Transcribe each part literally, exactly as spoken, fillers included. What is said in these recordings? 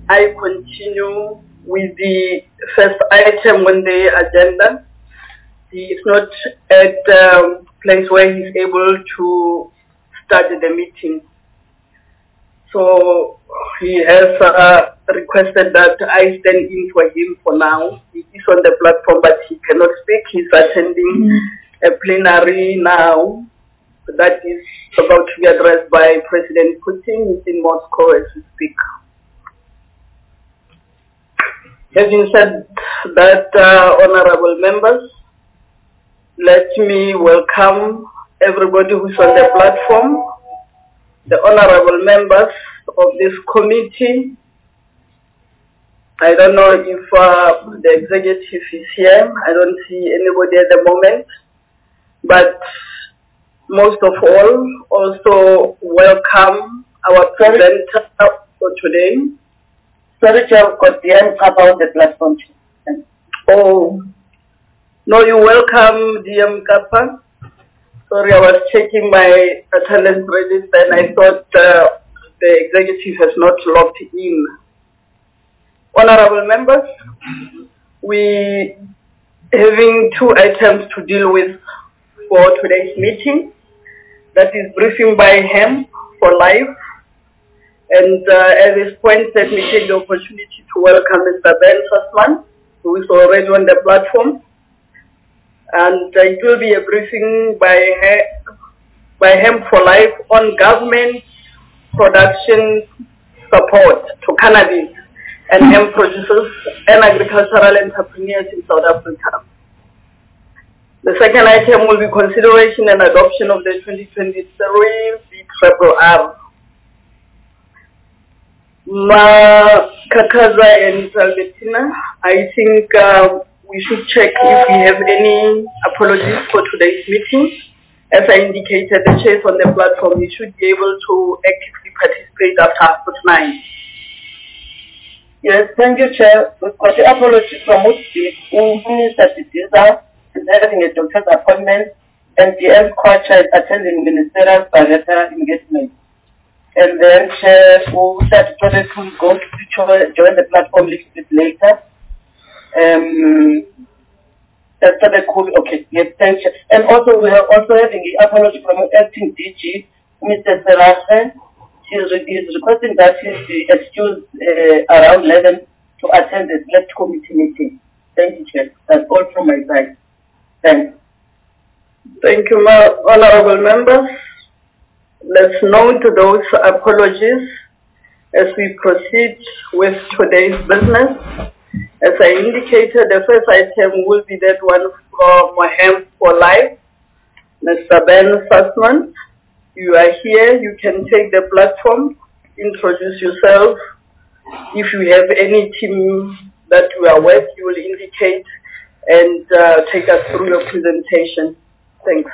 I continue with the first item on the agenda. He is not at a place where he's able to start the meeting. So he has uh, requested that I stand in for him for now. He is on the platform, but he cannot speak. He's attending mm. a plenary now that is about to be addressed by President Putin. He's in Moscow as we speak. Having said that, uh, honorable members, let me welcome everybody who's on the platform, the honorable members of this committee. I don't know if uh, the executive is here. I don't see anybody at the moment. But most of all, also welcome our presenter for today. Sorry, Chair, got the end about the platform. Oh, no, you're welcome, D M Kappa. Sorry, I was checking my attendance register and I thought uh, the executive has not logged in. Honorable members, we having two items to deal with for today's meeting. That is briefing by HEMP for life. And uh, at this point, let me take the opportunity to welcome Mister Ben Sussman, who is already on the platform. And uh, it will be a briefing by, he by HEMP for Life on government production support to cannabis and hemp producers and agricultural entrepreneurs in South Africa. The second item will be consideration and adoption of the twenty twenty-three B R R. Ma Kakaza and Albertina, I think uh, we should check if we have any apologies for today's meeting. As I indicated, the chairs on the platform, you should be able to actively participate after half past nine. Yes, thank you, Chair. We've got the apology from Mutsi, Minister Didiza is having a doctor's appointment, and D M Kwacha is attending ministerial bilateral engagement. And then Chair Usat Project will go to join the platform a little bit later. Um, that's the cool. Okay, yes, thank you. And also, we are also having an apology from acting D G, Mister Serafe. He is, he is requesting that he be excused uh, around eleven to attend the select committee meeting. Thank you, Chair. That's all from my side. Thanks. Thank you, honorable members. Let's note those apologies as we proceed with today's business. As I indicated, the first item will be that one from HEMP for Life. Mister Ben Sussman, you are here. You can take the platform, introduce yourself. If you have any team that you are with, you will indicate and uh, take us through your presentation. Thanks.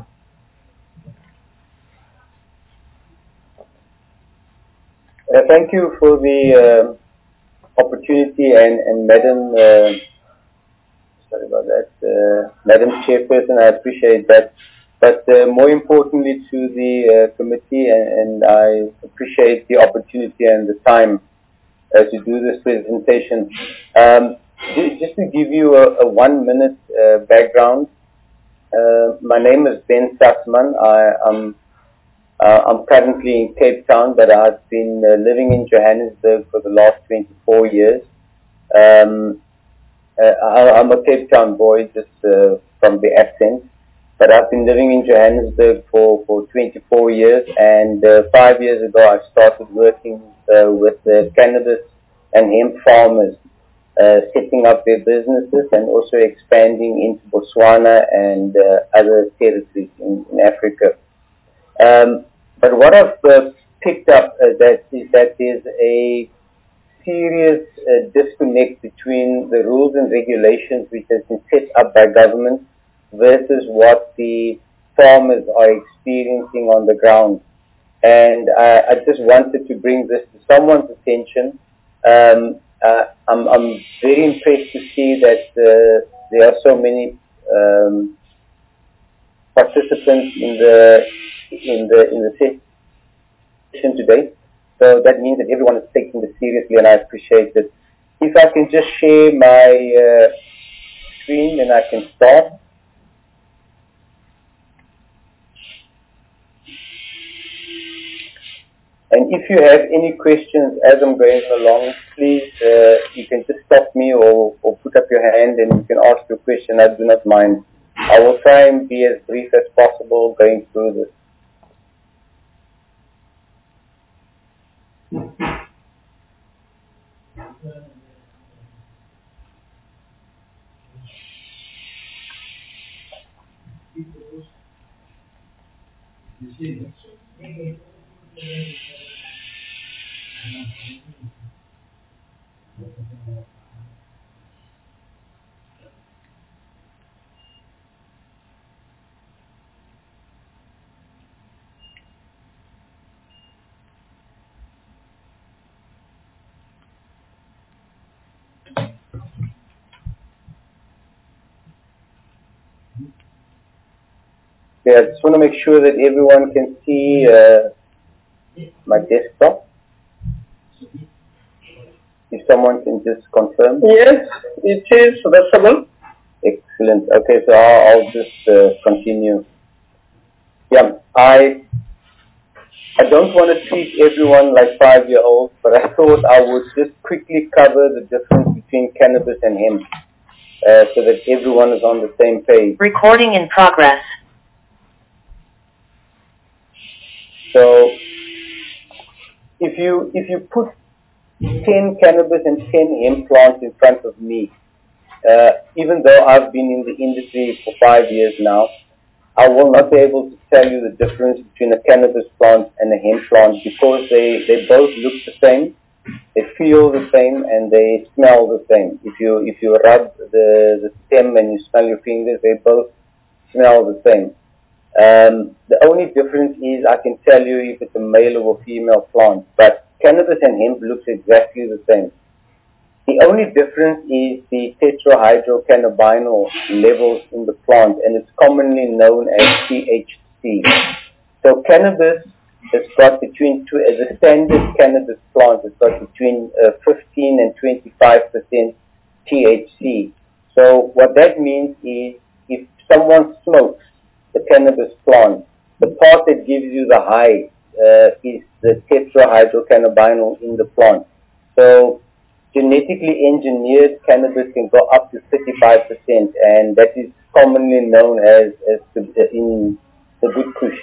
Uh, thank you for the uh, opportunity, and, and Madam, uh, sorry about that, uh, Madam Chairperson, I appreciate that. But uh, more importantly to the uh, committee, and, and I appreciate the opportunity and the time uh, to do this presentation. Um, just to give you a, a one minute uh, background, uh, my name is Ben Sussman. I, I'm Uh, I'm currently in Cape Town, but I've been uh, living in Johannesburg for the last twenty-four years. Um, uh, I, I'm a Cape Town boy, just uh, from the accent, but I've been living in Johannesburg for, for twenty-four years, and uh, five years ago I started working uh, with uh, cannabis and hemp farmers, uh, setting up their businesses and also expanding into Botswana and uh, other territories in, in Africa. Um, But what I've uh, picked up uh, that is that there's a serious uh, disconnect between the rules and regulations which has been set up by government versus what the farmers are experiencing on the ground. And uh, I just wanted to bring this to someone's attention. Um, uh, I'm, I'm very impressed to see that uh, there are so many um, participants in the in the in the session today. So that means that everyone is taking this seriously, and I appreciate it. If I can just share my uh, screen, then I can start. And if you have any questions as I'm going along, please, uh, you can just stop me or, or put up your hand and you can ask your question. I do not mind. I will try and be as brief as possible going through this. Okay, I just want to make sure that everyone can see uh, my desktop. If someone can just confirm. Yes, it is visible. Excellent. Okay, so I'll, I'll just uh, continue. Yeah, I I don't want to treat everyone like five-year-olds, but I thought I would just quickly cover the difference between cannabis and hemp, uh, so that everyone is on the same page. Recording in progress. So, if you if you put ten cannabis and ten hemp plants in front of me, uh, even though I've been in the industry for five years now, I will not be able to tell you the difference between a cannabis plant and a hemp plant because they, they both look the same, they feel the same, and they smell the same. If you if you rub the, the stem and you smell your fingers, they both smell the same. Um, the only difference is I can tell you if it's a male or a female plant, but cannabis and hemp looks exactly the same. The only difference is the tetrahydrocannabinol levels in the plant, and it's commonly known as T H C. So cannabis has got between, two, as a standard cannabis plant, it's got between uh, fifteen and twenty-five percent T H C. So what that means is if someone smokes the cannabis plant, the part that gives you the high uh, is the tetrahydrocannabinol in the plant. So genetically engineered cannabis can go up to thirty-five percent, and that is commonly known as, as the, in the good kush.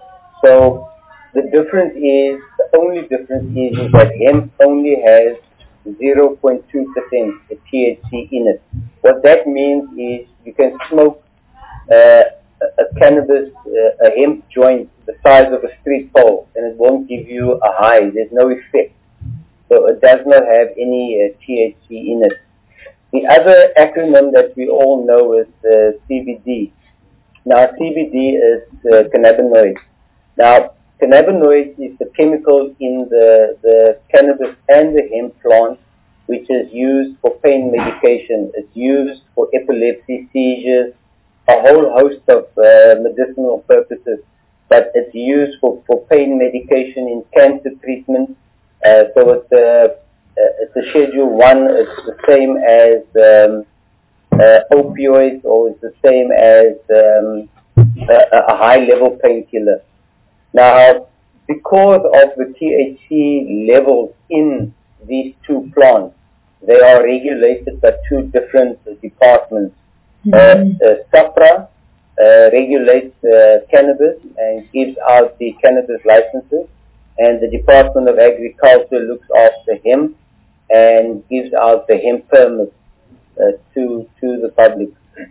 So the difference is, the only difference is, is that hemp only has zero point two percent T H C in it. What that means is you can smoke uh, a cannabis, uh, a hemp joint the size of a street pole, and it won't give you a high. There's no effect. So it does not have any uh, T H C in it. The other acronym that we all know is uh, C B D. Now, C B D is uh, cannabinoid. Now, cannabinoid is the chemical in the, the cannabis and the hemp plant, which is used for pain medication. It's used for epilepsy, seizures, a whole host of uh, medicinal purposes. But it's used for, for pain medication in cancer treatment. Uh, so it's a, it's a Schedule one. It's the same as um, uh, opioids, or it's the same as um, a, a high-level painkiller. Now, because of the T H C levels in these two plants, they are regulated by two different departments. Mm-hmm. uh, uh, SAHPRA uh, regulates uh, cannabis and gives out the cannabis licenses, and the Department of Agriculture looks after hemp and gives out the hemp permits uh, to to the public.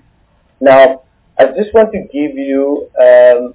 Now, I just want to give you, um,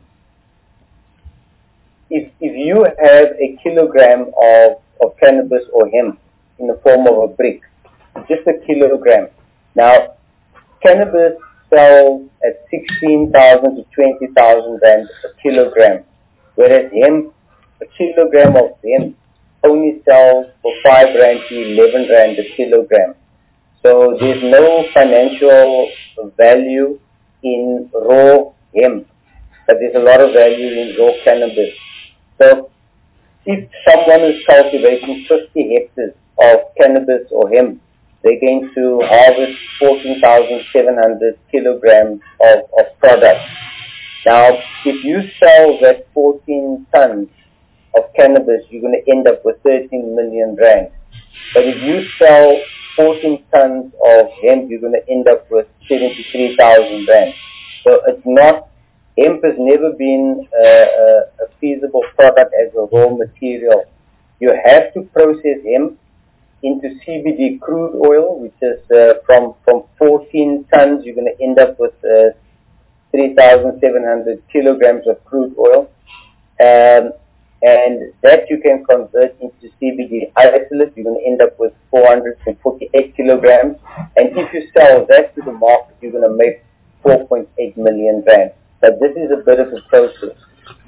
if if you have a kilogram of, of cannabis or hemp in the form of a brick, just a kilogram. Now, cannabis sells at sixteen thousand to twenty thousand rand a kilogram, whereas hemp, a kilogram of hemp only sells for five rand to eleven rand a kilogram. So there's no financial value in raw hemp, but there's a lot of value in raw cannabis. So if someone is cultivating fifty hectares of cannabis or hemp, they're going to harvest fourteen thousand seven hundred kilograms of, of product. Now, if you sell that fourteen tons of cannabis, you're going to end up with thirteen million rand. But if you sell fourteen tons of hemp, you're going to end up with seventy-three thousand rand. So it's not, hemp has never been uh, a, a feasible product as a raw material. You have to process hemp into C B D crude oil, which is uh, from, from fourteen tons, you're going to end up with uh, three thousand seven hundred kilograms of crude oil. Um, and that you can convert into C B D isolate, you're going to end up with four hundred forty-eight kilograms. And if you sell that to the market, you're going to make four point eight million rand. But this is a bit of a process.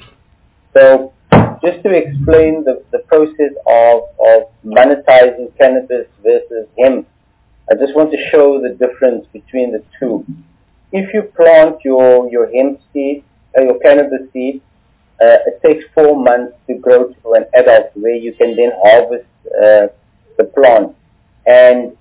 So just to explain the, the process of, of monetizing cannabis versus hemp, I just want to show the difference between the two. If you plant your, your hemp seed, uh, your cannabis seed, uh, it takes four months to grow to an adult where you can then harvest uh, the plant. And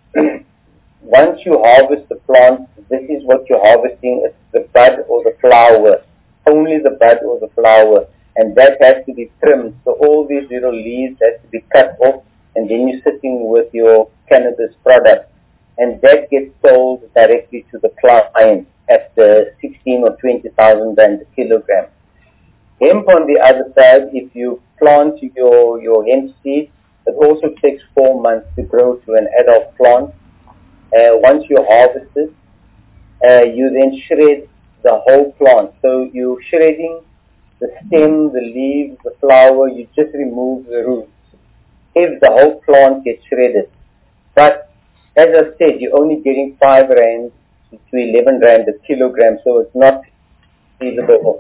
once you harvest the plant, this is what you're harvesting. It's the bud or the flower, only the bud or the flower. And that has to be trimmed. So all these little leaves has to be cut off, and then you're sitting with your cannabis product. And that gets sold directly to the client at the sixteen or twenty thousand rand a kilogram. Hemp on the other side, if you plant your, your hemp seed, it also takes four months to grow to an adult plant. Uh, once you harvest it, uh, you then shred the whole plant. So you're shredding the stem, the leaves, the flower, you just remove the roots. If the whole plant gets shredded. But as I said, you're only getting five rand to eleven rand a kilogram, so it's not feasible.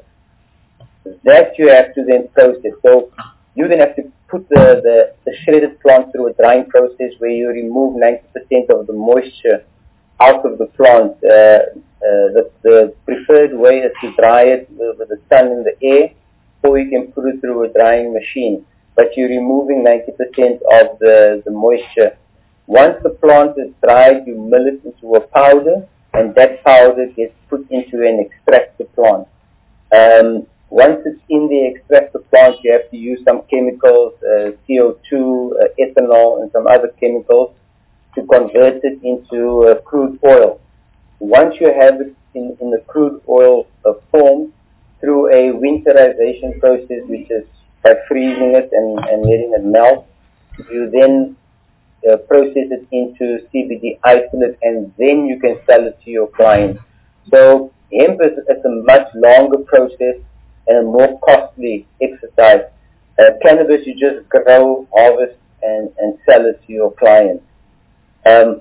That you have to then process. So you then have to put the, the, the shredded plant through a drying process where you remove ninety percent of the moisture out of the plant. Uh, uh, the, the preferred way is to dry it with, with the sun in the air, or you can put it through a drying machine. But you're removing ninety percent of the, the moisture. Once the plant is dried, you mill it into a powder, and that powder gets put into an extractor plant. Um, once it's in the extractor plant, you have to use some chemicals, uh, C O two, uh, ethanol, and some other chemicals to convert it into uh, crude oil. Once you have it in, in the crude oil uh, form, through a winterization process, which is by freezing it and, and letting it melt, you then uh, process it into C B D isolate, and then you can sell it to your client. So hemp is, is a much longer process and a more costly exercise. Uh, cannabis, you just grow, harvest, and, and sell it to your client. Um,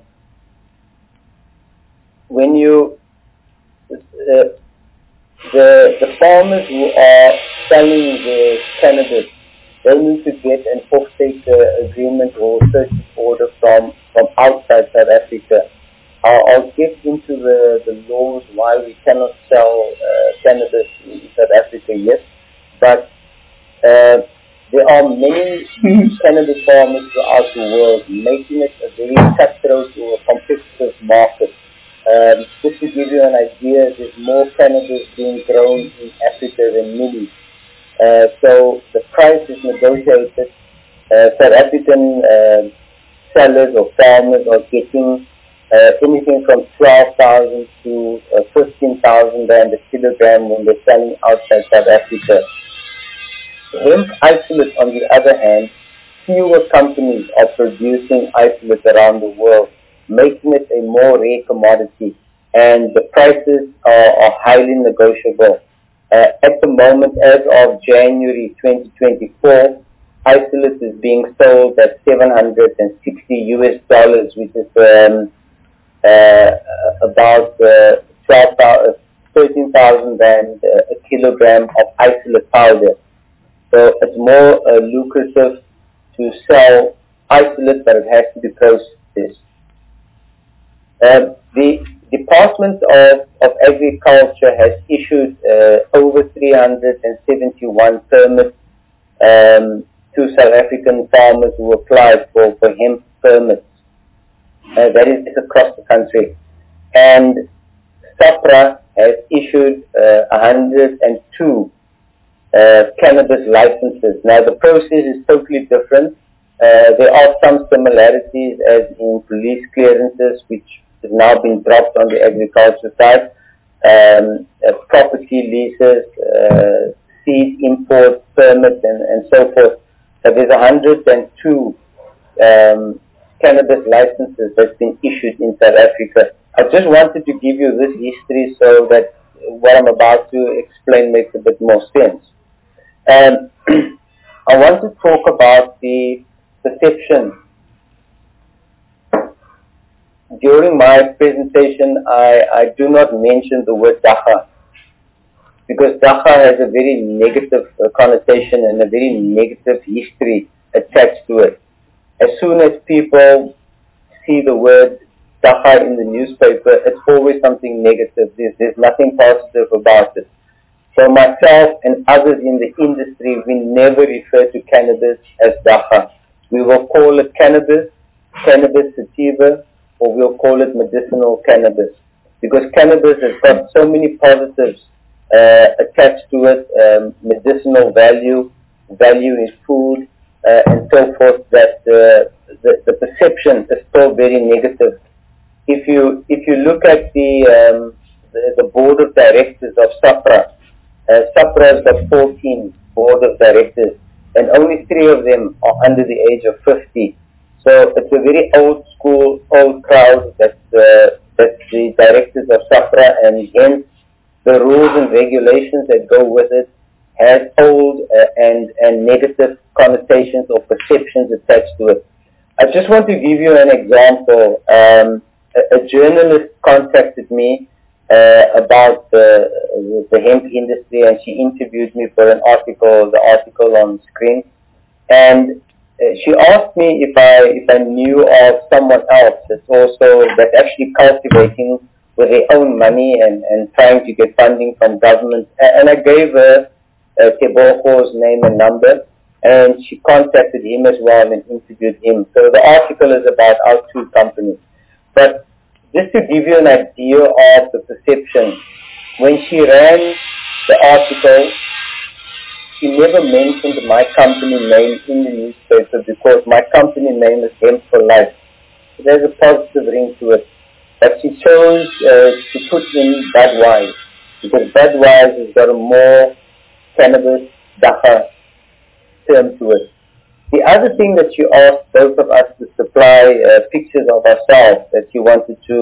when you, uh, the, the farmers who are selling the cannabis, they need to get an offtake uh, agreement or purchase order from, from outside South Africa. I'll, I'll get into the, the laws why we cannot sell uh, cannabis in South Africa yet, but uh, there are many cannabis farmers throughout the world, making it a very cutthroat or a competitive market. Um, just to give you an idea, there's more cannabis being grown in Africa than milli. Uh, so the price is negotiated. Uh, South African uh, sellers or farmers are getting uh, anything from twelve thousand to uh, fifteen thousand rand a kilogram when they're selling outside South Africa. Hemp isolate, on the other hand, fewer companies are producing isolate around the world, making it a more rare commodity, and the prices are, are highly negotiable. Uh, at the moment, as of January twenty twenty-four, isolate is being sold at seven hundred sixty U S dollars, which is um, uh, about uh, thirteen thousand rand uh, a kilogram of isolate powder. So it's more uh, lucrative to sell isolate, but it has to be processed. Uh, the Department of, of Agriculture has issued uh, over three hundred seventy-one permits, um, to South African farmers who applied for, for hemp permits. Uh, that is across the country. And SAPRA has issued uh, one hundred two uh, cannabis licenses. Now the process is totally different. Uh, there are some similarities as in police clearances, which has now been dropped on the agriculture side, um, uh, property leases, uh, seed import permits, and, and so forth. So there's one hundred two um, cannabis licenses that's been issued in South Africa. I just wanted to give you this history so that what I'm about to explain makes a bit more sense. And I want to talk about the perception. During my presentation, I, I do not mention the word Dagga, because Dagga has a very negative uh, connotation and a very negative history attached to it. As soon as people see the word Dagga in the newspaper, it's always something negative. There's, there's nothing positive about it. So myself and others in the industry, we never refer to cannabis as Dagga. We will call it cannabis, cannabis sativa, or we'll call it medicinal cannabis. Because cannabis has got so many positives uh, attached to it, um, medicinal value, value in food, uh, and so forth, that uh, the, the perception is still very negative. If you if you look at the um, the, the board of directors of SAPRA, uh, SAPRA has got fourteen board of directors, and only three of them are under the age of fifty. So it's a very old school, old crowd that uh, that the directors of SAPRA, and hence the rules and regulations that go with it has old uh, and and negative connotations or perceptions attached to it. I just want to give you an example. Um, A, a journalist contacted me uh, about the, the hemp industry, and she interviewed me for an article, the article on screen. And uh, she asked me if I if I knew of someone else that's also that's actually cultivating with their own money and, and trying to get funding from government. And I gave her uh, Tebogo's name and number, and she contacted him as well and interviewed him. So the article is about our two companies. But just to give you an idea of the perception, when she ran the article, she never mentioned my company name in the newspaper because my company name is Hemp for Life. So there's a positive ring to it. But she chose uh, to put in Budweiser, because Budweiser has got a more cannabis Dagga term to it. The other thing that you asked both of us to supply uh, pictures of ourselves that you wanted to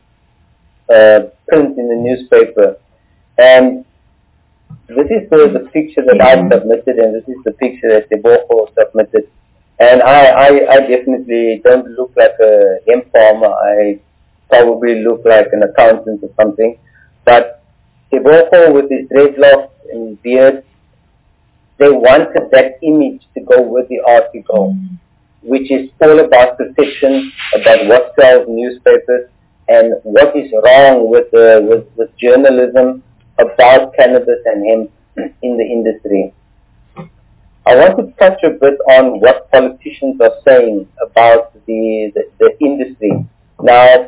uh, print in the newspaper. And this is the, the picture that I submitted, and this is the picture that Tebogo submitted. And I, I, I definitely don't look like a hemp farmer. I probably look like an accountant or something. But Tebogo with his dreadlocks and his beard, they wanted that image to go with the article, mm. which is all about perception, about what sells newspapers, and what is wrong with, uh, with, with journalism about cannabis and hemp in the industry. I want to touch a bit on what politicians are saying about the, the, the industry. Now,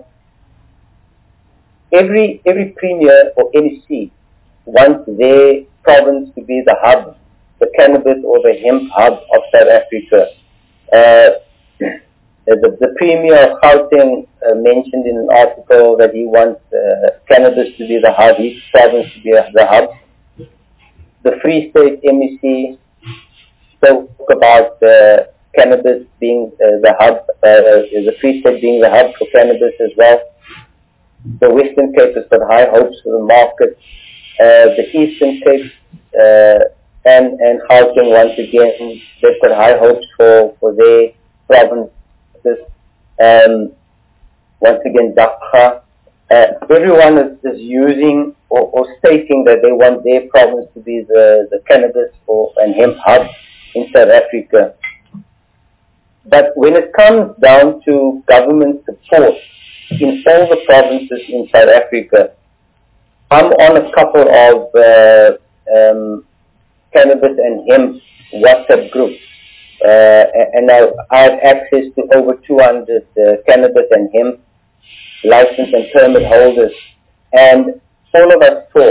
every, every premier or any seat wants their province to be the hub, the cannabis or the hemp hub of South Africa. Uh, the, the Premier of Gauteng uh, mentioned in an article that he wants uh, cannabis to be the hub, his province to be the hub. The Free State M E C spoke about uh, cannabis being uh, the hub, uh, the Free State being the hub for cannabis as well. The Western Cape has got high hopes for the market. Uh, the Eastern Cape uh, And, and Gauteng, once again, they've got high hopes for, for their provinces. Um, once again, Dagga. Uh, everyone is, is using or, or stating that they want their province to be the, the cannabis or, and hemp hub in South Africa. But when it comes down to government support in all the provinces in South Africa, I'm on a couple of uh, um, cannabis and hemp WhatsApp groups. uh, and I, I have access to over two hundred uh, cannabis and hemp license and permit holders, and all of us talk.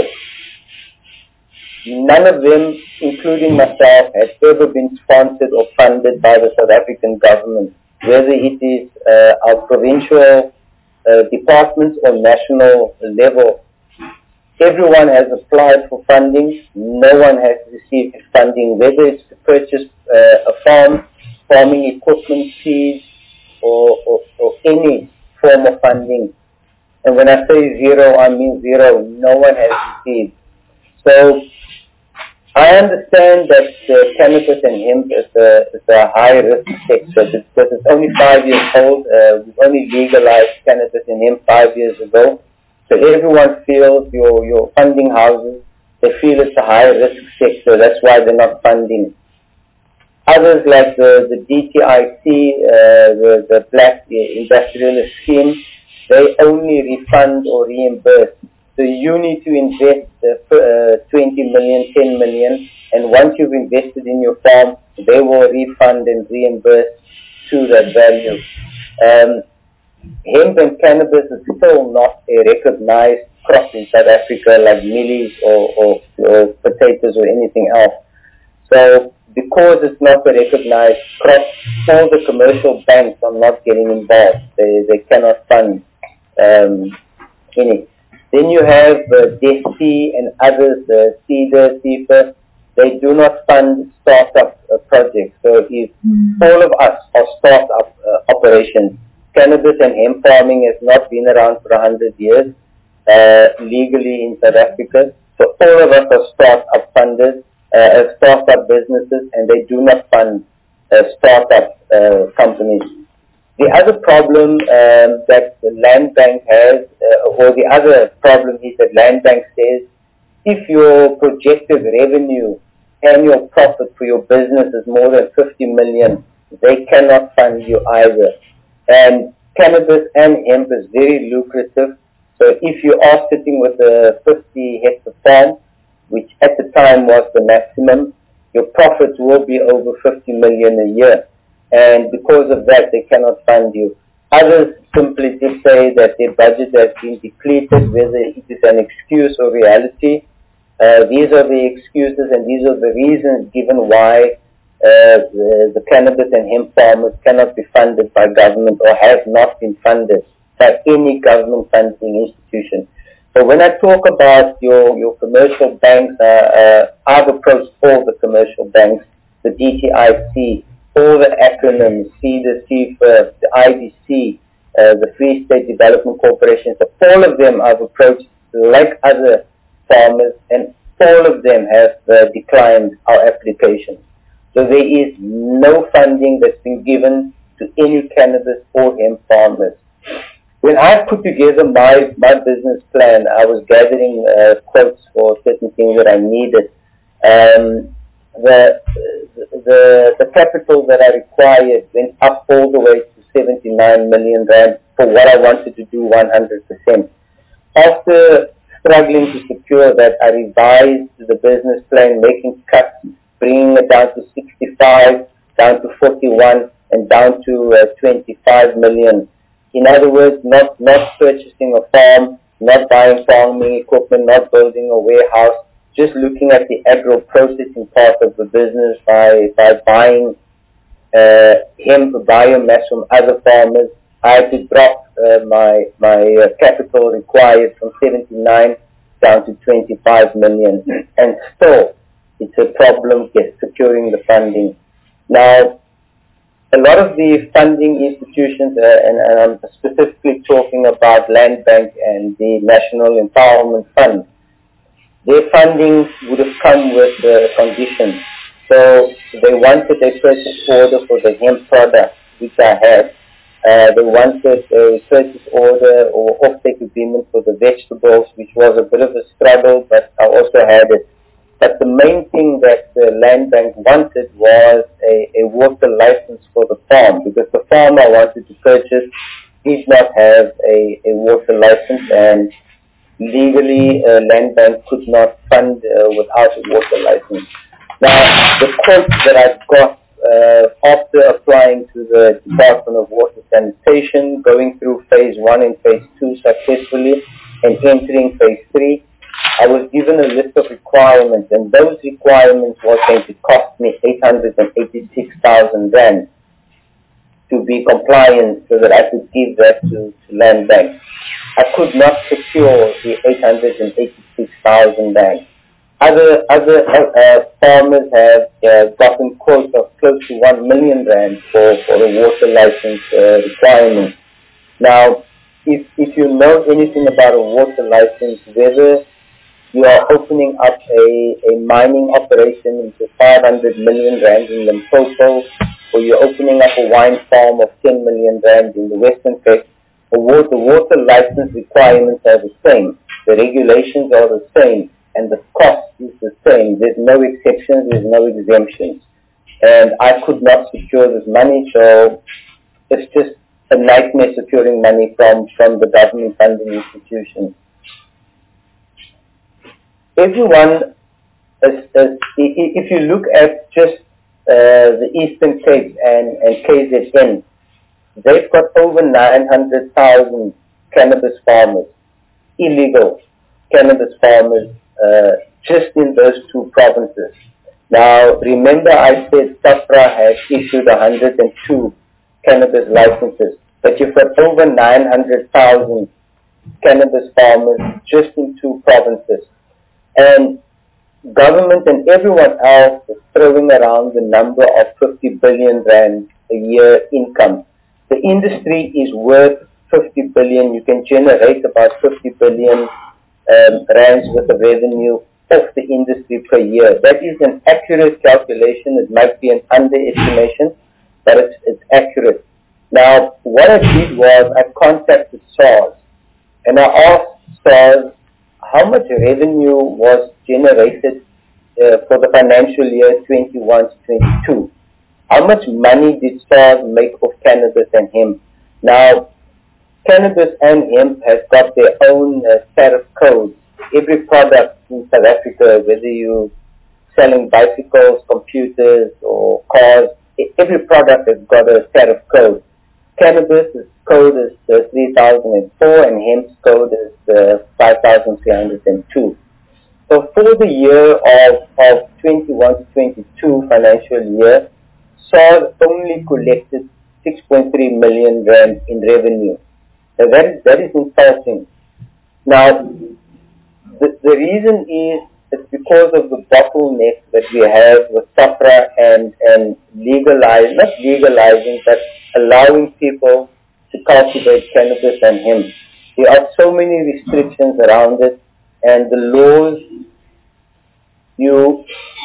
None of them, including myself, has ever been sponsored or funded by the South African government, whether it is uh, our provincial uh, departments or national level. Everyone has applied for funding. No one has received funding, whether it's to purchase uh, a farm, farming equipment, seeds, or, or, or any form of funding. And when I say zero, I mean zero. No one has received. So I understand that uh, cannabis and hemp is a, is a high-risk sector because it's only five years old. Uh, we've only legalized cannabis and hemp five years ago. So everyone feels your, your funding houses, they feel it's a high-risk sector. That's why they're not funding. Others like the, the D T I C, uh, the, the Black Industrialist Scheme, they only refund or reimburse. So you need to invest uh, uh, twenty million, ten million, and once you've invested in your farm, they will refund and reimburse to that value. Um, hemp and cannabis is still not a recognized crop in South Africa like mealies or, or, or potatoes or anything else. So because it's not a recognized crop, all the commercial banks are not getting involved. They, they cannot fund um, any. Then you have uh, D E S T and others, uh, CEDA, CIFA. They do not fund startup uh, projects. So if mm. all of us are startup uh, operations, cannabis and hemp farming has not been around for one hundred years uh, legally in South Africa. So all of us are startup funders, uh, startup businesses, and they do not fund uh, startup uh, companies. The other problem um, that the Land Bank has, uh, or the other problem is that Land Bank says, if your projected revenue, annual profit for your business is more than fifty million, they cannot fund you either. And cannabis and hemp is very lucrative. So if you are sitting with a fifty hectare farm, which at the time was the maximum, your profits will be over fifty million a year. And because of that, they cannot fund you. Others simply just say that their budget has been depleted, whether it is an excuse or reality. Uh, these are the excuses and these are the reasons given why uh, the, the cannabis and hemp farmers cannot be funded by government or have not been funded by any government funding institution. So when I talk about your, your commercial banks, uh, uh, I've approached all the commercial banks, the D T I C, all the acronyms, CEDA, CIFA, the I D C, uh, the Free State Development Corporation, so all of them I've approached like other farmers, and all of them have uh, declined our applications. So there is no funding that's been given to any cannabis or hemp farmers. When I put together my, my business plan, I was gathering uh, quotes for certain things that I needed. Um, the, the, the capital that I required went up all the way to seventy-nine million rand for what I wanted to do one hundred percent. After struggling to secure that, I revised the business plan, making cuts, bringing it down to sixty-five, down to forty-one, and down to uh, twenty-five million. In other words, not, not purchasing a farm, not buying farming equipment, not building a warehouse, just looking at the agro-processing part of the business by, by buying uh, hemp biomass from other farmers. I had to drop uh, my, my uh, capital required from seventy-nine down to twenty-five million. And still, it's a problem get securing the funding. Now, a lot of the funding institutions, uh, and, and I'm specifically talking about Land Bank and the National Empowerment Fund, their funding would have come with uh, conditions. So they wanted a purchase order for the hemp product, which I had. Uh, they wanted a purchase order or offtake agreement for the vegetables, which was a bit of a struggle, but I also had it. But the main thing that the Land Bank wanted was a, a water license for the farm, because the farmer I wanted to purchase did not have a, a water license, and legally uh, Land Bank could not fund uh, without a water license. Now, the quote that I've got uh, after applying to the Department of Water Sanitation, going through phase one and phase two successfully, and entering phase three, I was given a list of requirements, and those requirements were going to cost me eight hundred eighty-six thousand rand to be compliant so that I could give that to, to Land Bank. I could not secure the eight hundred eighty-six thousand rand. Other other uh, uh, farmers have uh, gotten quotes of close to one million rand for, for a water license uh, requirement. Now, if, if you know anything about a water license, whether you are opening up a, a mining operation into five hundred million rand in Limpopo, or you're opening up a wine farm of ten million rand in the Western Cape, the water, the water license requirements are the same. The regulations are the same, and the cost is the same. There's no exceptions, there's no exemptions. And I could not secure this money, so it's just a nightmare securing money from, from the government funding institutions. Everyone, is, is, if you look at just uh, the Eastern Cape and, and K Z N, they've got over nine hundred thousand cannabis farmers, illegal cannabis farmers, uh, just in those two provinces. Now, remember I said SAFRA has issued one hundred two cannabis licenses, but you've got over nine hundred thousand cannabis farmers just in two provinces. And government and everyone else is throwing around the number of fifty billion rand a year income. The industry is worth fifty billion. You can generate about fifty billion um, rands worth of revenue off the industry per year. That is an accurate calculation. It might be an underestimation, but it's, it's accurate. Now, what I did was I contacted SARS, and I asked SARS how much revenue was generated uh, for the financial year twenty-one to twenty-two. How much money did SARS make of cannabis and hemp? Now, cannabis and hemp has got their own uh, tariff codes. Every product in South Africa, whether you're selling bicycles, computers, or cars, every product has got a tariff code. Cannabis code is uh, three thousand four and hemp's code is uh, five thousand three hundred two. So for the year of, of twenty-one to twenty-two financial year, SARS only collected six point three million rand in revenue. Now that is, that is insulting. Now, the, the reason is it's because of the bottleneck that we have with SAFRA and, and legalize, not legalizing, but allowing people to cultivate cannabis and hemp. There are so many restrictions around it, and the laws, you,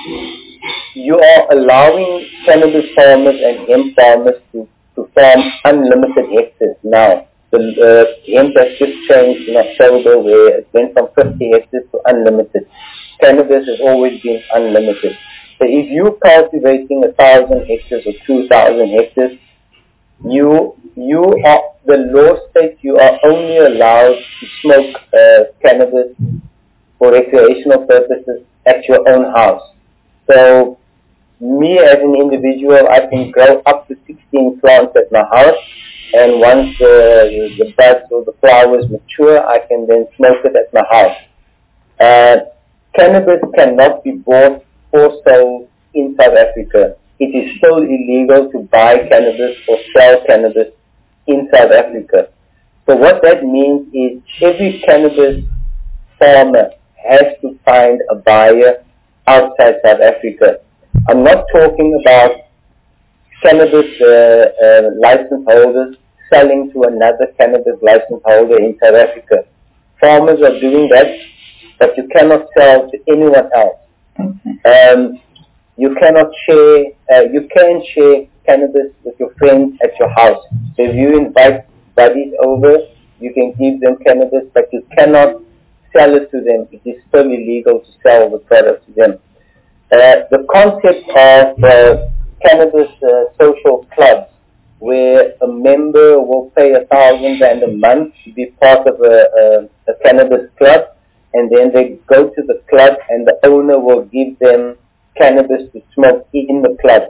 you are allowing cannabis farmers and hemp farmers to, to farm unlimited hectares now. The uh, hemp has just changed in October where it went from fifty hectares to unlimited. Cannabis has always been unlimited. So if you're cultivating a thousand hectares or two thousand hectares, you you are the law states you are only allowed to smoke uh, cannabis for recreational purposes at your own house. So me as an individual, I can grow up to sixteen plants at my house, and once uh, the buds or the flowers mature, I can then smoke it at my house. Uh, cannabis cannot be bought or sold in South Africa. It is still illegal to buy cannabis or sell cannabis in South Africa. So what that means is every cannabis farmer has to find a buyer outside South Africa. I'm not talking about cannabis uh, uh, license holders selling to another cannabis license holder in South Africa. Farmers are doing that, but you cannot sell to anyone else. Um, you cannot share, uh, you can share cannabis with your friends at your house. So if you invite buddies over, you can give them cannabis, but you cannot sell it to them. It is still illegal to sell the product to them. Uh, the concept of uh, cannabis uh, social clubs, where a member will pay a thousand rand a month to be part of a, a, a cannabis club, and then they go to the club and the owner will give them cannabis to smoke in the club.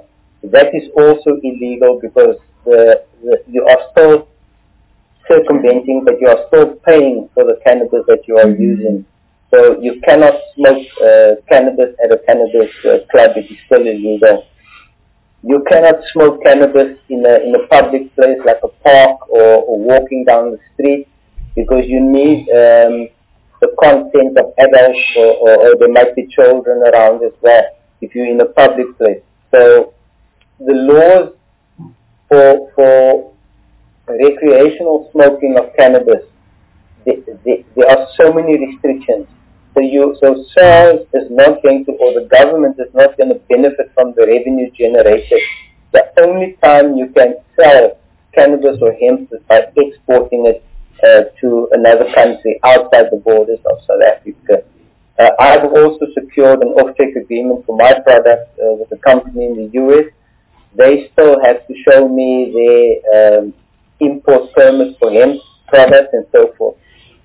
that is also illegal because the, the, you are still circumventing, but you are still paying for the cannabis that you are using. So you cannot smoke uh, cannabis at a cannabis uh, club. It is still illegal. You cannot smoke cannabis in a, in a public place like a park or, or walking down the street because you need um, the consent of adults or, or, or there might be children around as well if you're in a public place. So the laws for, for recreational smoking of cannabis, they, they, there are so many restrictions. So you, so SARS is not going to, or the government is not going to benefit from the revenue generated. The only time you can sell cannabis or hemp is by exporting it uh, to another country outside the borders of South Africa. Uh, I've also secured an off-take agreement for my product uh, with a company in the U S. They still have to show me their um, import permits for hemp products and so forth.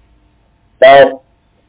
Now,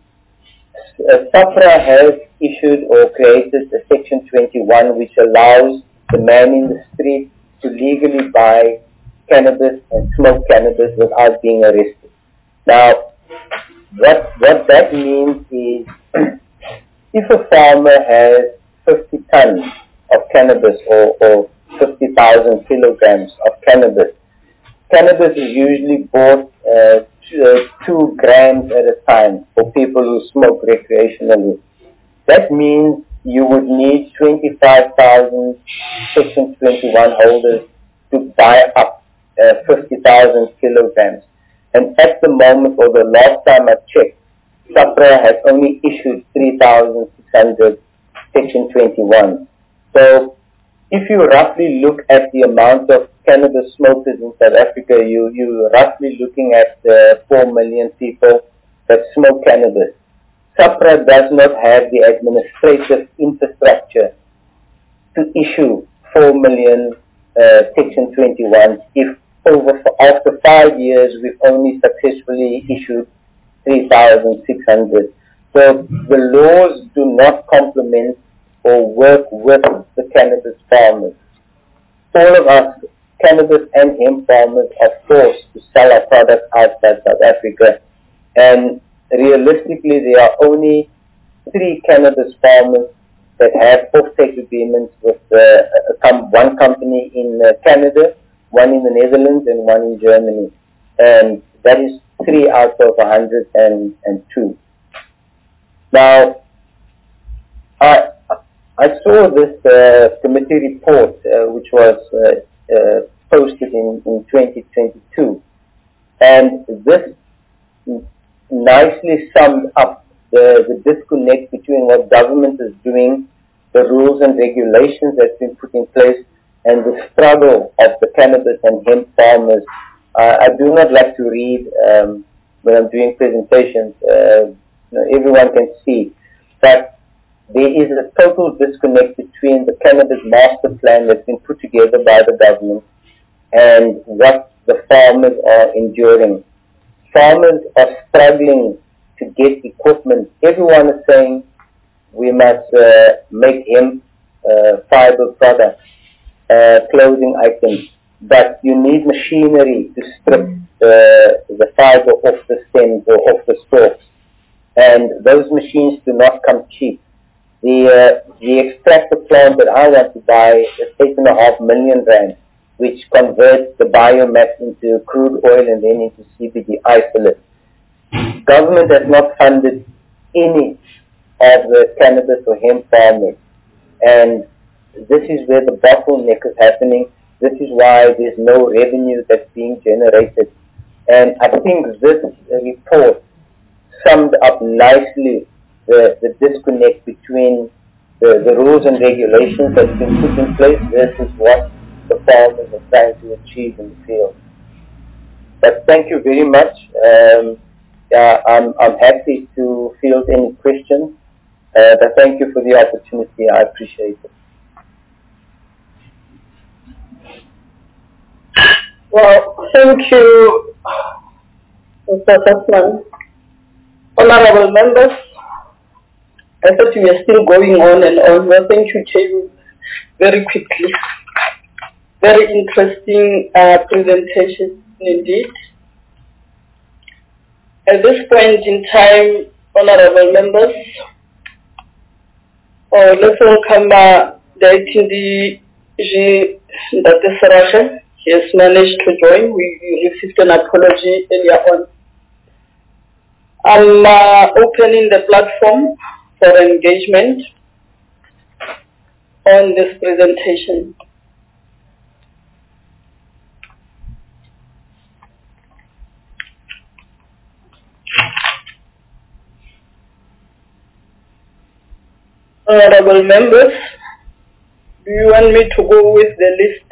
Uh, SAHPRA has issued or created a Section twenty-one which allows the man in the street to legally buy cannabis and smoke cannabis without being arrested. Now, what, what that means is if a farmer has fifty tons of cannabis or, or fifty thousand kilograms of cannabis, cannabis is usually bought uh, two, uh, two grams at a time for people who smoke recreationally. That means you would need twenty-five thousand Section twenty-one holders to buy up uh, fifty thousand kilograms. And at the moment, or the last time I checked, SAHPRA has only issued three thousand six hundred Section twenty-one. So if you roughly look at the amount of cannabis smokers in South Africa, you, you're roughly looking at uh, four million people that smoke cannabis. SAHPRA does not have the administrative infrastructure to issue four million uh, Section twenty-one if over after five years we've only successfully issued three thousand six hundred. So the laws do not complement or work with the cannabis farmers. All of us, cannabis and hemp farmers, are forced to sell our products outside South Africa. And realistically, there are only three cannabis farmers that have off-take agreements with uh, a com one company in uh, Canada, one in the Netherlands, and one in Germany. And that is three out of one hundred two. Now, I, I saw this uh, committee report, uh, which was uh, uh, posted in, in twenty twenty-two, and this nicely summed up the, the disconnect between what government is doing, the rules and regulations that's been put in place, and the struggle of the cannabis and hemp farmers. Uh, I do not like to read um, when I'm doing presentations. Uh, you know, everyone can see, but there is a total disconnect between the cannabis master plan that's been put together by the government and what the farmers are enduring. Farmers are struggling to get equipment. Everyone is saying we must uh, make hemp uh, fiber products, uh, clothing items, but you need machinery to strip uh, the fiber off the stems or off the stalks. And those machines do not come cheap. The, uh, the extractor plant that I want to buy is eight and a half million rand, which converts the biomass into crude oil and then into C B D isolate. Government has not funded any of the cannabis or hemp farmers, and this is where the bottleneck is happening. This is why there's no revenue that's being generated. And I think this report summed up nicely The, the disconnect between the, the rules and regulations that's been put in place versus what the farmers are trying to achieve in the field. But thank you very much. Um, uh, I'm, I'm happy to field any questions. Uh, but thank you for the opportunity. I appreciate it. Well, thank you, Mister Sussman. Honorable members, I thought we were still going on and on. Well, thank you, Chair very quickly. Very interesting uh, presentation indeed. At this point in time, honorable members, oh, let's welcome uh, the Tindi G. Ndate Sarasha. He has managed to join. We received an apology earlier on. I'm uh, opening the platform for engagement on this presentation. Honorable members, do you want me to go with the list?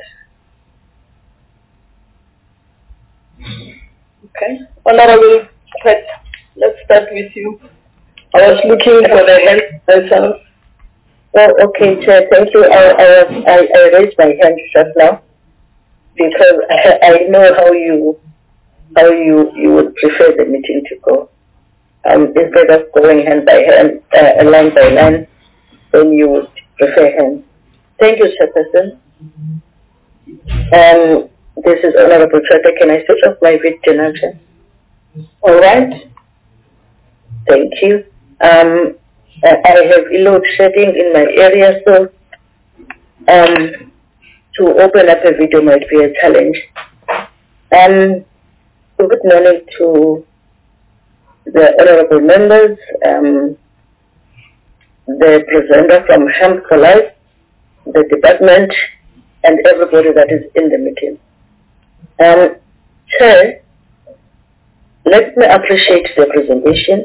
Okay. Honorable Fred, let's start with you. I was looking for the hand myself. Oh, okay, Chair, thank you. I, I, I, I raised my hand just now because I, I know how you how you, you would prefer the meeting to go. Um, instead of going hand by hand, uh, line by line, then you would prefer hand. Thank you, Chairperson. Um, this is Honorable Trata. Can I switch off my video, Chair? All right. Thank you. Um, I have load shedding in my area, so um, to open up a video might be a challenge. Um, good morning to the honorable members, um, the presenter from Hemp for Life, the department, and everybody that is in the meeting. Um, Chair, let me appreciate the presentation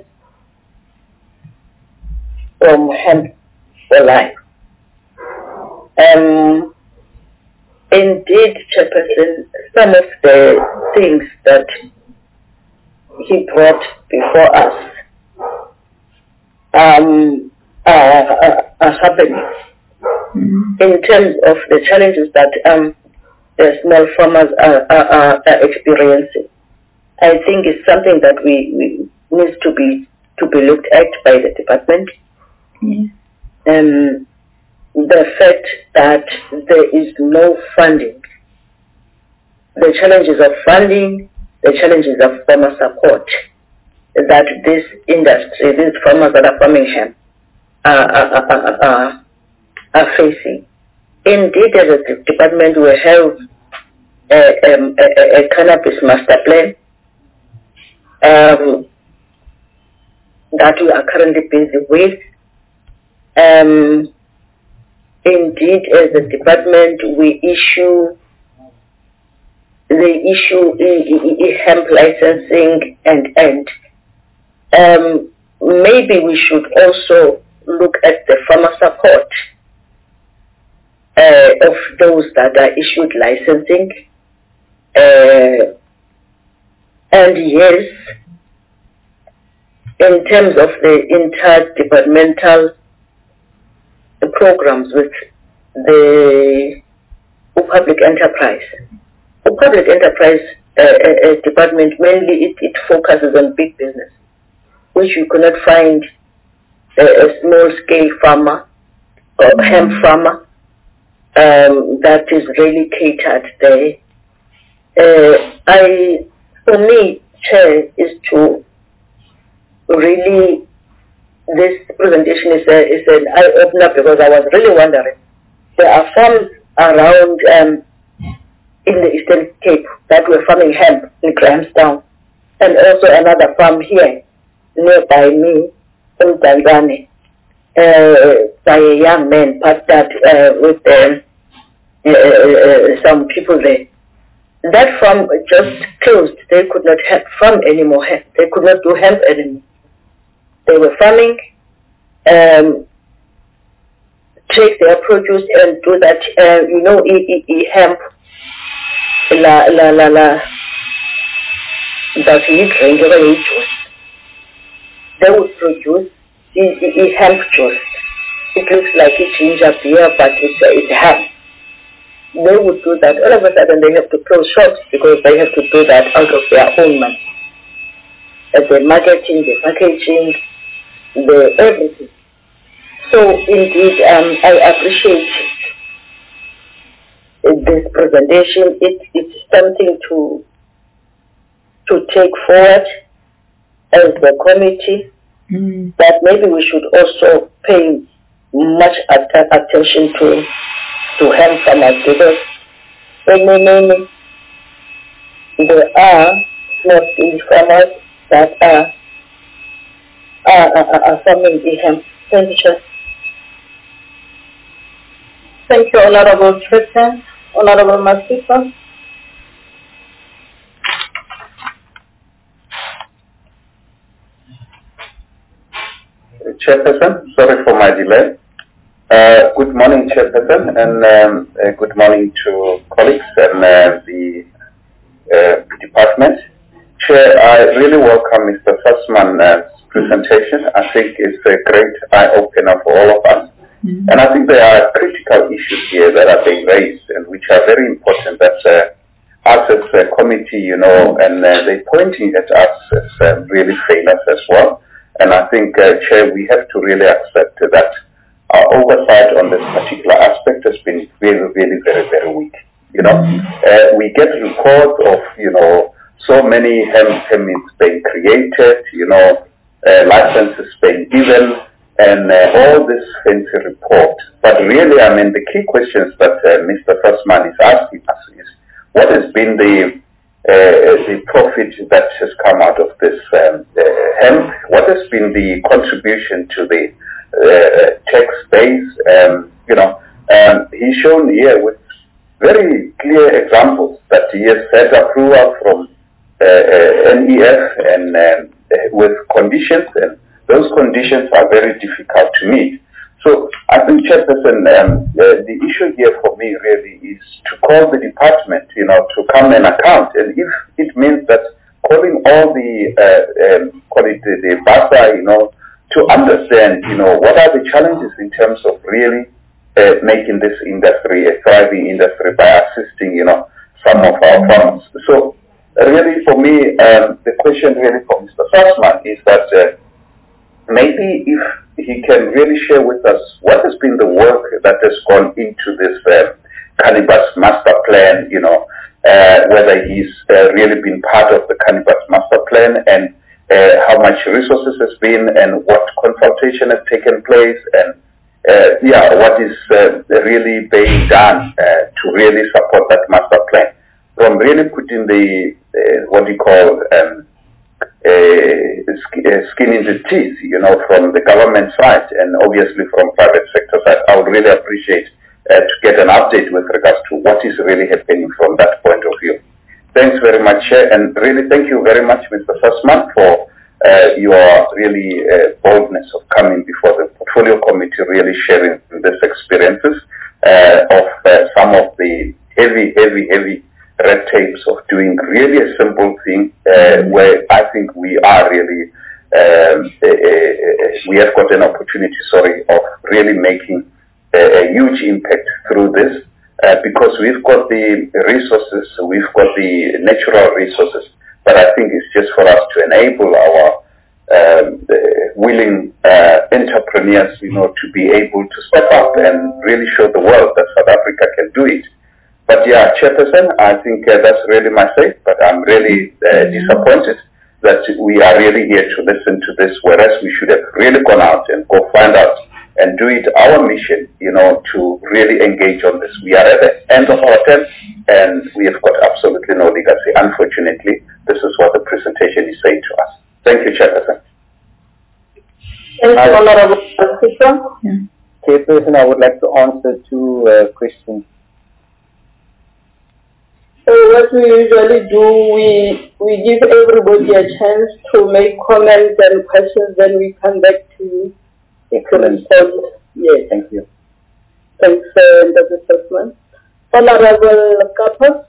from Hemp for Life. Um, indeed, Chairperson, some of the things that he brought before us um, are, are, are happening mm-hmm. in terms of the challenges that um, the small farmers are, are, are experiencing. I think it's something that we, we needs to be to be looked at by the department. Mm-hmm. Um, the fact that there is no funding, the challenges of funding, the challenges of farmer support that this industry, these farmers that are farming hemp are, are, are, are, are facing. Indeed, as a department, we have a, um, a, a cannabis master plan um, that we are currently busy with. Um, indeed, as a department, we issue the issue in hemp licensing and and um, maybe we should also look at the farmer support uh, of those that are issued licensing. Uh, and yes, in terms of the interdepartmental programs with the public enterprise. The public enterprise uh, uh, department, mainly it, it focuses on big business, which you cannot find uh, a small-scale farmer or hemp farmer um, that is really catered there. Uh, I, for me, Chair, is to really, this presentation is, a, is an eye-opener because I was really wondering. There are farms around um, in the Eastern Cape that were farming hemp in Grahamstown, and also another farm here nearby me in Tanzania uh, by a young man partnered uh, with um, uh, uh, some people there. That farm just closed. They could not have farm anymore. They could not do hemp anymore. They were farming, um, take their produce and do that, uh, you know, e e e hemp. La la la la. That you drink away juice. They would produce e, e, e hemp juice. It looks like a ginger beer, but it's it's hemp. They would do that. All of a sudden, they have to close shops because they have to do that out of their own money. As the marketing, the packaging, the everything. So indeed, um, I appreciate this presentation. It, it's something to to take forward as the committee, mm. but maybe we should also pay much att- attention to to hemp farmers, because many, there are small scale farmers that are, are, are, are farming the hemp. Thank you, Chair. Thank you, Honorable Chairperson. Honorable Masisa. Chairperson, sorry for my delay. Uh, good morning, Chairperson, and um, uh, good morning to colleagues and uh, the uh, department. Chair, I really welcome Mister Sussman's uh, presentation. I think it's a great eye-opener for all of us. Mm-hmm. And I think there are critical issues here that are being raised and which are very important that uh, us as a committee, you know, and uh, they're pointing at us as uh, really failures as well. And I think, uh, Chair, we have to really accept that our oversight on this particular aspect has been really, really very, very weak. You know, uh, we get reports of, you know, so many hemp permits being created, you know, uh, licenses being given, and uh, all this fancy report. But really, I mean, the key questions that uh, Mister Sussman is asking us is, what has been the Uh, the profit that has come out of this um, uh, hemp? What has been the contribution to the uh, tax base? Um, you know, um, he's shown here with very clear examples that he has had approval from uh, uh, N E F and um, uh, with conditions, and those conditions are very difficult to meet. So I think, Chairperson, um, uh, the issue here for me really is to call the department, you know, to come and account. And if it means that calling all the, uh, um, call it the, the B A S A, you know, to understand, you know, what are the challenges in terms of really uh, making this industry a thriving industry by assisting, you know, some of our farmers. So really for me, um, the question really for Mister Sussman is that uh, maybe if he can really share with us what has been the work that has gone into this uh, Cannabis Master Plan, you know, uh, whether he's uh, really been part of the Cannabis Master Plan, and uh, how much resources has been, and what consultation has taken place, and uh, yeah, what is uh, really being done uh, to really support that master plan, from really putting the uh, what do you call um, Uh, skin in the teeth, you know, from the government side and obviously from private sector side. I would really appreciate uh, to get an update with regards to what is really happening from that point of view. Thanks very much, Chair, and really thank you very much, Mister Sussman, for uh, your really uh, boldness of coming before the Portfolio Committee, really sharing these experiences uh, of uh, some of the heavy, heavy, heavy red tapes of doing really a simple thing uh, where I think we are really, um, uh, uh, we have got an opportunity, sorry, of really making a, a huge impact through this uh, because we've got the resources, we've got the natural resources, but I think it's just for us to enable our um, uh, willing uh, entrepreneurs, you know, to be able to step up and really show the world that South Africa can do it. But yeah, Chairperson, I think uh, that's really my say, but I'm really uh, disappointed that we are really here to listen to this, whereas we should have really gone out and go find out and do it our mission, you know, to really engage on this. We are at the end of our term and we have got absolutely no legacy. Unfortunately, this is what the presentation is saying to us. Thank you, Chairperson. Thank you, Honorable Speaker. Chairperson, I would like to answer two uh, questions. So what we usually do, we we give everybody a chance to make comments and questions, then we come back to you. Excellent. Yes. Thank you. Thanks, uh, Doctor Sussman. Honorable Kappa.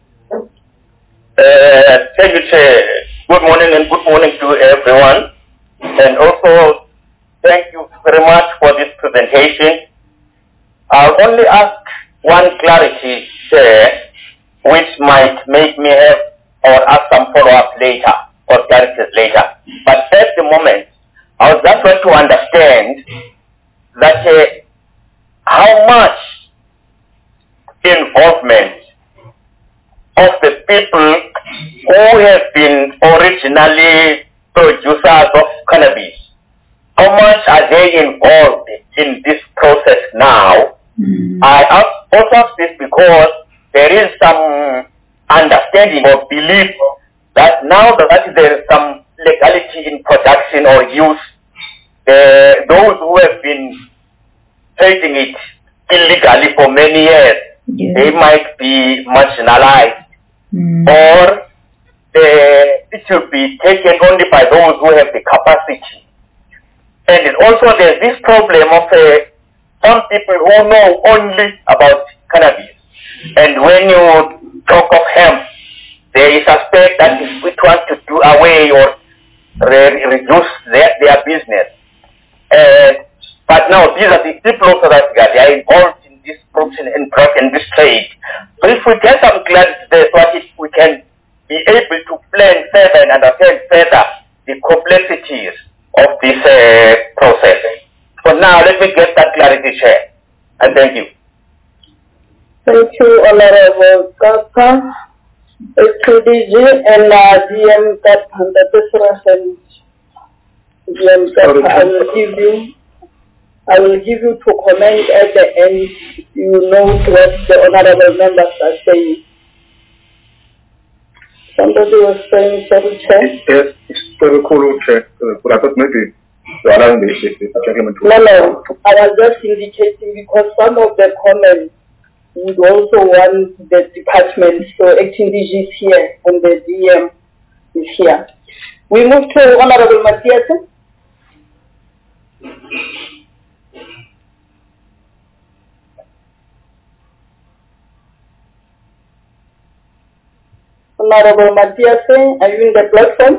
Uh, thank you, Chair. Good morning and good morning to everyone. And also, thank you very much for this presentation. I'll only ask one clarity, Chair, which might make me have or ask some follow-up later or clarities later. But at the moment, I would just want to understand that uh, how much involvement of the people who have been originally producers of cannabis? How much are they involved in this process now? Mm. I also ask this because there is some understanding or belief that now that there is some legality in production or use, uh, those who have been trading it illegally for many years, yeah. they might be marginalized, mm. or uh, it should be taken only by those who have the capacity. And it also there's this problem of uh, some people who know only about cannabis. And when you talk of hemp, they suspect that if we want to do away or re reduce their, their business. Uh, but now these are the people also that they are involved in this production and in this trade. So if we get some clarity there, so that we can be able to plan further and understand further the complexities of this uh, process. For now, let me get that clarity, Chair. And thank you. Thank you, Honorable Kaka. H D G and uh, D M Kaka, the President, D M Kaka, I will give you, I will give you to comment at the end. You know what the honorable members are saying. Somebody was saying, sorry, Chair. Yes, it's very cool, Chair. But I thought maybe you are allowing the, the, the gentleman to. No, no. I was just indicating because some of the comments would also want the department, so Acting D G is here and the D M is here. We move to Honorable Matthias. Honorable Matthias, are you in the platform?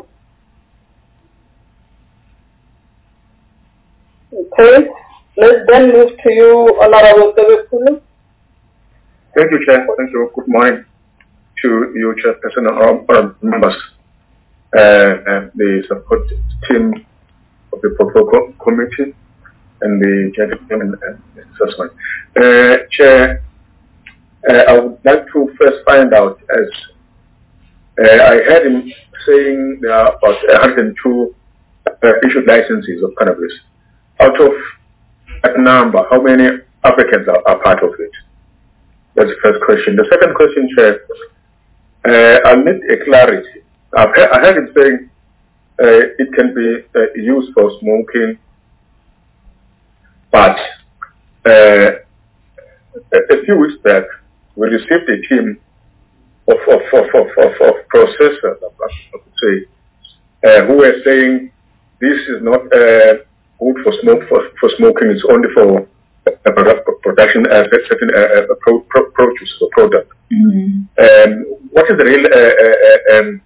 Okay. Let's then move to you, Honorable Tebekulu. Thank you, Chair. Thank you. Good morning to you, Chairperson, and our members, uh, and the support team of the protocol committee, and the gentleman and Mister Sussman. Uh, Chair, uh, I would like to first find out, as uh, I heard him saying there are about one hundred two uh, issued licenses of cannabis. Out of that number, how many Africans are, are part of it? That's the first question. The second question, Chair, uh, I need a clarity. I've heard, I heard him saying uh, it can be uh, used for smoking, but uh, a, a few weeks back, we received a team of, of, of, of, of, of processors, I could say, uh, who were saying this is not uh, good for smoke for, for smoking. It's only for a product, production uh, certain uh, uh, pro, pro, produce or product. Mm-hmm. Um, what is the real uh, uh, um,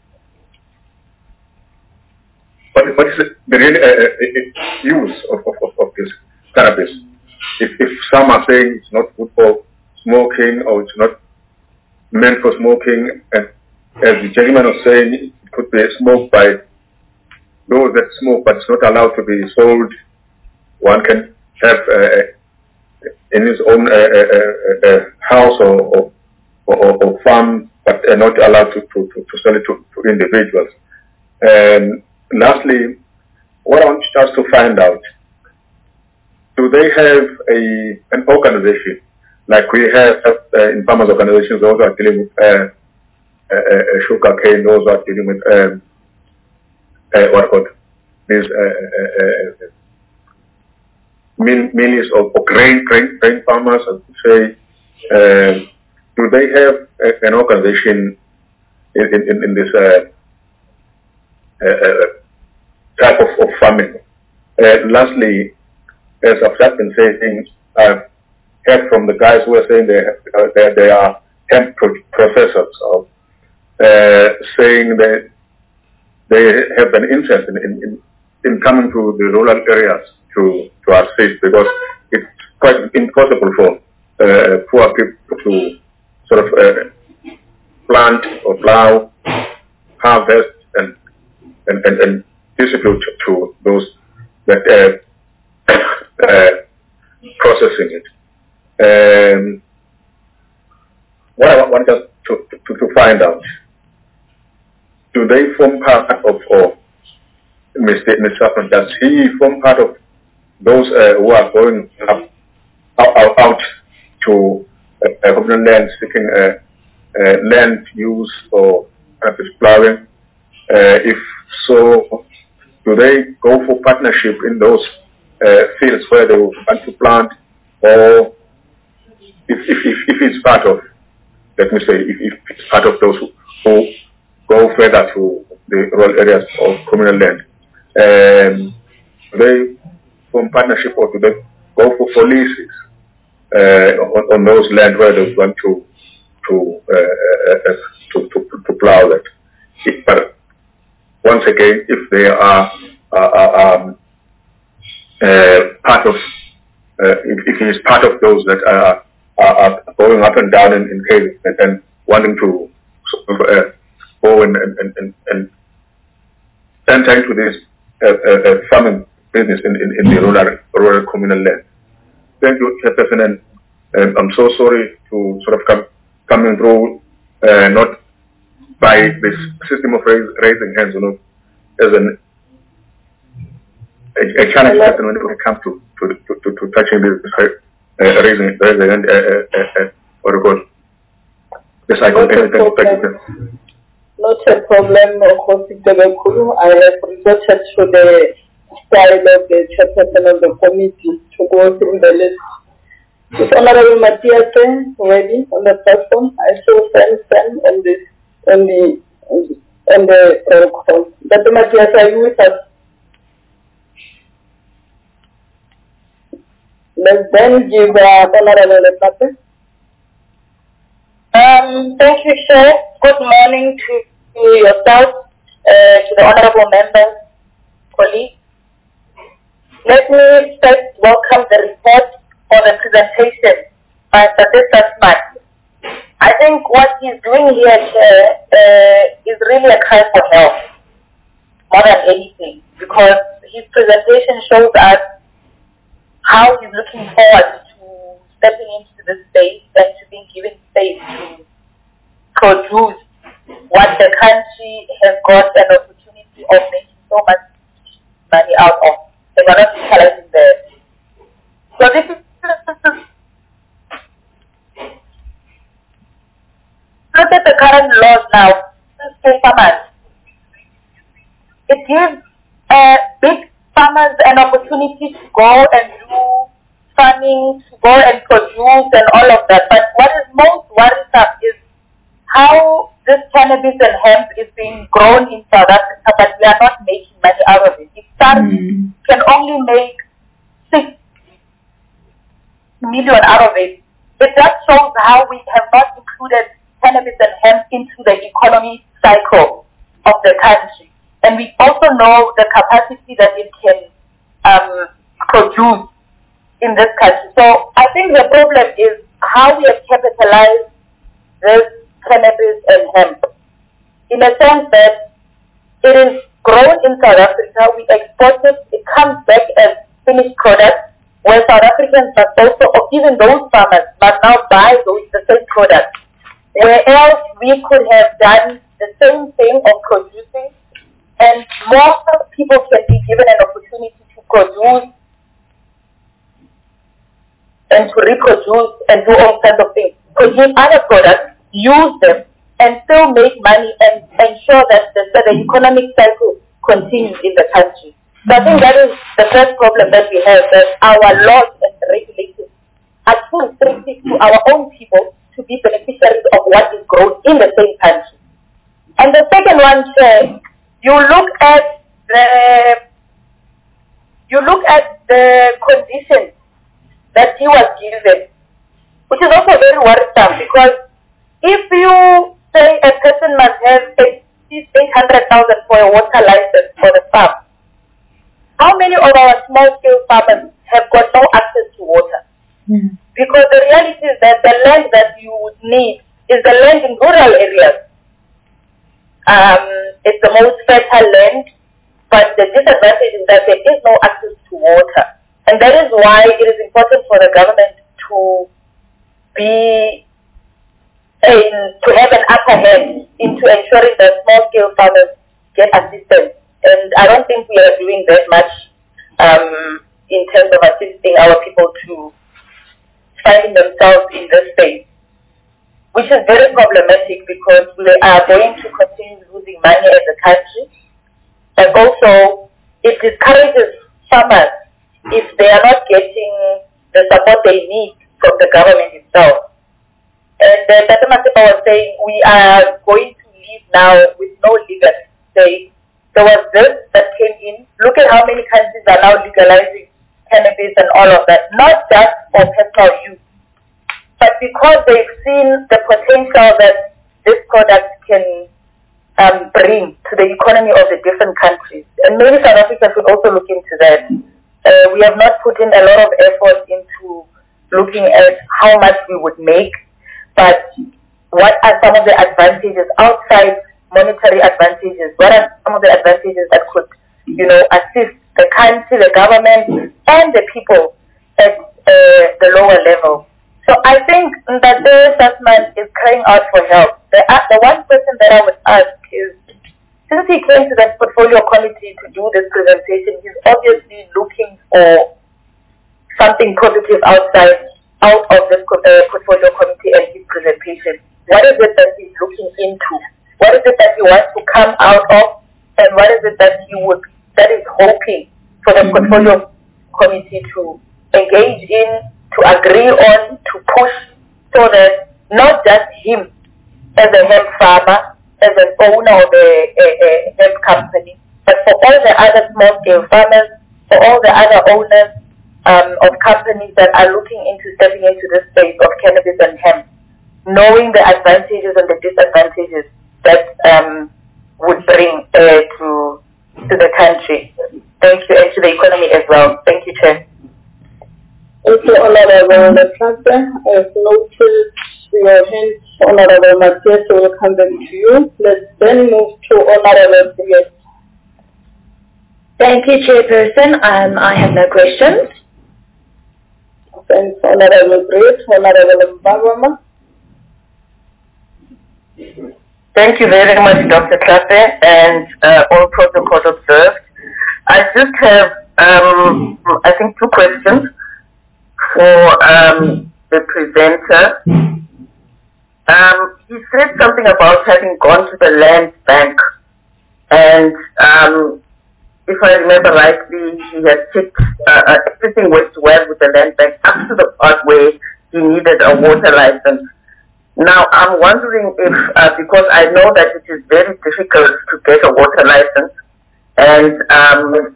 what, what is the real uh, uh, use of, of, of this cannabis? If, if some are saying it's not good for smoking or it's not meant for smoking, and as the gentleman was saying, it could be smoked by those that smoke, but it's not allowed to be sold. One can have uh, in his own uh, uh, uh, house or, or, or, or farm, but are not allowed to, to, to, to sell it to, to individuals. And lastly, what I want us to find out, do they have a an organization like we have uh, in farmers organizations? Those are dealing with uh, uh, uh, sugar cane, those are dealing with um, uh, what called these uh, uh, uh, millions of, of grain, grain grain farmers. I would say, uh, do they have a, an organization in in, in this uh, uh, type of, of farming? Uh, lastly, as I've just been saying, I've heard from the guys who are saying they uh, they, they are hemp processors, of, uh, saying that they have an interest in, in, in coming to the rural areas to, to assist, because it's quite impossible for uh, poor people to sort of uh, plant or plow, harvest, and and, and, and distribute to those that uh, uh, processing it. Um, what I want us to, to, to find out, do they form part of, or Mister Mister does he form part of those uh, who are going up, out, out to uh, communal land, seeking uh, uh, land use or cannabis plowing? Uh, if so, do they go for partnership in those uh, fields where they want to plant, or if, if, if, if it's part of, let me say, if, if it's part of those who, who go further to the rural areas of communal land, um, do they form partnership or do they go for, for leases uh, on, on those land where they want to to uh, uh, to, to, to plow that? If, but once again, if they are uh, um, uh, part of, uh, if, if it is part of those that are, are, are going up and down in, in cases and, and wanting to uh, go and, and, and, and enter into this uh, uh, farming business in, in, in the rural, rural communal land. Thank you, Chairperson, and um, I'm so sorry to sort of come coming through uh, not by this system of raise, raising hands, you know, as an a, a challenge person when it comes to to to, to, to touching this uh, raising raising hand. Uh, uh, uh, what do you call? Yes, I got anything. Thank you. Not a problem, I have resorted to the style of the chairperson of the committee to go through the list. Is Honorable Matthias ready on the platform? I saw Sam Sam on the on the on the roll call. Doctor Matthias, are you with us? Let's then give uh, Honorable the platform. Um, thank you, Chair. Good morning to, to yourself, uh, to the honorable members, colleagues. Let me first welcome the report or the presentation by Professor Smart. I think what he's doing here, Chair, uh, is really a cry for help, more than anything, because his presentation shows us how he's looking forward to stepping into this space and to being given space to produce what the country has got an opportunity of making so much money out of. They were not utilizing the. So this is look at the current laws now. Farmers. It gives uh, big farmers an opportunity to go and do farming, to go and produce and all of that. But what is most worrisome is how this cannabis and hemp is being grown in South Africa, but we are not making money out of it. If some mm. can only make six million out of it, it just shows how we have not included cannabis and hemp into the economy cycle of the country. And we also know the capacity that it can um, produce in this country. So I think the problem is how we have capitalized this cannabis and hemp. In a sense that it is grown in South Africa, we export it, it comes back as finished product, where South Africans must also, or even those farmers, must now buy those the same product. Where else we could have done the same thing of producing, and more people can be given an opportunity to produce and to reproduce and do all kinds of things. Produce other products, use them, and still make money and ensure that the, that the economic cycle continues in the country. So I think that is the first problem that we have, that our laws and regulations are too restrictive to our own people to be beneficiaries of what is grown in the same country. And the second one, Chair, you look at the you look at the conditions that he was given, which is also very worrisome, because if you say a person must have eight hundred thousand for a water license for the farm, how many of our small-scale farmers have got no access to water? Mm. Because the reality is that the land that you would need is the land in rural areas. Um, it's the most fertile land, but the disadvantage is that there is no access to water. And that is why it is important for the government to be in, to have an upper hand into ensuring that small-scale farmers get assistance. And I don't think we are doing that much um, in terms of assisting our people to finding themselves in this space, which is very problematic because we are going to continue losing money as a country. But also, it discourages farmers if they are not getting the support they need from the government itself. And uh, Tata Masipa was saying, we are going to leave now with no legal say. There was this that came in. Look at how many countries are now legalizing cannabis and all of that, not just for personal use, but because they've seen the potential that this product can um, bring to the economy of the different countries. And maybe South Africa should also look into that. Uh, we have not put in a lot of effort into looking at how much we would make, but what are some of the advantages outside monetary advantages? What are some of the advantages that could, you know, assist the country, the government, and the people at uh, the lower level? So I think that the assessment is crying out for help. The, uh, the one question that I would ask is, since he came to the portfolio committee to do this presentation, he's obviously looking for something positive outside, out of this uh, portfolio committee and his presentation. What is it that he's looking into? What is it that he wants to come out of? And what is it that he would, that is hoping for the portfolio committee to engage in, to agree on, to push, so that not just him as a hemp farmer, as an owner of a, a, a hemp company, but for all the other small-scale farmers, for all the other owners um, of companies that are looking into stepping into this space of cannabis and hemp, knowing the advantages and the disadvantages that um, would bring uh, to to the country. Thank you, and to the economy as well. Thank you, Chair. Thank you, Honorable Letrata. I have noted your hand, Honorable Matthias, so we'll come back to you. Let's then move to Honorable Brigette. Thank you, Chairperson. Um, I have no questions. Thanks, Honorable Brigette. Honorable Mbawama. Thank you very much, Doctor Klape, and uh, all protocols observed. I just have, um, I think, two questions for um, the presenter. Um, he said something about having gone to the land bank, and um, if I remember rightly, he had checked uh, everything went well with the land bank up to the part where he needed a water license. Now, I'm wondering if, uh, because I know that it is very difficult to get a water license, and um,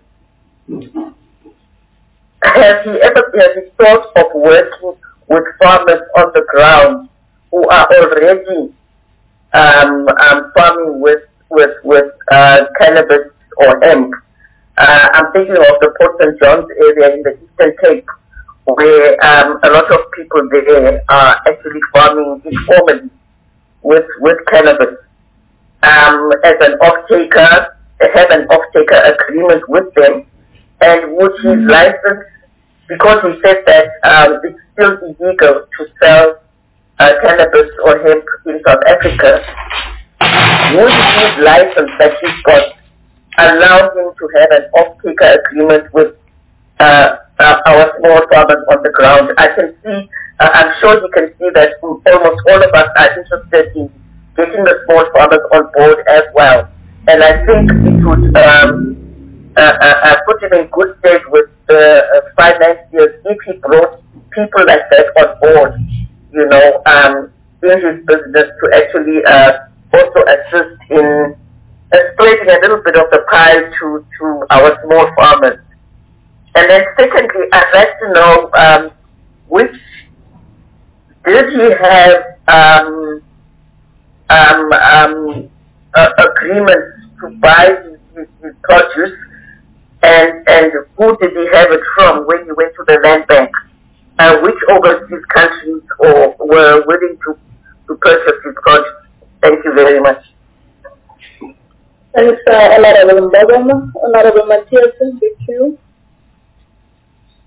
has he ever has he thought of working with farmers on the ground who are already um, um, farming with with with uh, cannabis or hemp? Uh, I'm thinking of the Port Saint John's area in the Eastern Cape, where um, a lot of people there are actually farming informally with with cannabis. Um, as an off-taker, have an off-taker agreement with them, and would his license, because he said that um, it's still illegal to sell uh, cannabis or hemp in South Africa, would his license that he's got allow him to have an off-taker agreement with uh, uh, our small farmers on the ground? I can see, uh, I'm sure he can see that almost all of us are interested in getting the small farmers on board as well. And I think it would um, uh, uh, uh, put him in good stead with the uh, financiers if he brought people like that on board, you know, um, in his business to actually uh, also assist in uh, spreading a little bit of the pie to, to our small farmers. And then secondly, I'd like to know um, which, did he have um, um, um, uh, agreements to buy his, his, his produce, and, and who did he have it from when he went to the land bank? Uh, which overseas countries or were willing to, to purchase his produce? Thank you very much. Thanks, uh, Honorable Mbawama. Honorable Matthias, with you.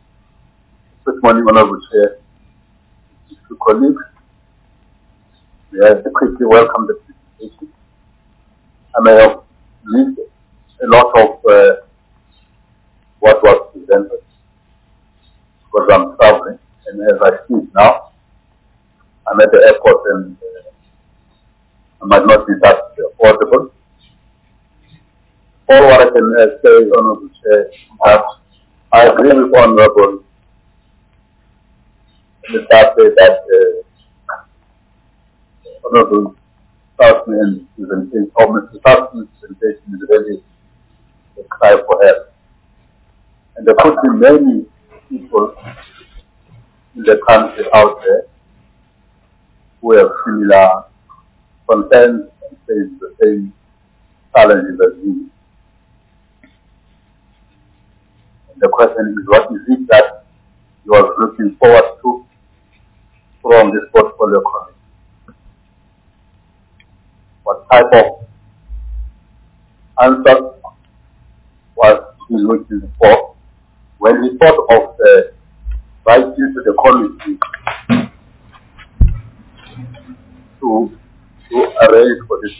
Good morning, Honorable Chair, to colleagues. Yes, to quickly welcome the presentation. I may have missed a lot of uh, what was presented because I'm traveling, and as I speak now, I'm at the airport and uh, I might not be that uh, audible. All what I can uh, say, Honorable Chair, that I agree with Honorable Mister that uh, Honorable Southman's presentation, or Mister Southman's presentation is really a cry for help. And there could be many people in the country out there who have similar concerns and face the same challenges as we. And the question is, what is it that you are looking forward to from this portfolio committee? What type of answer was he looking for when he thought of the right into the committee to, to arrange for this?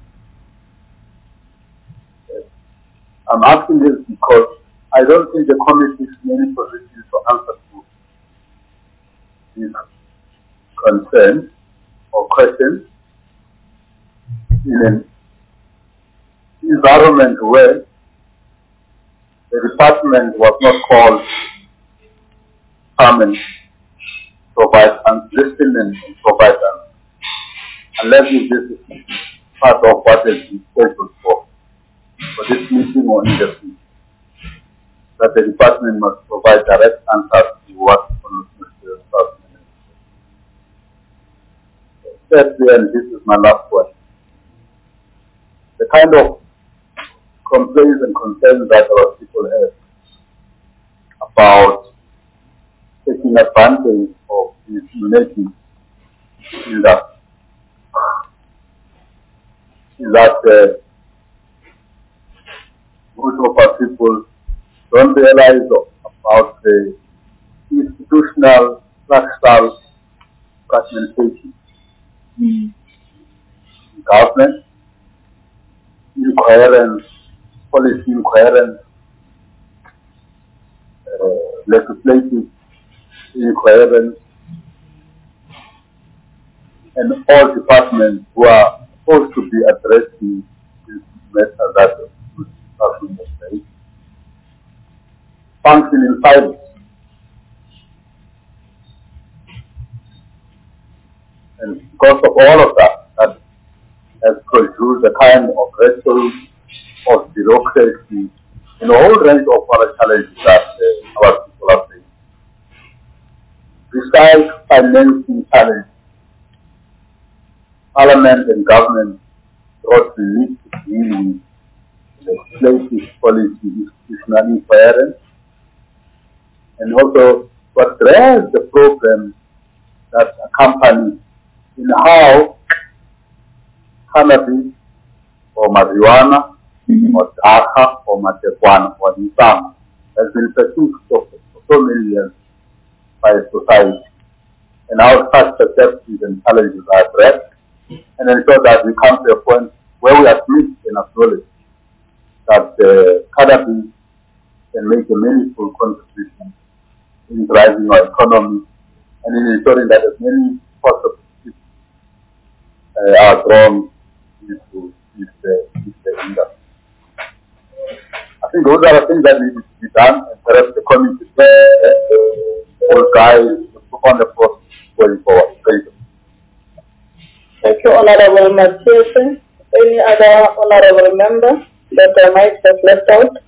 Yes. I'm asking this because I don't think the committee is in any position to answer to these concerns or questions in an environment where the department was not called to come and provide and listen and provide answers, unless if this is part of what has been scheduled for, for this meeting or in the meeting, that the department must provide direct answers to what Mister Southman said. Thirdly, and this is my last one, the kind of complaints and concerns that our people have about taking advantage of this unity is that, is that uh, most of our people don't realize about the institutional, structural fragmentation in government, incoherence, policy incoherence, uh, legislative incoherence, and all departments who are supposed to be addressing this matter that the department has made function in silence. And because of all of that, that has produced a kind of rhetoric of bureaucracy in a whole range of other challenges that uh, our people are facing. Besides financing challenges, Parliament and government brought need to deal with legislative policy, institutional incoherence, and also to address the problem that accompanies in how cannabis or marijuana mm-hmm. or daka or marijuana or nisam has been perceived for, for so many years by society, and how such perceptions and challenges are addressed, and ensure that we come to a point where we admit and acknowledge that uh, cannabis can make a meaningful contribution in driving our economy and in ensuring that as many possible people uh, are drawn into this, uh, this uh, industry. I think those are the things that need to be done, and perhaps the community will guide on the process going forward. Thank you. Thank you, Honorable Mathiesen. Any other honorable member that I might have left out?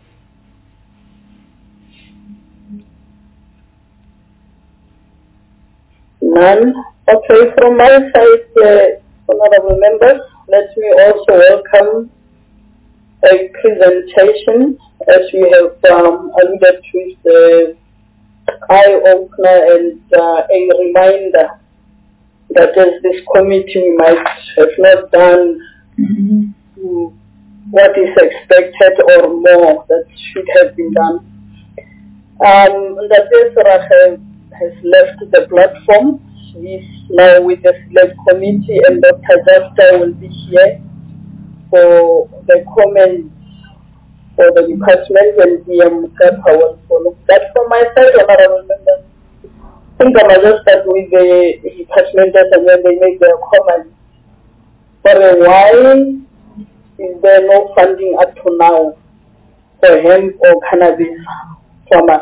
None. Okay, from my side, uh, honorable members, let me also welcome a presentation, as we have um, alluded to, the eye-opener and uh, a reminder that as this committee we might have not done mm-hmm. what is expected or more that should have been done. Um, the has, has left the platform, this now with the select committee, and Doctor Jasta will be here for the comments for the department, and D M Mukapa will follow. But from my side, honorable members, I think I must just start with the department and when they make their comments. For a while, is there no funding up to now for hemp or cannabis farmers?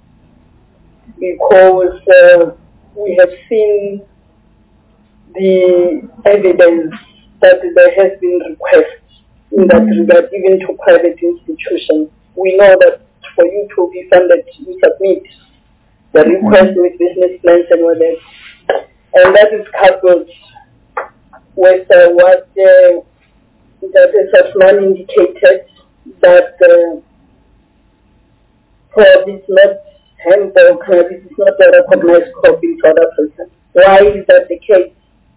Because uh, we have seen the evidence that there has been requests in that regard, even to private institutions. We know that for you to be funded, you submit the request with business plans and whatever. And that is coupled with uh, what uh, that assessment indicated, that uh, crop is not hemp or cannabis is not a recognized crop in South Africa. Why is that the case?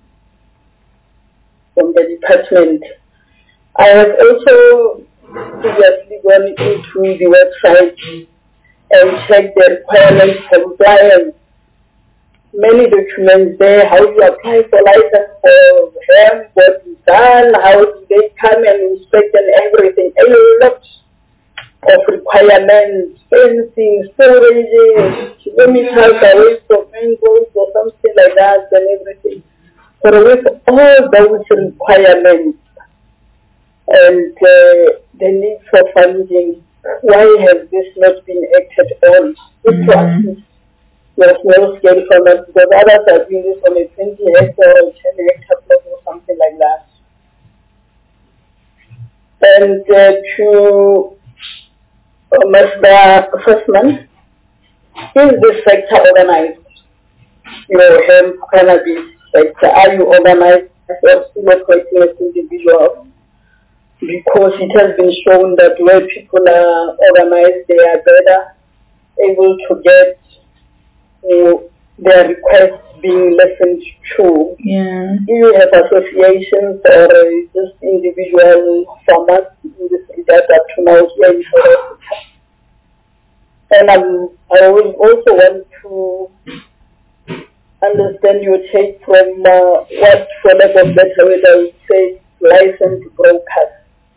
From the department, I have also previously gone into the website and checked the requirements for compliance. Many documents there, how you apply for license for hemp, what is done, how do they come and inspect and everything. A lot of requirements, fencing, storage, kilometers away from angles or something like that and everything. So with all those requirements and uh, the need for funding, why has this not been acted on? It's to assist your small scale farmers, because others are doing this on a twenty hectare or ten hectare plot or something like that. And uh, to uh, Mister Firstman, is this sector organized? You know, hemp, cannabis sector, are you organized or still operating as individuals? Because it has been shown that where people are organized, they are better able to get uh, their requests being listened to. Yeah. Do you have associations or uh, just individual farmers in this regard up to now here in South Africa? And um, I will also want to understand your take from uh, what, for lack of better word, I would say, licensed brokers.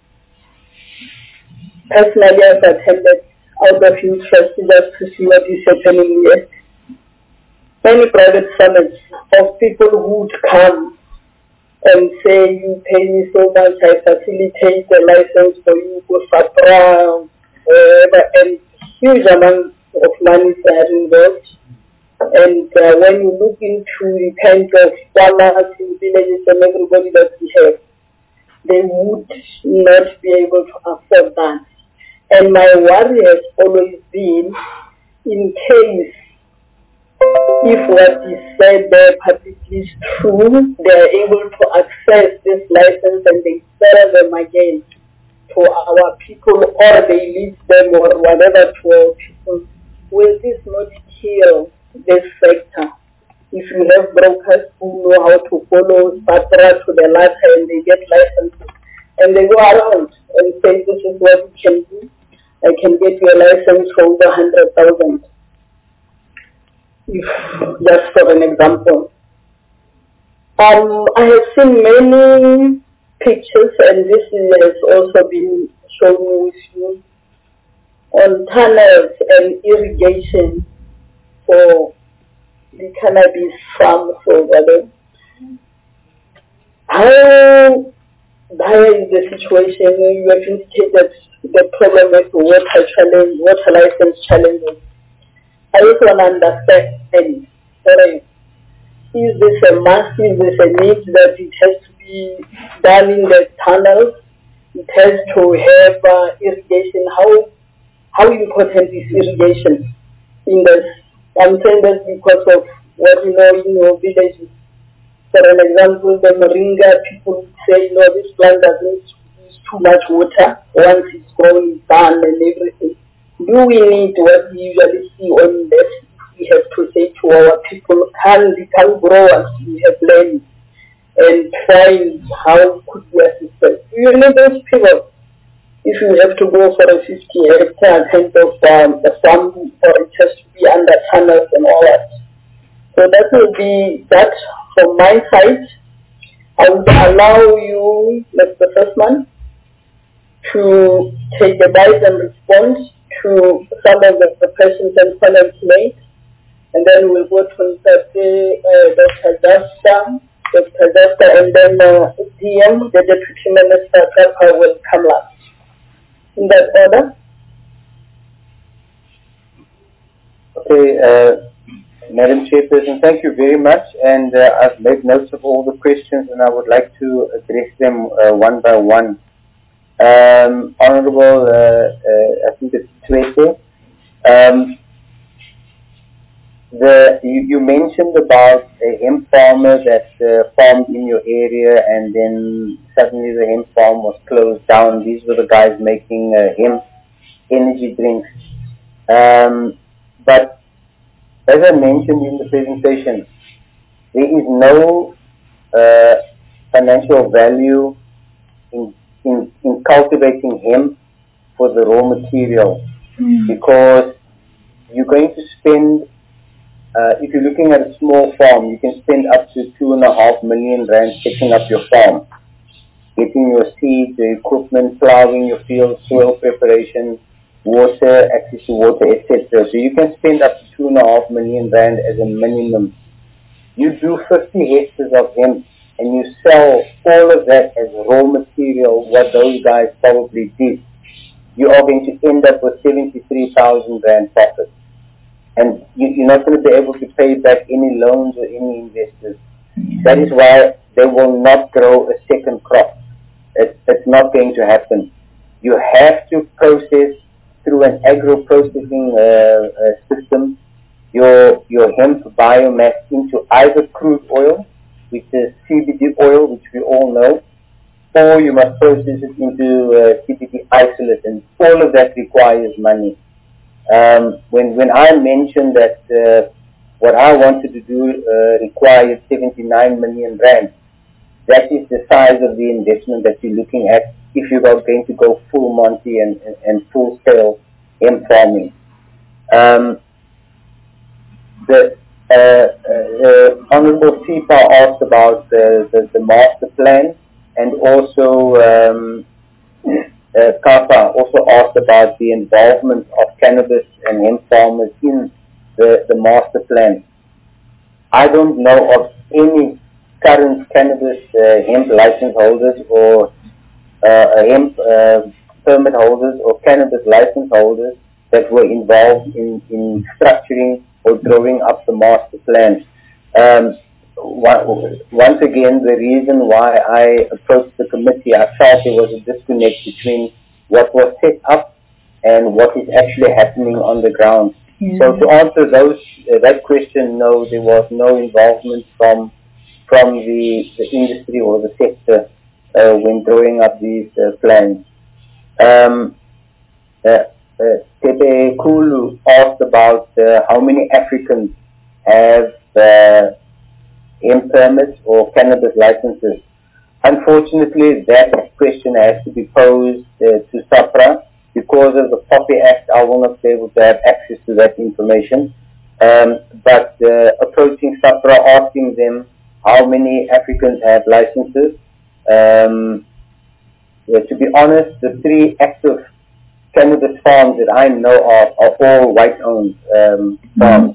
Personally, I've attended out of interest just to see what is happening here. Many private summits of people who would come and say, you pay me so much, I facilitate the license for you, go Fatra, wherever, and huge amounts of money are involved. And uh, when you look into the kind of farmers in villages and everybody that we have, they would not be able to afford that. And my worry has always been, in case if what is said there publicly is true, they are able to access this license and they sell them again to our people, or they lease them or whatever to our people. Will this not kill this sector? If you have brokers who know how to follow Patra to the latter and they get licenses and they go around and say, this is what you can do, I can get you a license for over one hundred thousand. If, just for an example. Um, I have seen many pictures, and this has also been shown with you, on tunnels and irrigation for the cannabis farms or whatever. How dire is the situation? You have indicated the problem with water challenge, water license challenges. I also want to understand, sorry, is this a must, is this a need that it has to be done in the tunnels? It has to have uh, irrigation. How how important is irrigation in this? I'm saying this because of what you know in your villages. For an example, the moringa, people would say, no, this plant doesn't use too much water once it's grown, done and everything. Do we need what we usually see on that? We have to say to our people, can become growers, we have land, and find how could we assist them. You need those people. If you have to go for a fifty hectare kind of um, a farm, or it has to be under tunnels and all that. So that will be that from my side. I would allow you, Mister Firstman, to take a bite and respond to some of the, the questions and comments made. And then we'll go to uh, Doctor Dasta, Doctor Dasta, and then uh, D M, the Deputy Minister, Kapa, will come last. In that order. Okay, uh, Madam Chairperson, thank you very much. And uh, I've made notes of all the questions, and I would like to address them uh, one by one. Um, Honourable, uh, uh, I think it's Twete. Um, the you, you mentioned about a hemp farmer that uh, farmed in your area, and then suddenly the hemp farm was closed down. These were the guys making uh, hemp energy drinks. Um, but as I mentioned in the presentation, there is no uh, financial value in, in, in cultivating hemp for the raw material, mm. because you're going to spend, uh, if you're looking at a small farm, you can spend up to two and a half million rand setting up your farm, getting your seeds, the equipment, plowing your fields, soil preparation, water, access to water, et cetera. So you can spend up to two and a half million rand as a minimum. You do fifty hectares of hemp and you sell all of that as raw material, what those guys probably did. You are going to end up with seventy-three thousand rand profit. And you, you're not going to be able to pay back any loans or any investors. Mm-hmm. That is why they will not grow a second crop. It, it's not going to happen. You have to process through an agro-processing uh, uh, system your your hemp biomass into either crude oil, which is C B D oil, which we all know, or you must process it into uh, C B D isolate, and all of that requires money. Um, when when I mentioned that uh, what I wanted to do uh, required seventy-nine million rand, that is the size of the investment that you're looking at if you are going to go full Monty and, and, and full scale hemp farming. Um, the uh, uh, Honourable Sipa asked about the, the, the master plan, and also um, uh, Kapa also asked about the involvement of cannabis and hemp farmers in the, the master plan. I don't know of any current cannabis uh, hemp license holders or uh, hemp uh, permit holders or cannabis license holders that were involved in, in structuring or drawing up the master plan. Um, once again, the reason why I approached the committee, I felt there was a disconnect between what was set up and what is actually happening on the ground. Yeah. So to answer those uh, that question, no, there was no involvement from from the, the industry or the sector uh, when drawing up these uh, plans. Um, uh, uh, Tepe Kulu asked about uh, how many Africans have uh, hemp permits or cannabis licenses. Unfortunately, that question has to be posed uh, to SAPRA. Because of the POPI Act, I will not be able to have access to that information. Um, but uh, approaching SAPRA, asking them how many Africans have licenses. Um, yeah, to be honest, the three active cannabis farms that I know of are all white-owned um, farms.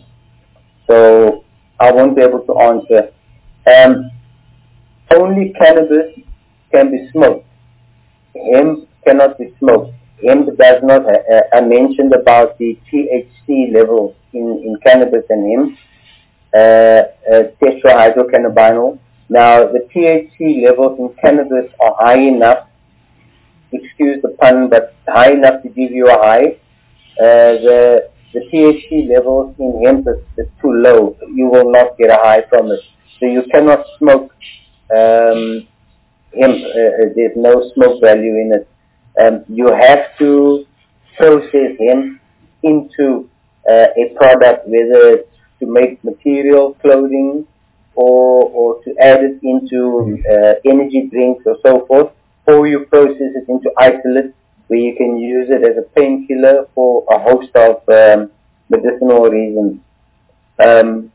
So I won't be able to answer. Um, only cannabis can be smoked. Hemp cannot be smoked. Hemp does not, uh, I mentioned about the T H C levels in, in cannabis and hemp, uh, uh, tetrahydrocannabinol. Now, the T H C levels in cannabis are high enough, excuse the pun, but high enough to give you a high. Uh, the, the T H C levels in hemp is, is too low. You will not get a high from it. So you cannot smoke um, hemp. Uh, there's no smoke value in it. Um, you have to process hemp into uh, a product, whether it's to make material, clothing, or, or to add it into uh, energy drinks or so forth, or you process it into isolate, where you can use it as a painkiller for a host of um, medicinal reasons. Um,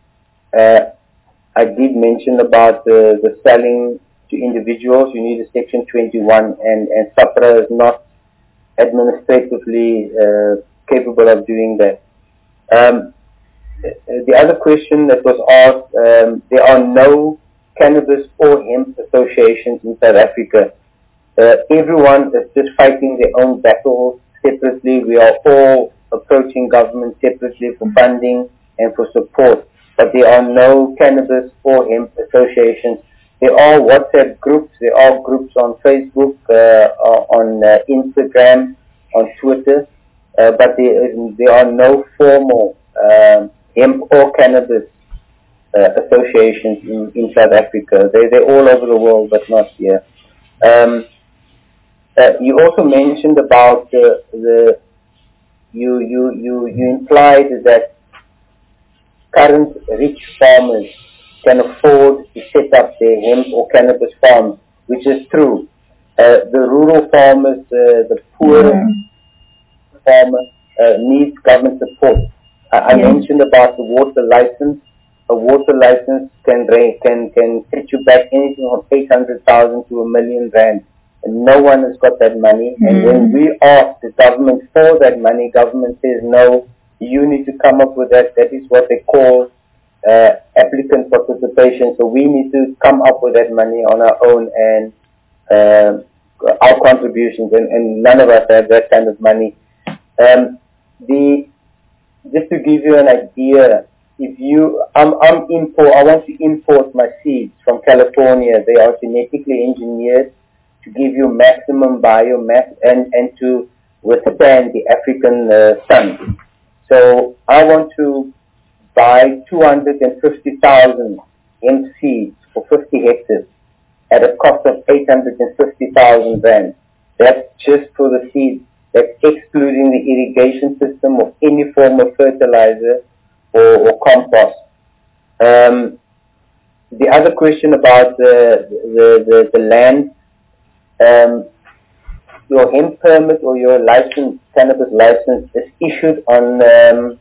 uh, I did mention about the, the selling to individuals. You need a Section twenty-one, and, and SAPRA is not administratively uh, capable of doing that. Um, the other question that was asked, um, there are no cannabis or hemp associations in South Africa. Uh, everyone is just fighting their own battles separately. We are all approaching government separately for funding and for support. But there are no cannabis or hemp associations. There are WhatsApp groups. There are groups on Facebook, uh, on uh, Instagram, on Twitter. Uh, but there, is, there are no formal um, hemp or cannabis uh, associations in, in South Africa. They, they're all over the world, but not here. Um, uh, you also mentioned about uh, the, you, you, you, you implied that current rich farmers can afford to set up their hemp or cannabis farms, which is true. Uh, the rural farmers, uh, the poor mm. farmer uh, needs government support. I, I yes. mentioned about the water license. A water license can can can set you back anything from eight hundred thousand to a million rand, and no one has got that money. Mm. And when we ask the government for that money, government says no. You need to come up with that. That is what they call uh, applicant participation. So we need to come up with that money on our own and uh, our contributions, and, and none of us have that kind of money. Um, the just to give you an idea, if you, I'm, I'm import, I want to import my seeds from California. They are genetically engineered to give you maximum biomass and and to withstand the African uh, sun. So I want to buy two hundred fifty thousand hemp seeds for fifty hectares at a cost of eight hundred fifty thousand rand. That's just for the seeds. That's excluding the irrigation system of any form of fertilizer or, or compost. Um, the other question about the the, the, the land, um, your hemp permit or your license, cannabis license, is issued on um,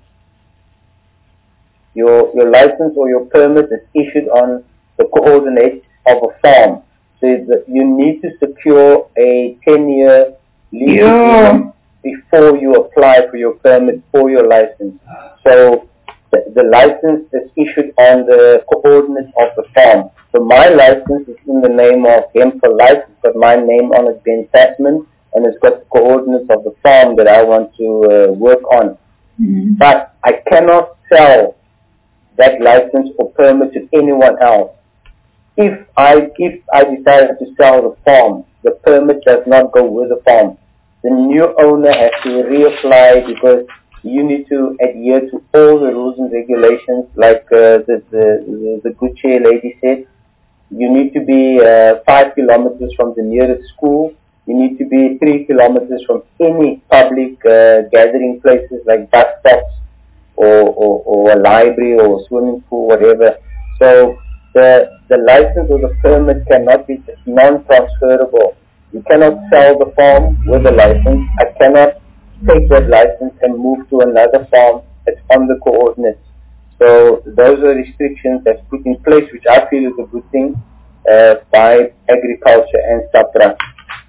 your your license or your permit is issued on the coordinates of a farm. So that you need to secure a ten-year lease yeah. before you apply for your permit or your license. So the, the license is issued on the coordinates of the farm. So my license is in the name of Hemp for Life. It's got my name on it, Ben Tasman, and it's got the coordinates of the farm that I want to uh, work on. Mm-hmm. But I cannot sell that license or permit to anyone else. If I if I decided to sell the farm, the permit does not go with the farm. The new owner has to reapply because you need to adhere to all the rules and regulations, like uh, the, the the good chair lady said. You need to be uh, five kilometers from the nearest school. You need to be three kilometers from any public uh, gathering places like bus stops or, or, or a library or a swimming pool, whatever. So the the license or the permit cannot be non-transferable. You cannot sell the farm with a license. I cannot take that license and move to another farm that's on the coordinates. So those are restrictions that's put in place, which I feel is a good thing uh, by agriculture and SAPRA.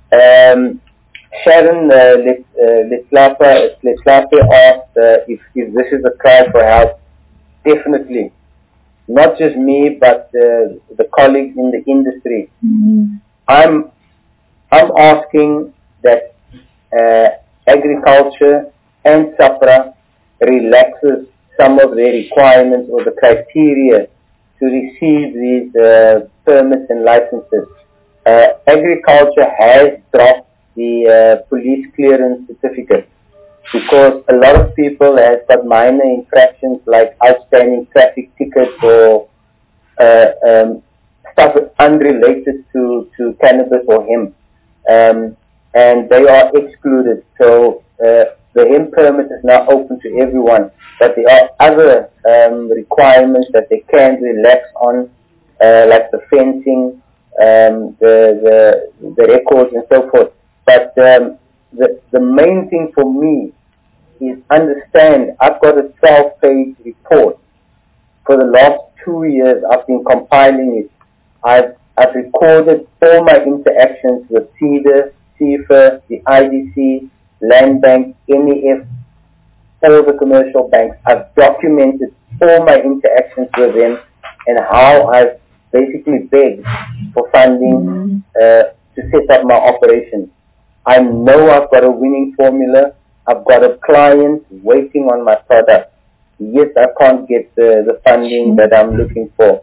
Um, Sharon uh, Letlapa asked uh, if, if this is a cry for help. Definitely. Not just me, but uh, the colleagues in the industry. Mm-hmm. I'm I'm asking that uh, agriculture and SAPRA relaxes some of their requirements or the criteria to receive these uh, permits and licenses. Uh, agriculture has dropped the uh, police clearance certificate because a lot of people have got minor infractions like outstanding traffic tickets or uh, um, stuff unrelated to, to cannabis or hemp. Um, and they are excluded. So uh, the hemp permit is now open to everyone. But there are other um, requirements that they can relax on, uh, like the fencing, um, the, the the records and so forth. But um, the the main thing for me is understand. I've got a twelve-page report for the last two years, I've been compiling it. I've, I've recorded all my interactions with C E D A, C I F A, the I D C, Land Bank, N E F, all the commercial banks. I've documented all my interactions with them and how I've basically begged for funding uh, to set up my operation. I know I've got a winning formula. I've got a client waiting on my product. Yes, I can't get the, the funding that I'm looking for.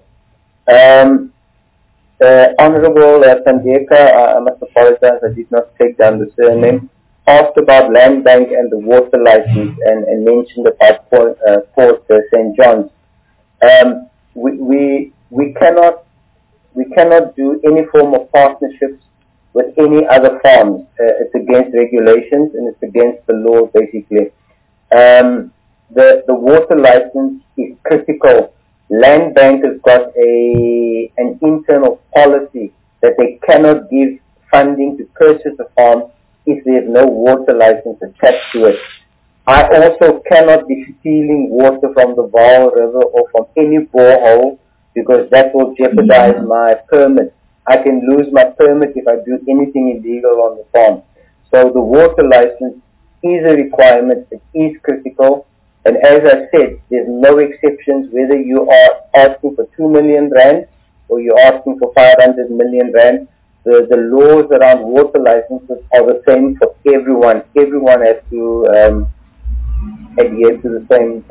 Um, uh, Honorable uh, Tandeka, I, I must apologize, I did not take down the surname, asked about Land Bank and the water license and, and mentioned about Port, uh, Port uh, Saint John's. Um, we, we, we cannot we cannot do any form of partnerships with any other farms. Uh, it's against regulations and it's against the law, basically. Um, the, the water license is critical. Land Bank has got a, an internal policy that they cannot give funding to purchase a farm if there's no water license attached to it. I also cannot be stealing water from the Vaal River or from any borehole because that will jeopardize my permit. I can lose my permit if I do anything illegal on the farm. So the water license is a requirement. It is critical. And as I said, there's no exceptions whether you are asking for two million rand or you're asking for five hundred million rand. The, the laws around water licenses are the same for everyone. Everyone has to um, adhere to the same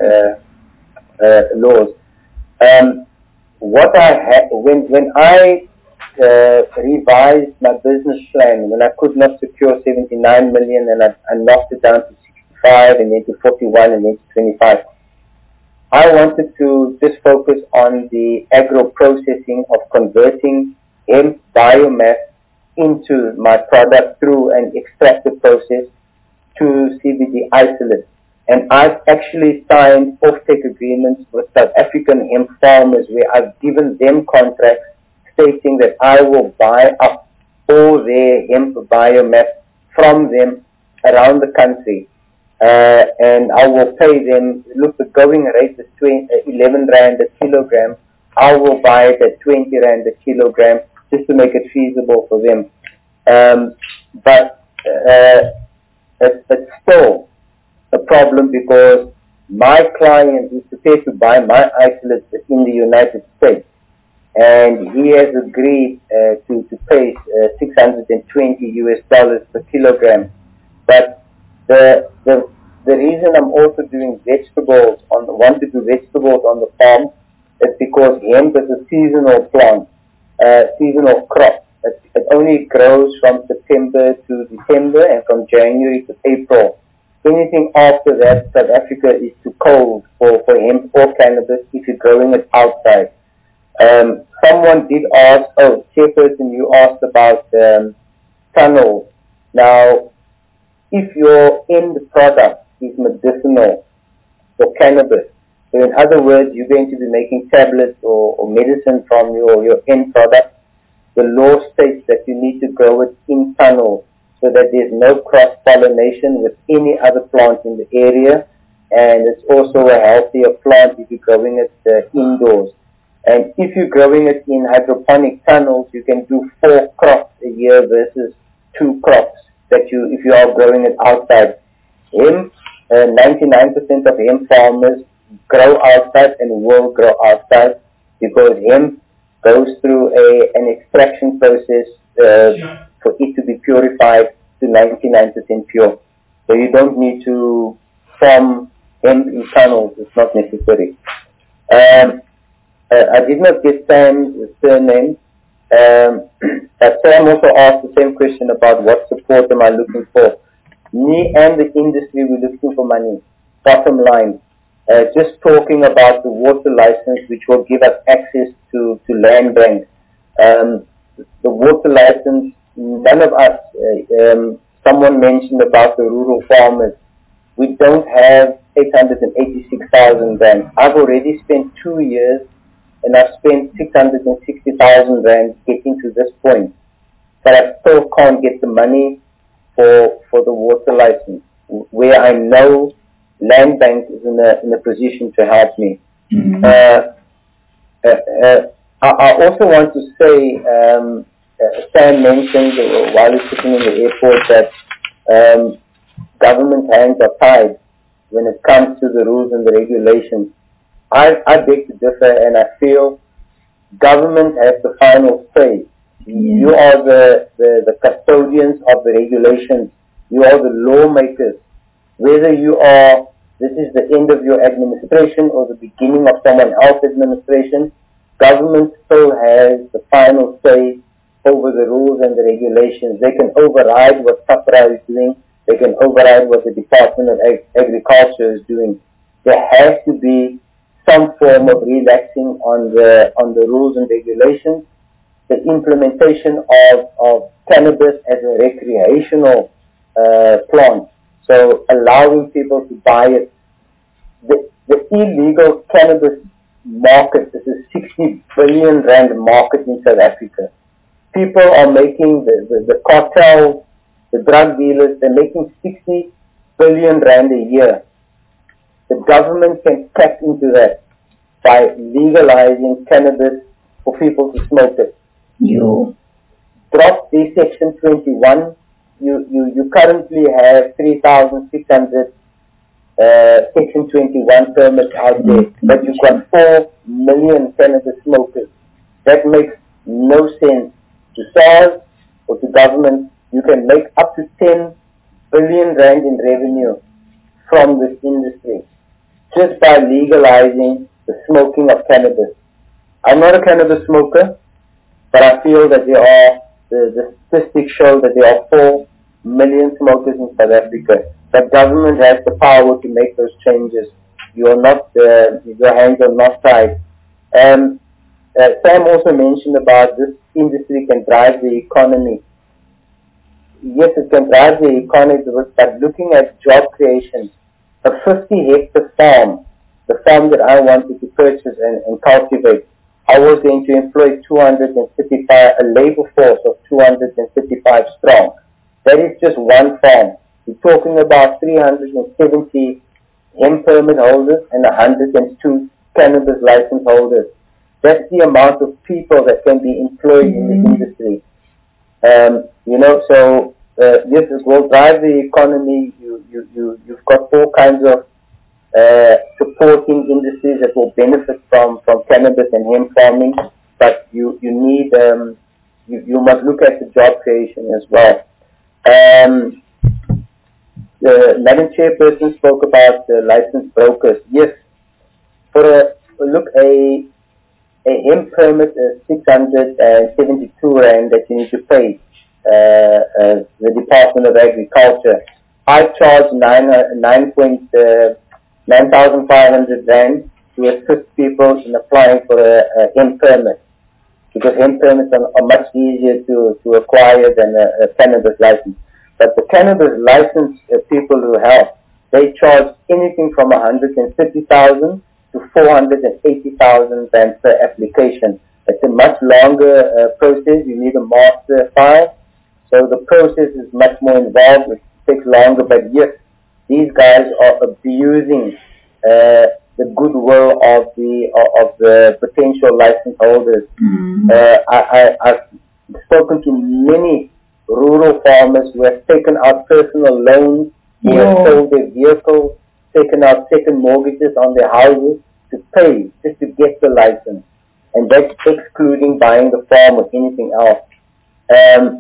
uh, uh, laws. Um, what I had, when, when I uh, revised my business plan, when I could not secure seventy-nine million and I, I knocked it down to sixty-five and then to forty-one and then to twenty-five, I wanted to just focus on the agro-processing of converting hemp biomass into my product through an extractive process to C B D isolate. And I've actually signed off-take agreements with South African hemp farmers where I've given them contracts stating that I will buy up all their hemp biomass from them around the country. Uh, and I will pay them, look, the going rate is twenty, eleven rand a kilogram. I will buy it at twenty rand a kilogram just to make it feasible for them. Um, but uh, it's, it's still a problem because my client is prepared to buy my isolates in the United States, and he has agreed uh, to, to pay uh, six hundred twenty U S dollars per kilogram. But the, the, the reason I'm also doing vegetables, on want to do vegetables on the farm, is because hemp is a seasonal plant, uh, seasonal crop. It, it only grows from September to December and from January to April. Anything after that, South Africa is too cold for, for hemp or cannabis if you're growing it outside. Um, someone did ask, oh, Chairperson, you asked about um, tunnels. Now, if your end product is medicinal for cannabis, so in other words, you're going to be making tablets or, or medicine from your, your end product, the law states that you need to grow it in tunnels, so that there's no cross-pollination with any other plant in the area, and it's also a healthier plant if you're growing it uh, indoors. And if you're growing it in hydroponic tunnels, you can do four crops a year versus two crops that you, if you are growing it outside. Hemp, uh, ninety-nine percent of hemp farmers grow outside and will grow outside because hemp goes through a, an extraction process uh, for it to be purified to ninety-nine percent pure. So you don't need to farm hemp in tunnels, it's not necessary. Um, uh, I did not get Sam's surname. Um, but Sam also asked the same question about what support am I looking for. Me and the industry, we're looking for money. Bottom line, uh, just talking about the water license, which will give us access to, to land banks. Um, the water license, none of us, uh, um, someone mentioned about the rural farmers. We don't have eight hundred eighty-six thousand rand. I've already spent two years and I've spent six hundred sixty thousand rand getting to this point. But I still can't get the money for, for the water license, where I know Land Bank is in a, in a position to help me. Mm-hmm. uh, uh, uh, I, I also want to say, um, uh, Sam mentioned uh, while he's sitting in the airport that um, government hands are tied when it comes to the rules and the regulations. I, I beg to differ, and I feel government has the final say. Yeah. You are the, the, the custodians of the regulations. You are the lawmakers. Whether you are, this is the end of your administration or the beginning of someone else's administration, government still has the final say over the rules and the regulations. They can override what SAPRA is doing. They can override what the Department of Ag- Agriculture is doing. There has to be some form of relaxing on the on the rules and regulations. The implementation of, of cannabis as a recreational uh, plant. So allowing people to buy it. The, the illegal cannabis market is a sixty billion rand market in South Africa. People are making, the, the, the cartels, the drug dealers, they're making sixty billion rand a year. The government can tap into that by legalizing cannabis for people to smoke it. You drop the Section twenty-one. You, you, you currently have three thousand six hundred uh, Section twenty-one permits out there, but you've got four million cannabis smokers. That makes no sense to SARS or to government. You can make up to ten billion rand in revenue from this industry just by legalizing the smoking of cannabis. I'm not a cannabis smoker, but I feel that there are, the, the statistics show that there are four million smokers in South Africa. The government has the power to make those changes. You are not, uh, your hands are not tied. Um, uh, Sam also mentioned about this industry can drive the economy. Yes, it can drive the economy, but looking at job creation, a fifty hectare farm, the farm that I wanted to purchase and, and cultivate, I was going to employ two hundred thirty-five, a labor force of two hundred thirty-five strong. That is just one farm. We're talking about three hundred seventy hemp permit holders and one hundred two cannabis license holders. That's the amount of people that can be employed mm-hmm. in the industry. Um, you know, so uh, yes, it will drive the economy. You, you, you, you've got all kinds of uh, supporting industries that will benefit from, from cannabis and hemp farming, but you, you need, um, you, you must look at the job creation as well. Um, the Madam Chairperson spoke about the licensed brokers. Yes, for a, look, a A hemp permit is six hundred seventy-two rand that you need to pay uh, uh, the Department of Agriculture. I charge nine nine point nine thousand five hundred rand to assist people in applying for a, a hemp permit, because hemp permits are, are much easier to, to acquire than a, a cannabis license. But the cannabis license uh, people who help, they charge anything from one hundred thirty thousand to four hundred eighty thousand rand per application. It's a much longer uh, process. You need a master file. So the process is much more involved. It takes longer. But yes, these guys are abusing uh, the goodwill of the of, of the potential license holders. Mm-hmm. uh, I, I, I've spoken to many rural farmers who have taken out personal loans, who yeah. have sold their vehicles, taken out second mortgages on their houses to pay just to get the license, and that's excluding buying the farm or anything else. Um,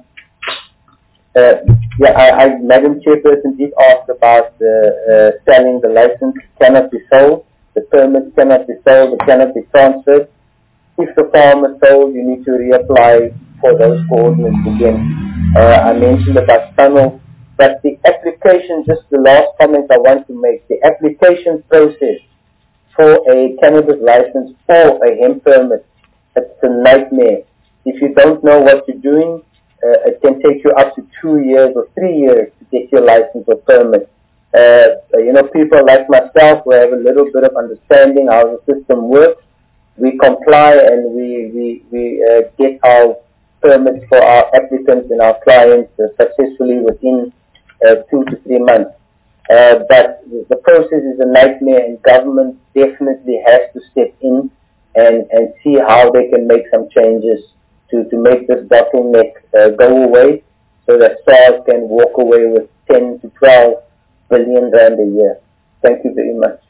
uh, yeah, I, I, Madam Chairperson did ask about uh, uh, selling the license. Cannot be sold. The permits cannot be sold. It cannot be transferred. If the farm is sold, you need to reapply for those coordinates again. Uh, I mentioned about tunnels. But the application, just the last comment I want to make, the application process for a cannabis license or a hemp permit, it's a nightmare. If you don't know what you're doing, uh, it can take you up to two years or three years to get your license or permit. Uh, you know, people like myself who have a little bit of understanding how the system works, we comply and we, we, we uh, get our permits for our applicants and our clients uh, successfully within Uh, two to three months. Uh, but the process is a nightmare, and government definitely has to step in and, and see how they can make some changes to, to make this bottleneck uh, go away, so that SARS can walk away with ten to twelve billion rand a year. Thank you very much.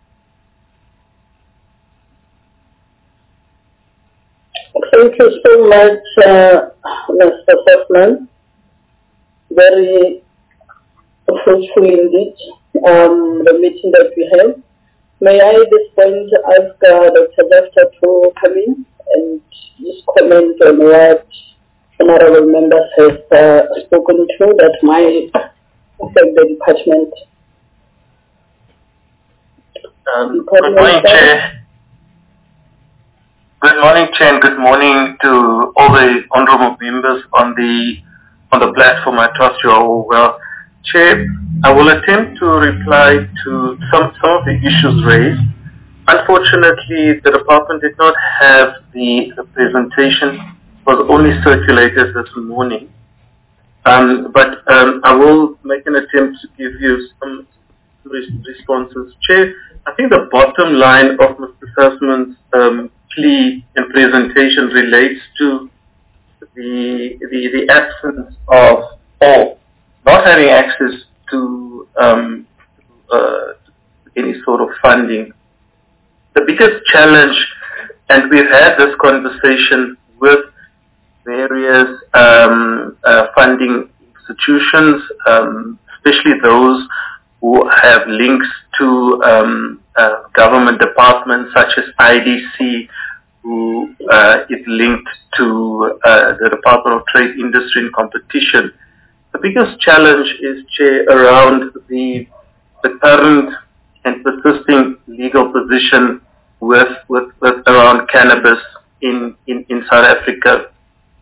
Thank you so much, uh, Mister Hoffman. Very fruitful indeed, um, the meeting that we have. May I at this point ask uh, Doctor Jefta to come in and just comment on what honorable members have uh, spoken to that might affect the department. Um, good morning, Chair. Good morning, Chair, and good morning to all the honourable members on the on the platform. I trust you are all well. Chair, I will attempt to reply to some, some of the issues raised. Unfortunately, the department did not have the, the presentation. It was only circulated this morning. Um, but um, I will make an attempt to give you some responses. Chair, I think the bottom line of Mister Sussman's um, plea and presentation relates to the, the, the absence of, or not having access to um, uh, any sort of funding. The biggest challenge, and we've had this conversation with various um, uh, funding institutions, um, especially those who have links to um, uh, government departments such as I D C, who uh, is linked to uh, the Department of Trade, Industry and Competition. The biggest challenge is, Chair, around the, the current and persisting legal position with, with, with around cannabis in, in, in South Africa.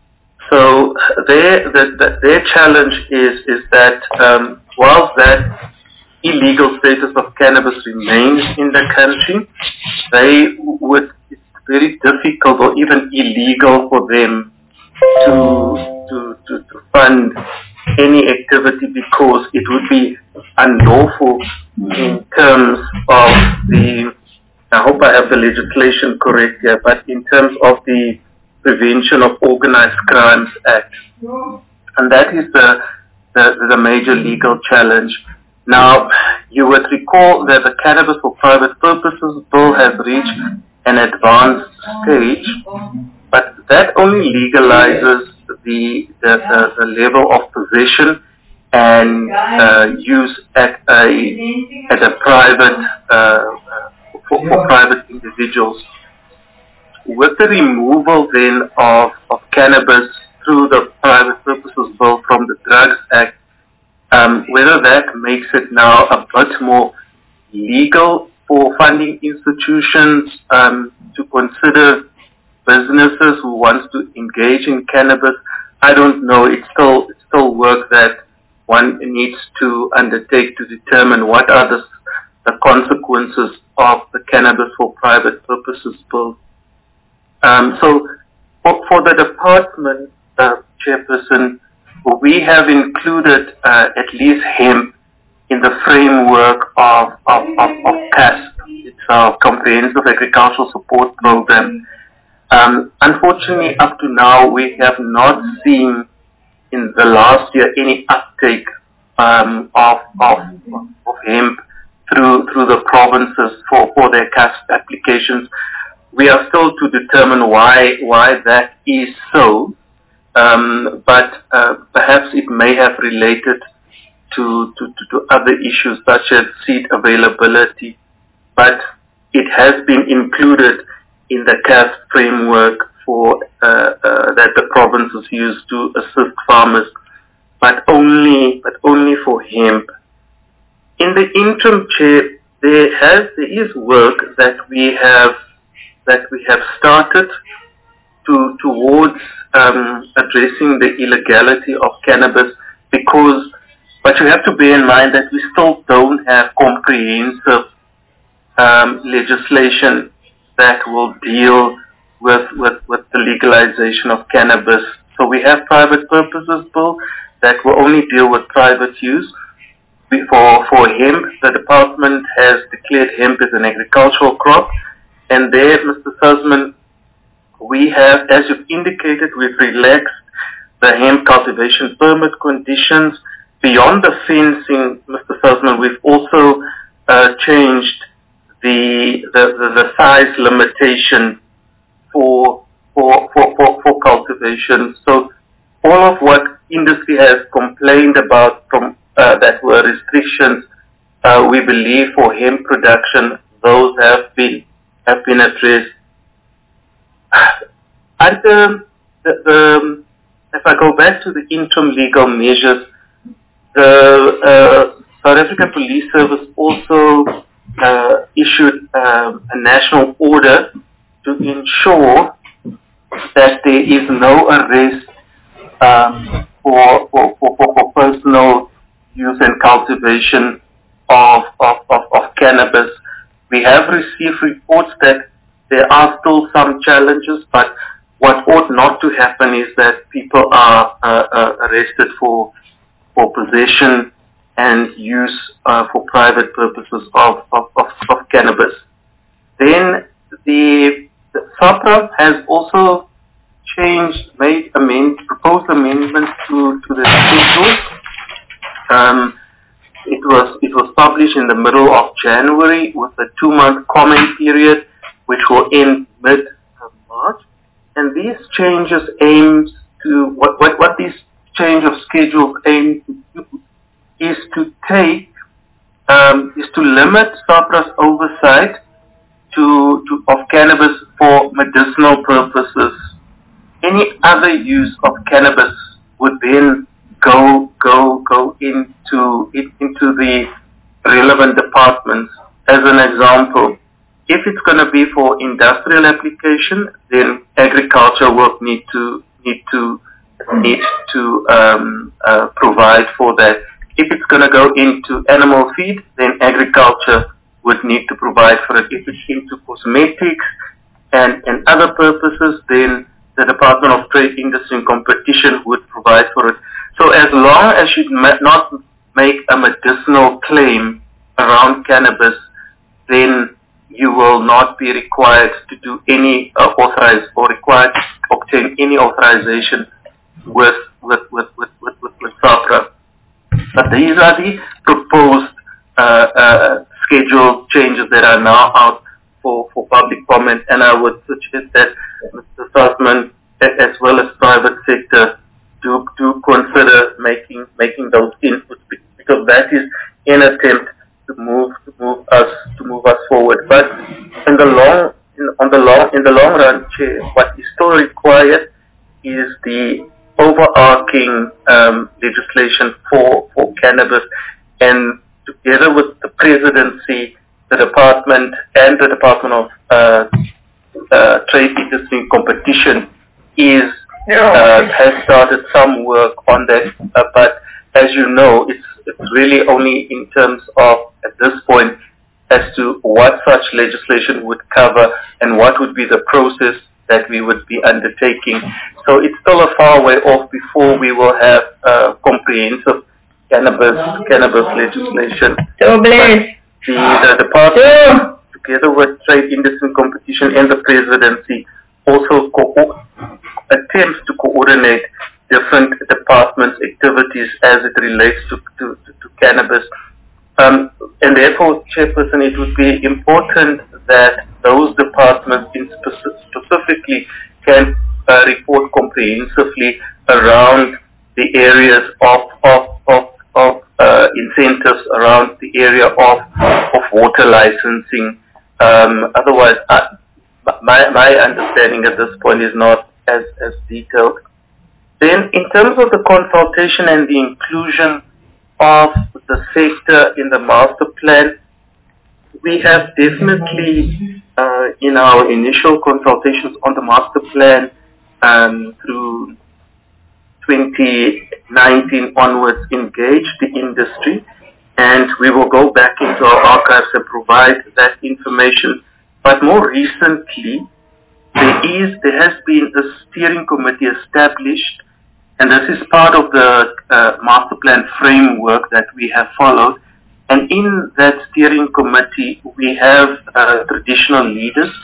So their, the, the, their challenge is, is that um, whilst that illegal status of cannabis remains in the country, they would, it's very difficult or even illegal for them to, to, to, to fund any activity because it would be unlawful in terms of the, I hope I have the legislation correct here, but in terms of the Prevention of Organized Crimes Act. And that is the, the, the major legal challenge. Now, you would recall that the Cannabis for Private Purposes Bill has reached an advanced stage, but that only legalizes the, the, the, the level of possession and uh, use at a, at a private, uh, for, for private individuals. With the removal then of, of cannabis through the Private Purposes Bill from the Drugs Act, um, whether that makes it now a bit more legal for funding institutions um, to consider businesses who want to engage in cannabis, I don't know. It's still, it's still work that one needs to undertake to determine what are the, the consequences of the Cannabis for Private Purposes Bill. Um, so for, for the department, uh, Chairperson, we have included uh, at least hemp in the framework of, of, of, of C A S P. It's our Comprehensive Agricultural Support Program. Um, unfortunately, up to now, we have not seen in the last year any uptake um, of, of, of hemp through, through the provinces for, for their C A S P applications. We are still to determine why why that is so, um, but uh, perhaps it may have related to, to, to, to other issues such as seed availability, but it has been included in the C A S P framework for uh, uh, that the provinces use to assist farmers, but only but only for hemp. In the interim, Chair, there has there is work that we have. that we have started to towards um, addressing the illegality of cannabis, because, but you have to bear in mind that we still don't have comprehensive um, legislation that will deal with, with, with the legalization of cannabis. So we have Private Purposes Bill that will only deal with private use. For, for hemp, the department has declared hemp as an agricultural crop, And there, Mister Sussman, we have, as you've indicated, we've relaxed the hemp cultivation permit conditions. Beyond the fencing, Mister Sussman, we've also uh, changed the, the, the, the size limitation for, for, for, for, for cultivation. So all of what industry has complained about from uh, that were restrictions, uh, we believe for hemp production, those have been have been addressed. Under the, the, if I go back to the interim legal measures, the uh, South African Police Service also uh, issued um, a national order to ensure that there is no arrest um, for, for, for, for personal use and cultivation of, of, of, of cannabis. We have received reports that there are still some challenges, but what ought not to happen is that people are uh, uh, arrested for for possession and use uh, for private purposes of, of, of, of cannabis. Then the, the SAPRA has also changed, made amend, proposed amendments to, to the schedule. Um, it was it was published in the middle of January with a two-month comment period, which will end mid-March. And these changes aims to what what what these change of schedule aim to do is to take um, is to limit SAPRA's oversight to, to of cannabis for medicinal purposes. Any other use of cannabis would then go go go into it, into the relevant departments. As an example, if it's going to be for industrial application, then agriculture will need to need to need to um, uh, provide for that. If it's going to go into animal feed, then agriculture would need to provide for it. If it's into cosmetics and, and other purposes, then the Department of Trade, Industry and Competition would provide for it. So as long as you ma- not make a medicinal claim around cannabis, then you will not be required to do any uh, authorized or required to obtain any authorization with with with with with, with, with SAPRA. But these are the proposed uh, uh, schedule changes that are now out for, for public comment, and I would suggest that Mister Sussman, as well as private sector, do do consider making making those inputs, because that is an attempt to move to move us to move us forward. But in the long in, on the long in the long run, Chair, what is still required is the overarching um, legislation for, for cannabis, and together with the presidency, the department and the Department of uh, uh, Trade, Industry and Competition is uh, has started some work on that. Uh, but as you know, it's it's really only in terms of at this point as to what such legislation would cover and what would be the process that we would be undertaking. So it's still a far way off before we will have uh, comprehensive cannabis cannabis legislation. So bless. The, the department, together with Trade, Industry and Competition and the presidency, also co- attempts to coordinate different departments' activities as it relates to, to, to, to cannabis. Um, and therefore, Chairperson, it would be important that those departments in speci- specifically can uh, report comprehensively around the areas of, of, of, of uh, incentives, around the area of, of water licensing. Um, otherwise, uh, my, my understanding at this point is not as, as detailed. Then, in terms of the consultation and the inclusion of the sector in the master plan, we have definitely, uh, in our initial consultations on the master plan um, through twenty nineteen onwards, engaged the industry, and we will go back into our archives and provide that information. But more recently, there is there has been a steering committee established, and this is part of the uh, master plan framework that we have followed. And in that steering committee, we have uh, traditional leaders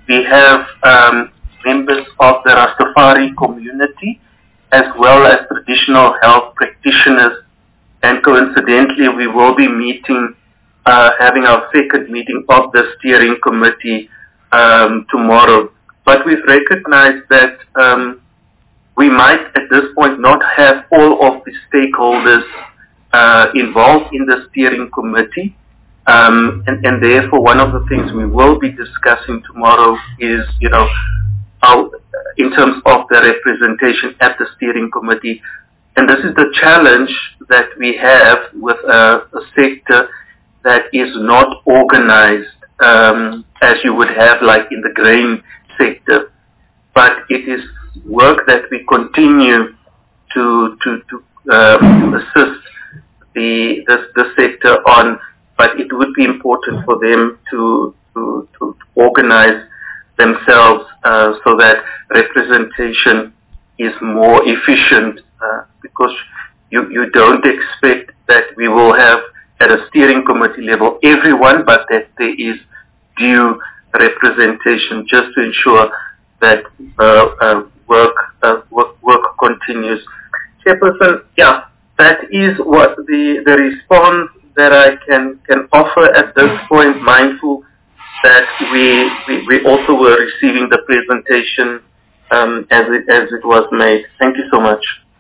we have um, members of the Rastafari community as well as traditional health practitioners, and coincidentally we will be meeting, uh, having our second meeting of the steering committee um, tomorrow. But we've recognized that um, we might at this point not have all of the stakeholders uh, involved in the steering committee. Um, and, and therefore, one of the things we will be discussing tomorrow is, you know, how, in terms of the representation at the steering committee. And this is the challenge that we have with a, a sector that is not organized um, as you would have like in the grain sector. But it is work that we continue to to, to um, assist the, the the sector on. But it would be important for them to to, to organize themselves uh, so that representation is more efficient, uh, because you, you don't expect that we will have at a steering committee level everyone, but that there is due representation just to ensure that uh, uh, work, uh, work work continues. Chairperson, yeah, that is what the, the response that I can, can offer at this point, mindful that we, we, we also were receiving the presentation um, as, it, as it was made. Thank you so much.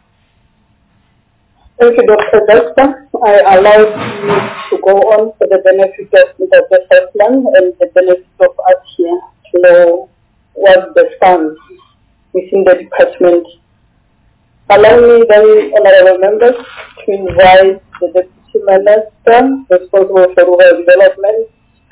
Thank you, Doctor Dexter. I allow you to go on for the benefit of Mister Jefferson and the benefit of us here to know what the stance within the department. Allow me then, honorable members, to invite the Deputy Minister responsible for rural development,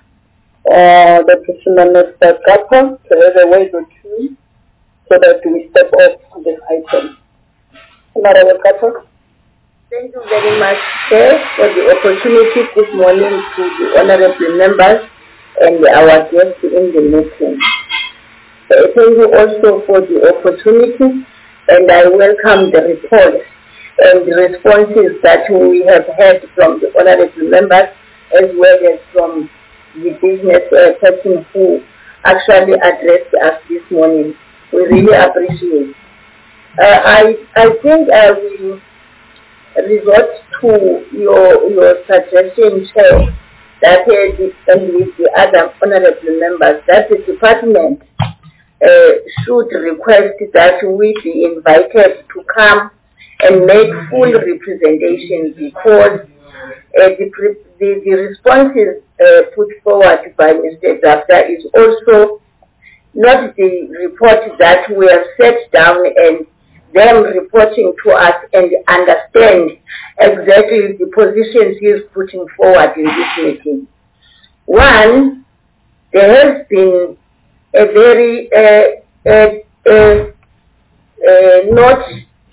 uh, the Deputy Minister Kappa, to have a word or two so that we step off on this item. Honorable Kappa. Thank you very much, Chair, for the opportunity this morning to the honorable members and our guests in the meeting. So thank you also for the opportunity, and I welcome the report and the responses that we have had from the honorable members as well as from the business uh, person who actually addressed us this morning. We really appreciate. Uh, I I think I will resort to your your suggestion, Chair, that uh, the, and with the other honorable members, that the department uh, should request that we be invited to come and make full representation, because uh, the, the the responses uh, put forward by Mister Dafta is also not the report that we have set down and them reporting to us and understand exactly the positions he is putting forward in this meeting. One, there has been a very uh, uh, uh, uh, not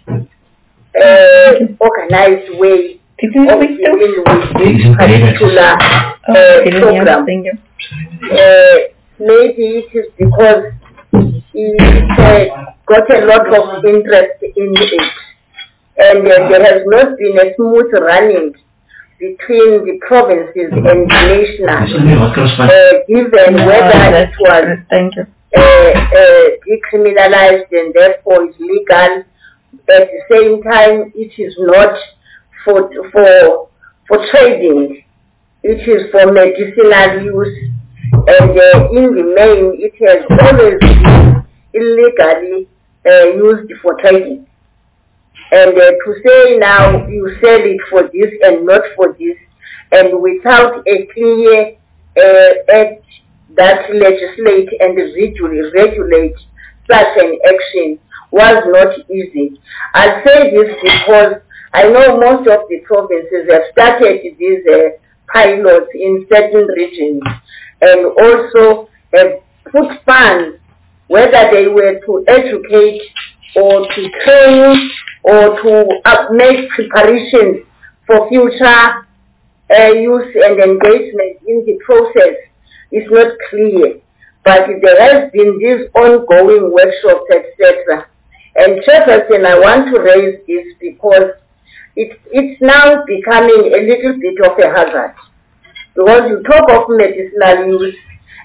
uh, organized way of dealing with this particular uh, program. Uh, maybe it is because he uh, got a lot of interest in it, and uh, there has not been a smooth running between the provinces and the national, uh, given whether it was uh, uh, decriminalized and therefore is legal. At the same time, it is not for for for trading; it is for medicinal use, and uh, in the main, it has always been illegally uh, used for trading. And uh, to say now you sell it for this and not for this, and without a clear uh, act that legislate and regulate, regulate such an action was not easy. I say this because I know most of the provinces have started these uh, pilots in certain regions and also have put funds, whether they were to educate or to train or to uh, make preparations for future uh, use and engagement in the process, is not clear. But there has been these ongoing workshops, et cetera. And Chairperson, I want to raise this because it, it's now becoming a little bit of a hazard. Because you talk of medicinal use,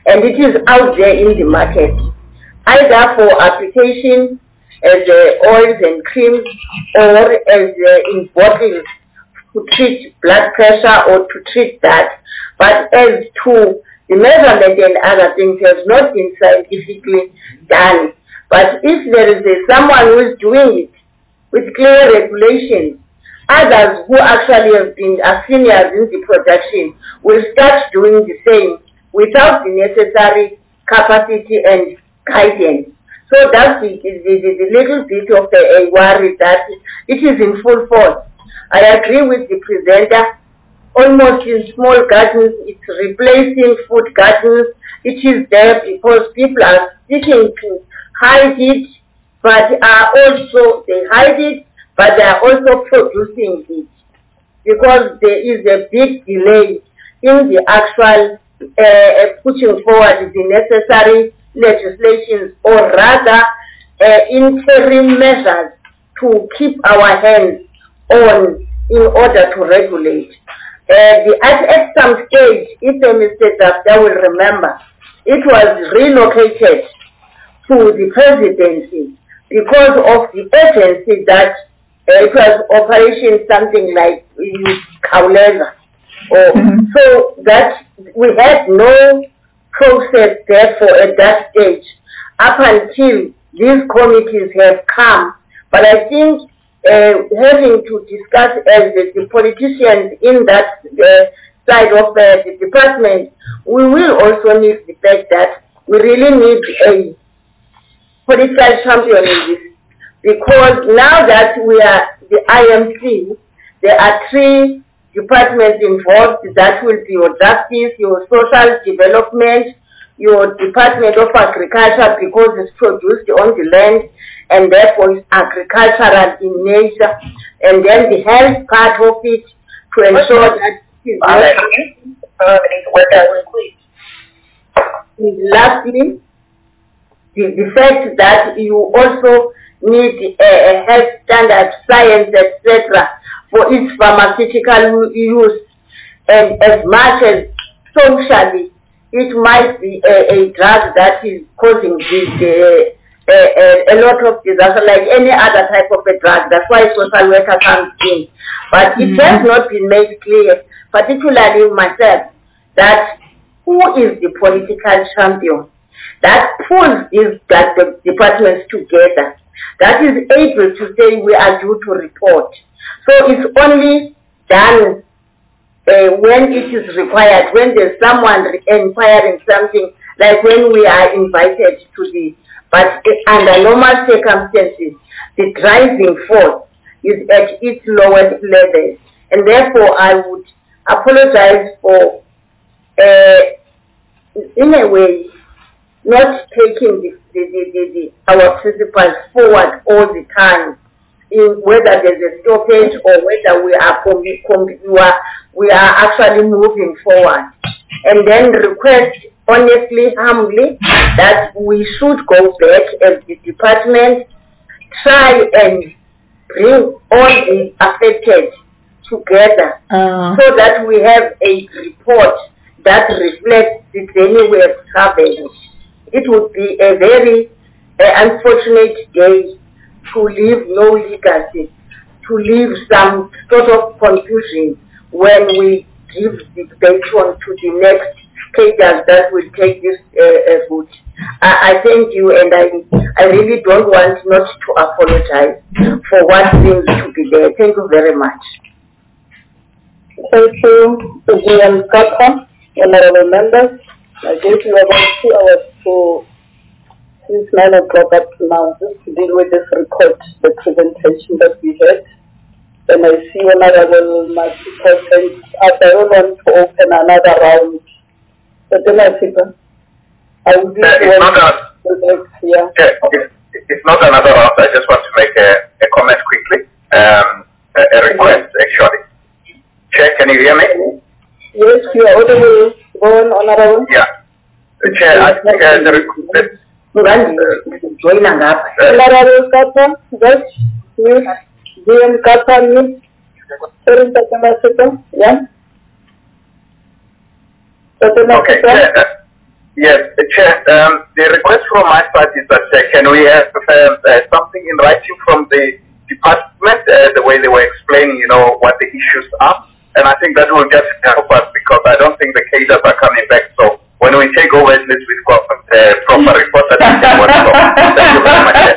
and it is out there in the market, either for application as uh, oils and creams or as uh, in bottles to treat blood pressure or to treat that. But as to the measurement and other things has not been scientifically done. But if there is a, someone who is doing it with clear regulations, others who actually have been are seniors in the production will start doing the same without the necessary capacity and guidance. So that's the, the, the, the little bit of the, a worry that it is in full force. I agree with the presenter. Almost in small gardens, it's replacing food gardens. It is there because people are seeking to hide it, but are also, they hide it, but they are also producing it. Because there is a big delay in the actual uh, pushing forward the necessary legislations, or rather uh, interim measures to keep our hands on in order to regulate. Uh, the, at, at some stage, if Mister Dafta will remember, it was relocated to the presidency because of the agency that uh, it was operation something like Kauleza. Or, mm-hmm. So that we had no process therefore at that stage up until these committees have come. But I think uh, having to discuss as the, the politicians in that uh, side of uh, the department, we will also need the fact that we really need a political champion in this, because now that we are the I M C, there are three departments involved. That will be your justice, your social development, your Department of Agriculture, because it's produced on the land and therefore it's agricultural in nature, and then the health part of it to ensure that it is not. And lastly, the, the fact that you also need a, a health standard, science, et cetera for its pharmaceutical use, and as much as socially it might be a, a drug that is causing this, uh, a, a, a lot of disaster, like any other type of a drug. That's why social worker comes in. But mm-hmm. it has not been made clear, particularly myself, that who is the political champion that pulls these that the departments together, that is able to say we are due to report. So it's only done uh, when it is required, when there's someone inquiring something, like when we are invited to the, but under normal circumstances, the driving force is at its lowest level. And therefore I would apologize for, uh, in a way, not taking the, the, the, the, the, our principles forward all the time, in whether there's a stoppage or whether we are, we are, we are actually moving forward. And then request, honestly, humbly, that we should go back as the department, try and bring all the affected together uh. so that we have a report that reflects the journey we have traveled. It would be a very uh, unfortunate day to leave no legacy, to leave some sort of confusion when we give the baton to the next cadres that will take this uh, uh, vote. I, I thank you, and I, I really don't want not to apologize for what seems to be there. Thank you very much. Thank you, William Kapa, honorable members. I guess we have about two hours to, since nine o'clock up to now, just to deal with this report, the presentation that we had. And I see Honorable Masika says, I don't want to open another round. But then I think I would be uh, it's, not a, yeah. Yeah, it's, it's not another round. I just want to make a, a comment quickly. Um, a, a request, actually. Chair, can you hear me? Yes, you are audible. Go on, Honorable. Yeah. Chair, I think uh, the request. Honorable Kata, just mute. D M Kata, mute. Sorry, Masika. Yeah. Okay. Chair, uh, Yes, uh, Chair, um, the request from my side is that uh, can we have uh, uh, something in writing from the department, uh, the way they were explaining, you know, what the issues are. And I think that will just help us because I don't think the cases are coming back. So when we take over, at least we've got a uh, proper report that we can work on. Thank you very much.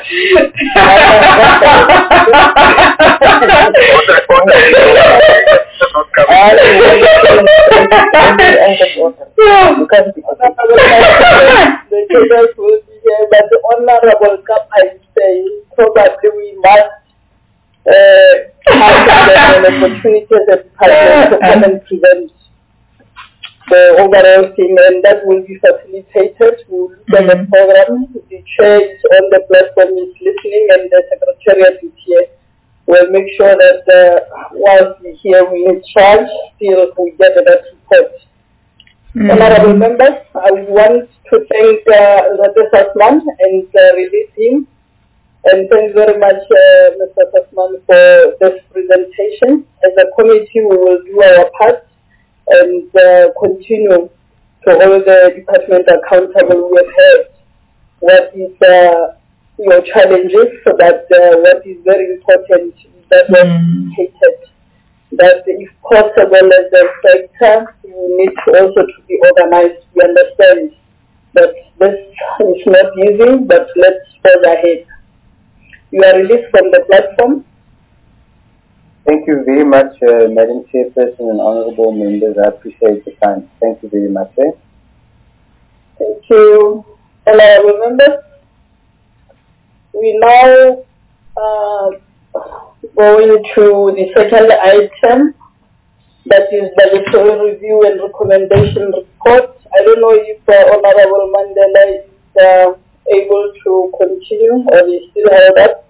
The cases will be here, but the Honorable Kapa is saying probably we must uh, have an opportunity as a department to come and present the overall thing, and that will be facilitated. We'll look at the program. The chair is on the platform, is listening, and the secretariat is here. We'll make sure that uh, whilst we hear, we in charge, still we get that report. Mm-hmm. Honorable members, I want to thank uh, Rate Sassman and uh, release him. And thanks very much, uh, Mister Sassman, for this presentation. As a committee, we will do our part and uh, continue to hold the department accountable. We have heard what is uh, your challenges, so that uh, what is very important is that was indicated that if possible as a sector, you need to also to be organized. We understand that this is not easy, but let's forge ahead. You are released from the platform. Thank you very much, uh, Madam Chairperson and Honourable Members. I appreciate the time. Thank you very much. Eh? Thank you, Honourable Members. We now uh, go into the second item, that is the budgetary review and recommendation report. I don't know if uh, Honourable Mandela is uh, able to continue or is still held up.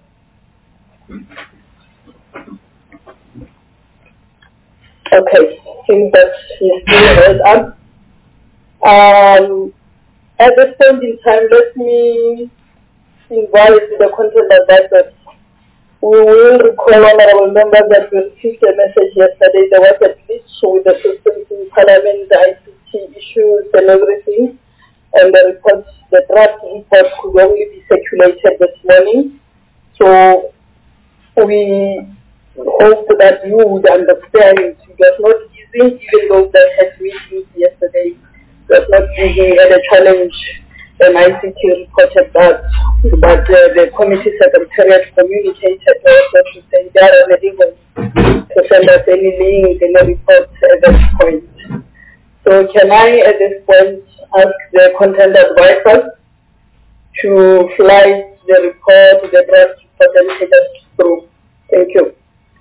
Okay, I think that he's still held up. Um, at this point in time, let me invite the content advisors. We will recall, Honourable Members, that we received a message yesterday. There was a glitch with the systems in Parliament, the I C T issues and everything. And the report, the draft report could only be circulated this morning. So we hope that you would understand it was not easy, even though they had meetings yesterday. It was not easy. We had a challenge, and I C T reported that. But uh, the committee secretariat communicated also to say they are unable to send us any link, any report at this point. So can I, at this point, ask the content advisors to fly the report, the draft report, and take us through. Thank you.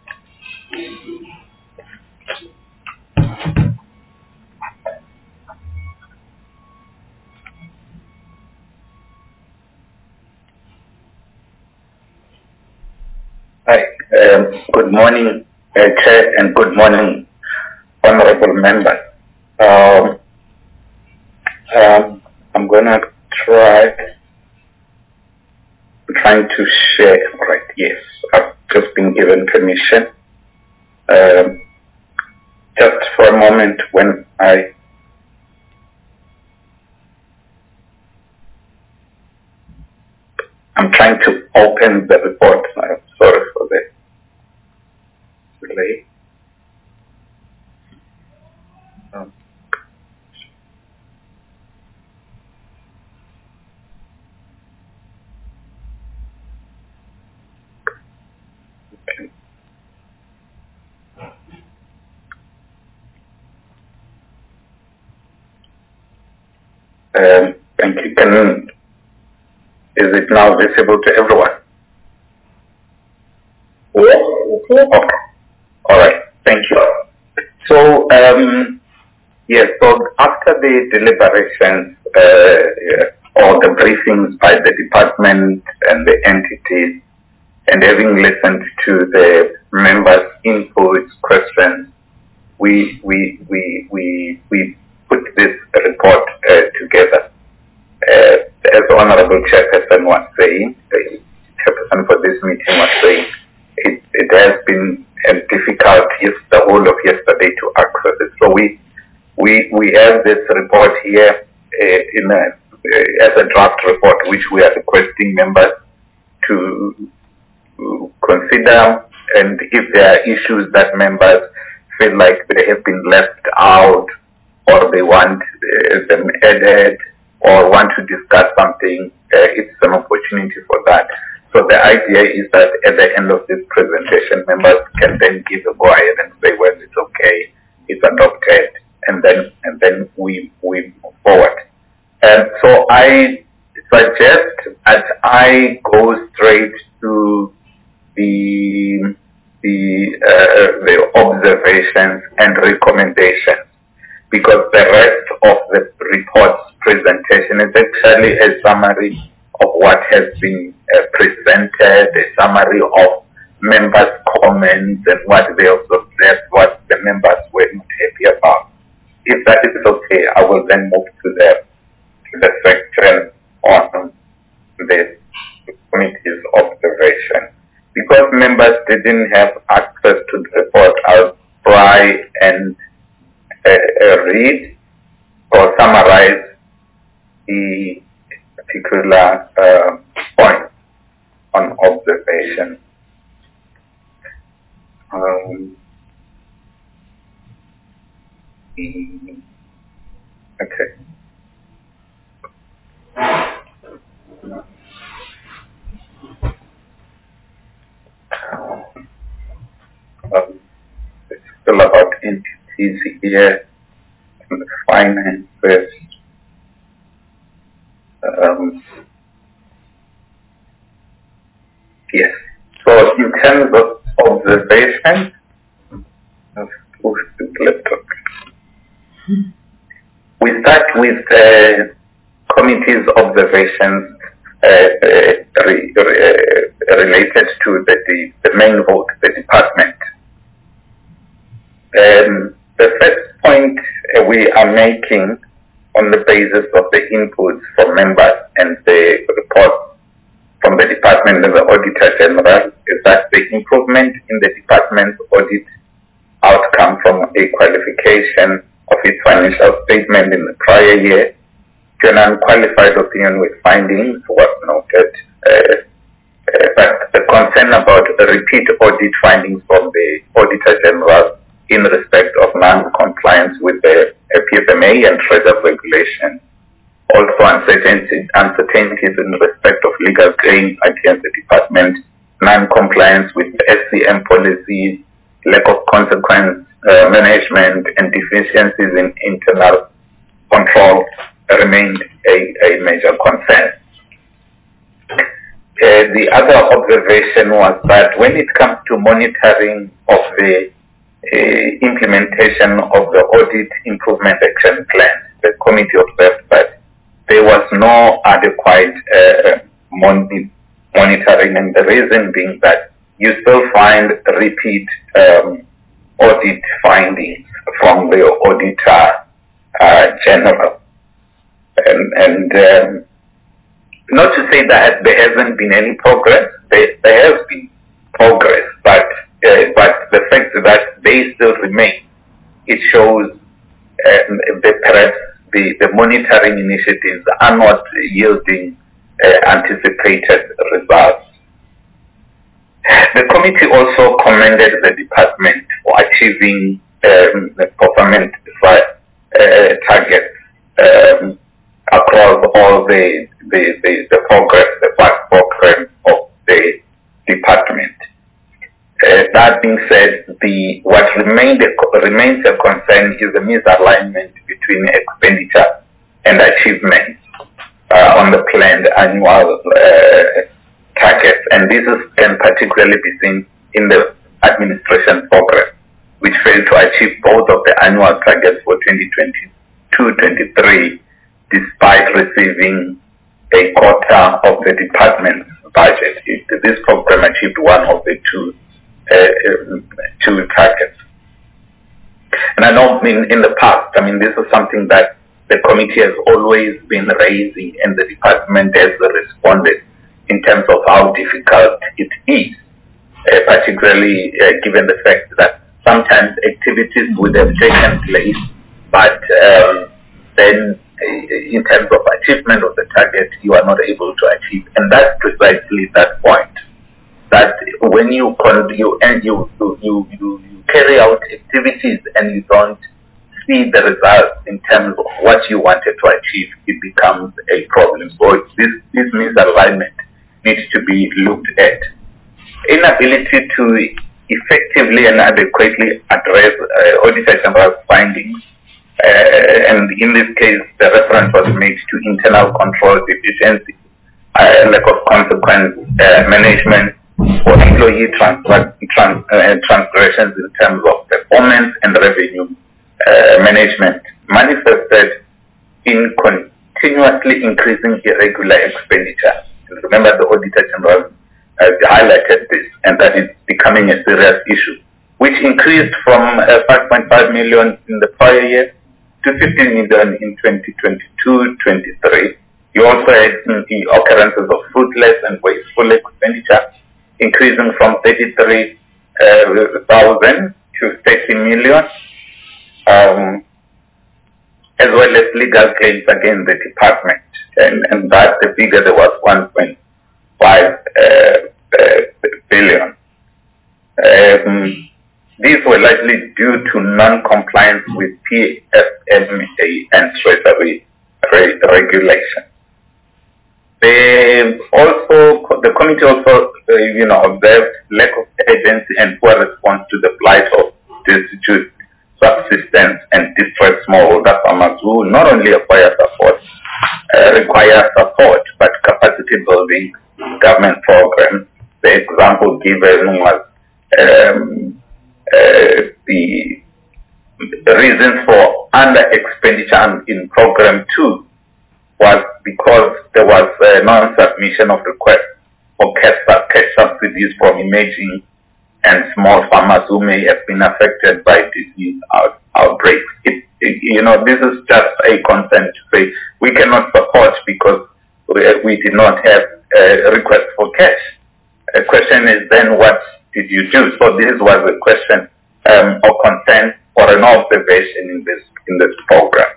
Hi, um, good morning, uh, Chair, and good morning, honorable members. Um, um, I'm going to try, I'm trying to share, right, yes, I've just been given permission. Um, just for a moment when I I'm trying to open the report. I'm sorry for the delay. Um, okay. Um, thank you. Can Is it now visible to everyone? Yes, it is. Okay. All right. Thank you. So, um, yes, so after the deliberations uh, or the briefings by the department and the entities, and having listened to the members' inputs, questions, we, we, we, we, we put this report uh, together. Uh, as the Honorable Chairperson was saying, the Chairperson for this meeting was saying, it, it has been uh, difficult yes, the whole of yesterday to access it. So we, we, we have this report here uh, in a, uh, as a draft report, which we are requesting members to consider, and if there are issues that members feel like they have been left out, or they want uh, them added, or want to discuss something, uh, it's an opportunity for that. So the idea is that at the end of this presentation, members can then give a go ahead and say, well, it's okay, it's adopted, and then and then we we move forward. And so I suggest that I go straight to the the uh, the observations and recommendations, because the rest of the report's presentation is actually a summary of what has been uh, presented, a summary of members' comments and what they have observed, what the members were not happy about. If that is okay, I will then move to the to the section on the committee's observation. Because members didn't have access to the report, I'll try and uh, uh, read or summarize the particular uh, point on observation. Um, okay. Um, it's still about entities here and the finances. Um, yes. So in terms of observation, we start with the committee's observations uh, uh, re, re, uh, related to the, the, the main vote, the department. Um, the first point uh, we are making on the basis of the inputs from members and the reports from the department and the Auditor General is that the improvement in the department's audit outcome from a qualification of its financial statement in the prior year to an unqualified opinion with findings was noted. Uh, uh, but the concern about the repeat audit findings from the Auditor General in respect of non-compliance with the P F M A and Treasury regulation, also uncertainties, uncertainties in respect of legal claims against the department, non-compliance with the S C M policy, lack of consequence uh, management, and deficiencies in internal control remained a, a major concern. Uh, the other observation was that when it comes to monitoring of the uh, implementation of the Audit Improvement Action Plan, the committee observed that there was no adequate uh, mon monitoring, and the reason being that you still find repeat um, audit findings from the Auditor uh, General. And, and um, not to say that there hasn't been any progress, there, there has been progress, but uh, but the fact that they still remain, it shows um, that perhaps the, the monitoring initiatives are not yielding uh, anticipated results. The committee also commended the department for achieving um, the performance uh, targets um, across all the, the, the, the progress, the work program of the department. Uh, that being said, the what remained a, remains a concern is the misalignment between expenditure and achievement uh, on the planned annual uh, targets, and this is can particularly be seen in the administration program, which failed to achieve both of the annual targets for twenty twenty-two twenty-three, despite receiving a quarter of the department's budget. It, this program achieved one of the two uh, two targets. And I know in, in the past, I mean, this is something that the committee has always been raising, and the department has responded in terms of how difficult it is, uh, particularly uh, given the fact that sometimes activities would have taken place, but um, then in terms of achievement of the target, you are not able to achieve. And that's precisely that point. That when you you and you you, you you carry out activities and you don't see the results in terms of what you wanted to achieve, it becomes a problem. So this this misalignment needs to be looked at. Inability to effectively and adequately address uh, Auditor General's findings, uh, and in this case, the reference was made to internal control deficiency, uh, lack of consequence uh, management, or employee trans trans uh, transgressions in terms of performance and revenue uh, management, manifested in continuously increasing irregular expenditure. And remember, the Auditor General uh, highlighted this, and that is becoming a serious issue, which increased from uh, five point five million in the prior year to fifteen million in twenty twenty-two twenty-three. You also had the occurrences of fruitless and wasteful expenditure, increasing from thirty-three thousand to thirty million, um, as well as legal claims against the department. And, and that the figure there was one point five uh, uh, billion. Um, these were largely due to non-compliance with P F M A and Treasury re regulation. They also, the committee also, uh, you know, observed lack of urgency and poor response to the plight of destitute, subsistence, and distressed smallholder farmers who not only acquire support, uh, require support, but capacity building government programs. The example given was um, uh, the, the reasons for under expenditure in program two was because there was a non-submission of requests for cash, cash subsidies from emerging and small farmers who may have been affected by disease out, outbreaks. It, it, you know, this is just a consent to say we cannot support because we, we did not have a request for cash. The question is then, what did you do? So this was a question um, of consent or an observation in this in this program.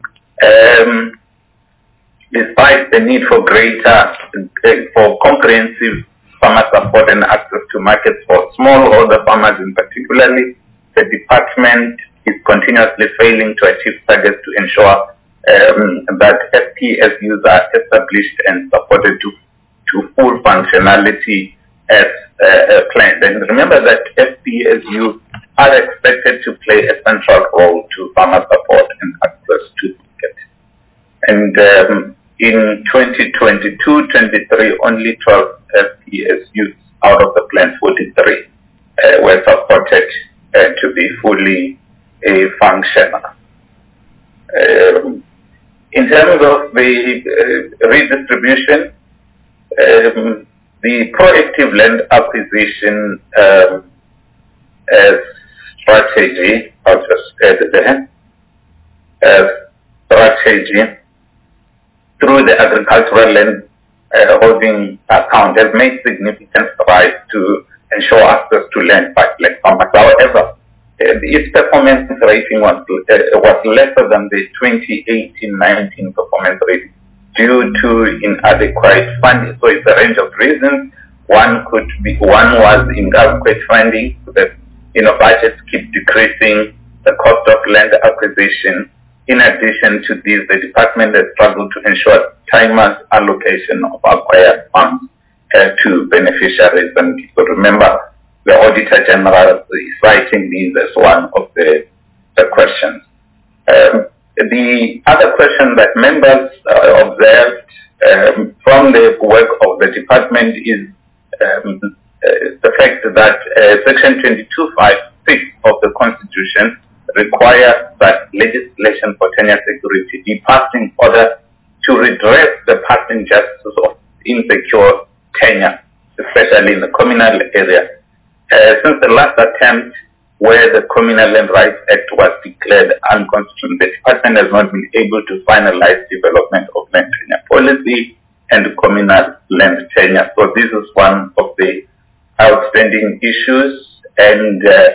Um, despite the need for greater, uh, for comprehensive farmer support and access to markets for smallholder farmers in particularly, the department is continuously failing to achieve targets to ensure um, that F P S Us are established and supported to, to full functionality as uh, planned. And remember that F P S Us are expected to play a central role to farmer support and access to markets. And um, in twenty twenty-two twenty-three, only twelve F P S Us out of the planned forty-three uh, were supported uh, to be fully uh, functional. Um, in terms of the uh, redistribution, um, the proactive land acquisition um, uh, strategy, I'll just add there, uh, strategy through the agricultural land uh, holding account has made significant strides to ensure access to land by black farmers. However, uh, its performance rating was, uh, was lesser than the twenty eighteen nineteen performance rating due to inadequate funding. So it's a range of reasons. One could be, one was inadequate funding, so that, you know, budgets keep decreasing, the cost of land acquisition. In addition to this, the department has struggled to ensure timely allocation of acquired funds uh, to beneficiaries. And you remember, the Auditor General is citing these as one of the, the questions. Um, the other question that members uh, observed um, from the work of the department is um, uh, the fact that uh, Section twenty-two fifty-six of the Constitution requires that legislation for tenure security be passed in order to redress the past injustice of insecure tenure, especially in the communal area. Uh, since the last attempt where the Communal Land Rights Act was declared unconstitutional, the department has not been able to finalize development of land tenure policy and communal land tenure. So this is one of the outstanding issues, and uh,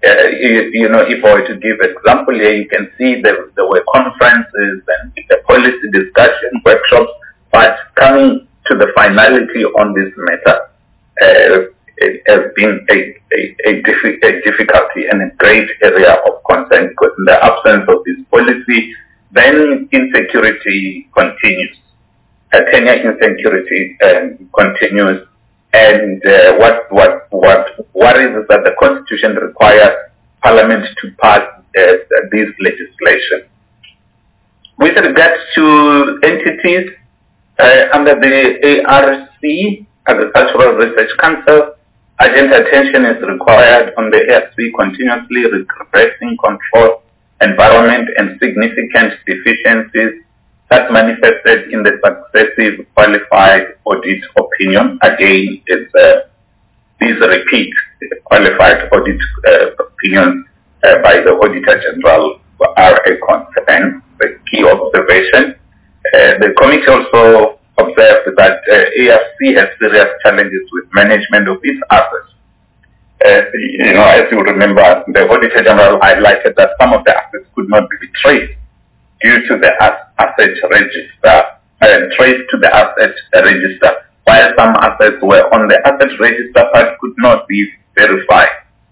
Uh, you, you know, if I were to give example here, you can see there, there were conferences and the policy discussion workshops, but coming to the finality on this matter uh, it has been a, a, a, diffi a difficulty and a great area of concern, because in the absence of this policy, then insecurity continues. Uh, tenure insecurity um, continues. And uh, what what what worries is that the Constitution requires Parliament to pass uh, this legislation. With regards to entities uh, under the A R C, Agricultural Research Council, urgent attention is required on the A R C continuously regressing control environment and significant deficiencies that manifested in the successive qualified audit opinion. Again, it's uh, these repeat qualified audit uh, opinions uh, by the Auditor General are a concern, the key observation. Uh, the committee also observed that uh, A R C has serious challenges with management of its assets. Uh, you know, as you remember, the Auditor General highlighted that some of the assets could not be traced due to the asset register, uh, traced to the asset register, while some assets were on the asset register but could not be verified.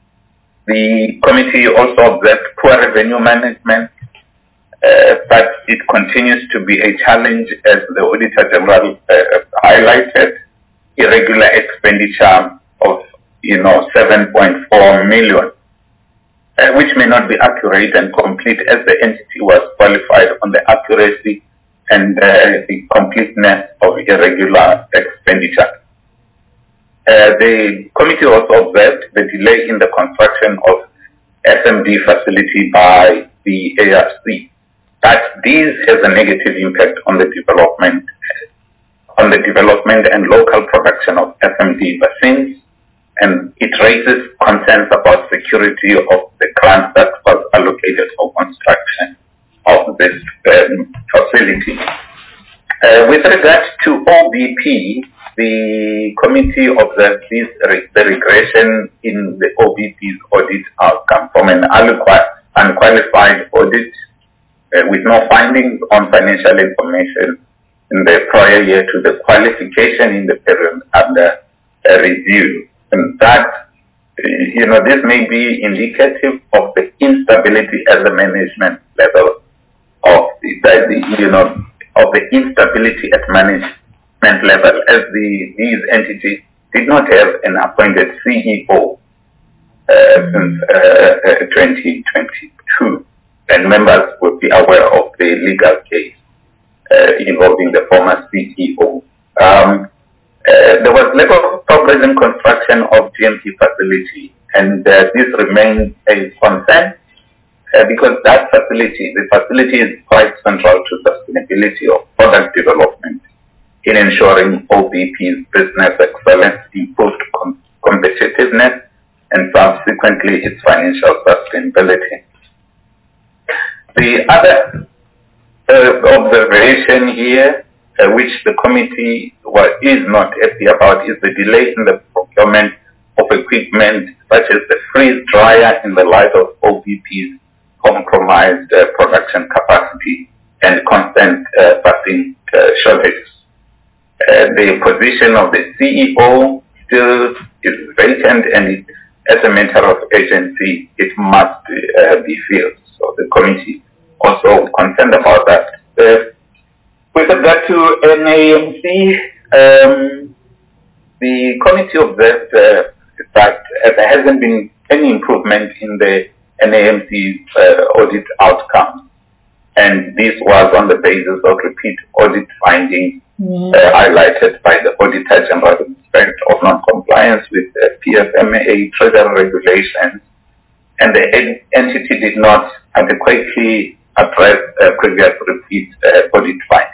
The committee also observed poor revenue management, uh, but it continues to be a challenge, as the Auditor General uh, highlighted, irregular expenditure of, you know, seven point four million. Uh, which may not be accurate and complete, as the entity was qualified on the accuracy and uh, the completeness of irregular expenditure. Uh, the committee also observed the delay in the construction of S M D facility by the A R C. That this has a negative impact on the development, on the development and local production of S M D vaccines, and it raises concerns about security of the grant that was allocated for construction of this um, facility. Uh, with regard to O B P, the committee observed this re the regression in the O B P's audit outcome from an unqualified audit uh, with no findings on financial information in the prior year to the qualification in the period under uh, review. And that, you know, this may be indicative of the instability at the management level of the, the you know, of the instability at management level, as the these entities did not have an appointed C E O uh, since uh, uh, twenty twenty-two, and members would be aware of the legal case uh, involving the former C E O. Um, Uh, there was lack of progress in construction of G M P facility, and uh, this remains a concern uh, because that facility, the facility is quite central to sustainability of product development in ensuring O B P's business excellence, improved com competitiveness, and subsequently its financial sustainability. The other uh, observation here, Uh, which the committee well, is not happy about, is the delay in the procurement of equipment such as the freeze dryer in the light of O B P's compromised uh, production capacity and constant uh, vaccine uh, shortages. Uh, the position of the C E O still is vacant, and it, as a matter of urgency, it must uh, be filled. So the committee also concerned about that. Uh, With regard to N A M C, um, the committee observed uh, that uh, there hasn't been any improvement in the N A M C's uh, audit outcomes, and this was on the basis of repeat audit findings mm. uh, highlighted by the Auditor General in respect of non-compliance with uh, P F M A treasury regulations, and the entity did not adequately address uh, previous repeat uh, audit findings.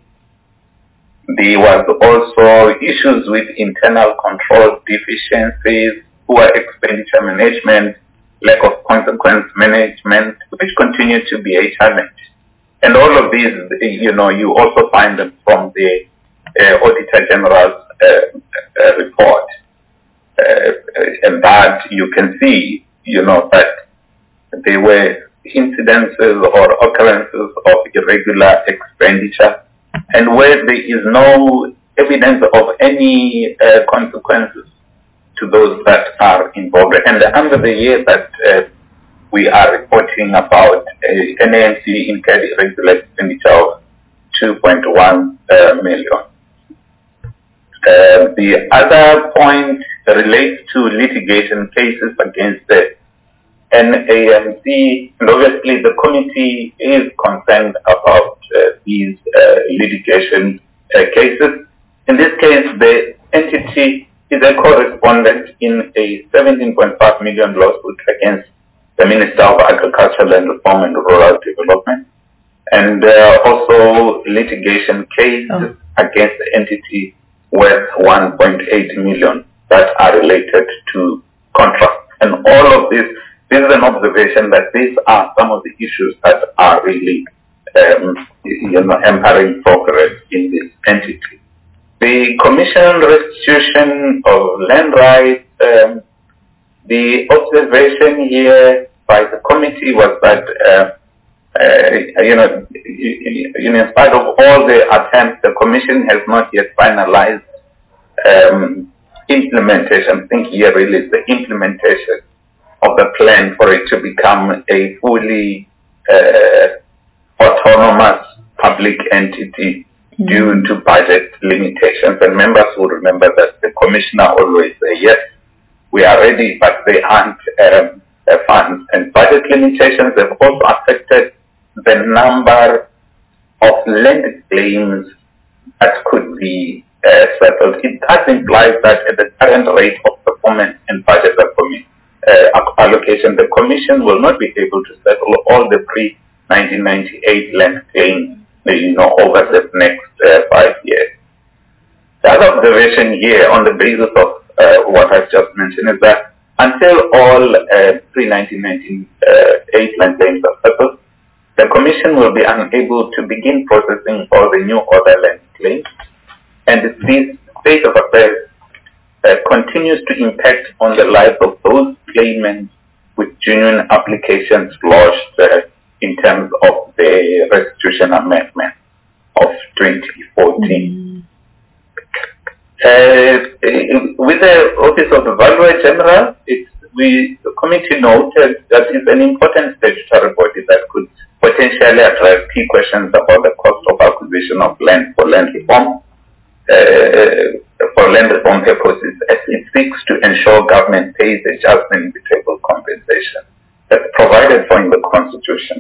There was also issues with internal control deficiencies, poor expenditure management, lack of consequence management, which continue to be a challenge. And all of these, you know, you also find them from the uh, Auditor General's uh, uh, report. Uh, and that you can see you know, that there were incidences or occurrences of irregular expenditure, and where there is no evidence of any uh, consequences to those that are involved. And under the year that uh, we are reporting about, uh, N A M C incurred irregular expenditure of two point one uh, million. Uh, the other point relates to litigation cases against the N A M C, and obviously the committee is concerned about uh, these uh, litigation uh, cases. In this case, the entity is a co-respondent in a seventeen point five million lawsuit against the Minister of Agriculture, Land Reform and Rural Development, and uh, also litigation case oh. against the entity worth one point eight million that are related to contracts. And all of this, this is an observation that these are some of the issues that are really um, you know, hampering progress in this entity. The commission restitution of land rights, um, the observation here by the committee was that, uh, uh, you know, in spite of all the attempts, the commission has not yet finalized um, implementation. I think here really is the implementation of the plan for it to become a fully uh, autonomous public entity mm-hmm. due to budget limitations. And members will remember that the commissioner always says, yes, we are ready, but they aren't um, uh, funds. And budget limitations have also affected the number of land claims that could be uh, settled. It does imply that at the current rate of performance and budget uh, allocation, the Commission will not be able to settle all the pre nineteen ninety-eight land claims, you know, over the next uh, five years. The other observation here on the basis of uh, what I've just mentioned is that until all uh, pre nineteen ninety-eight land claims are settled, the Commission will be unable to begin processing all the new order land claims, and this state of affairs uh, continues to impact on the lives of those claimants with genuine applications lodged uh, in terms of the restitution amendment of twenty fourteen. Mm. Uh, with the Office of the Valuer General, it's, we, the committee noted that it's an important statutory body that could potentially address key questions about the cost of acquisition of land for land reform, uh, for land reform purposes, as it seeks to ensure government pays a just and equitable compensation that's provided for in the Constitution.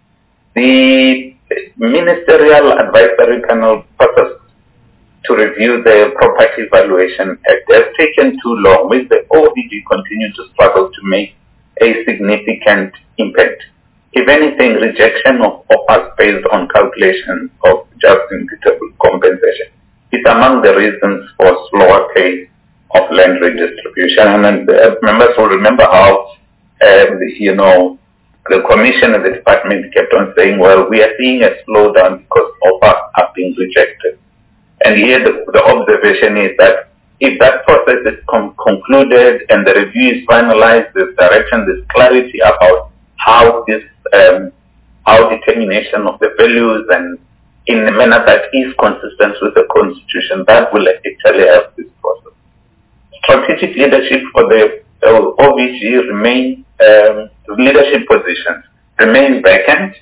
The Ministerial Advisory Panel purpose to review the Property Valuation Act has taken too long, with the O V G continue to struggle to make a significant impact. If anything, rejection of offers based on calculation of just and equitable compensation is among the reasons for slower pace of land redistribution. And uh, members will remember how, uh, you know, the Commission and the Department kept on saying, well, we are seeing a slowdown because offers are being rejected. And here the, the observation is that if that process is com- concluded and the review is finalized, there's direction, there's clarity about how this, um, how determination of the values and in a manner that is consistent with the Constitution, that will actually help this process. Strategic leadership for the uh, O V G remain, um, leadership positions remain vacant,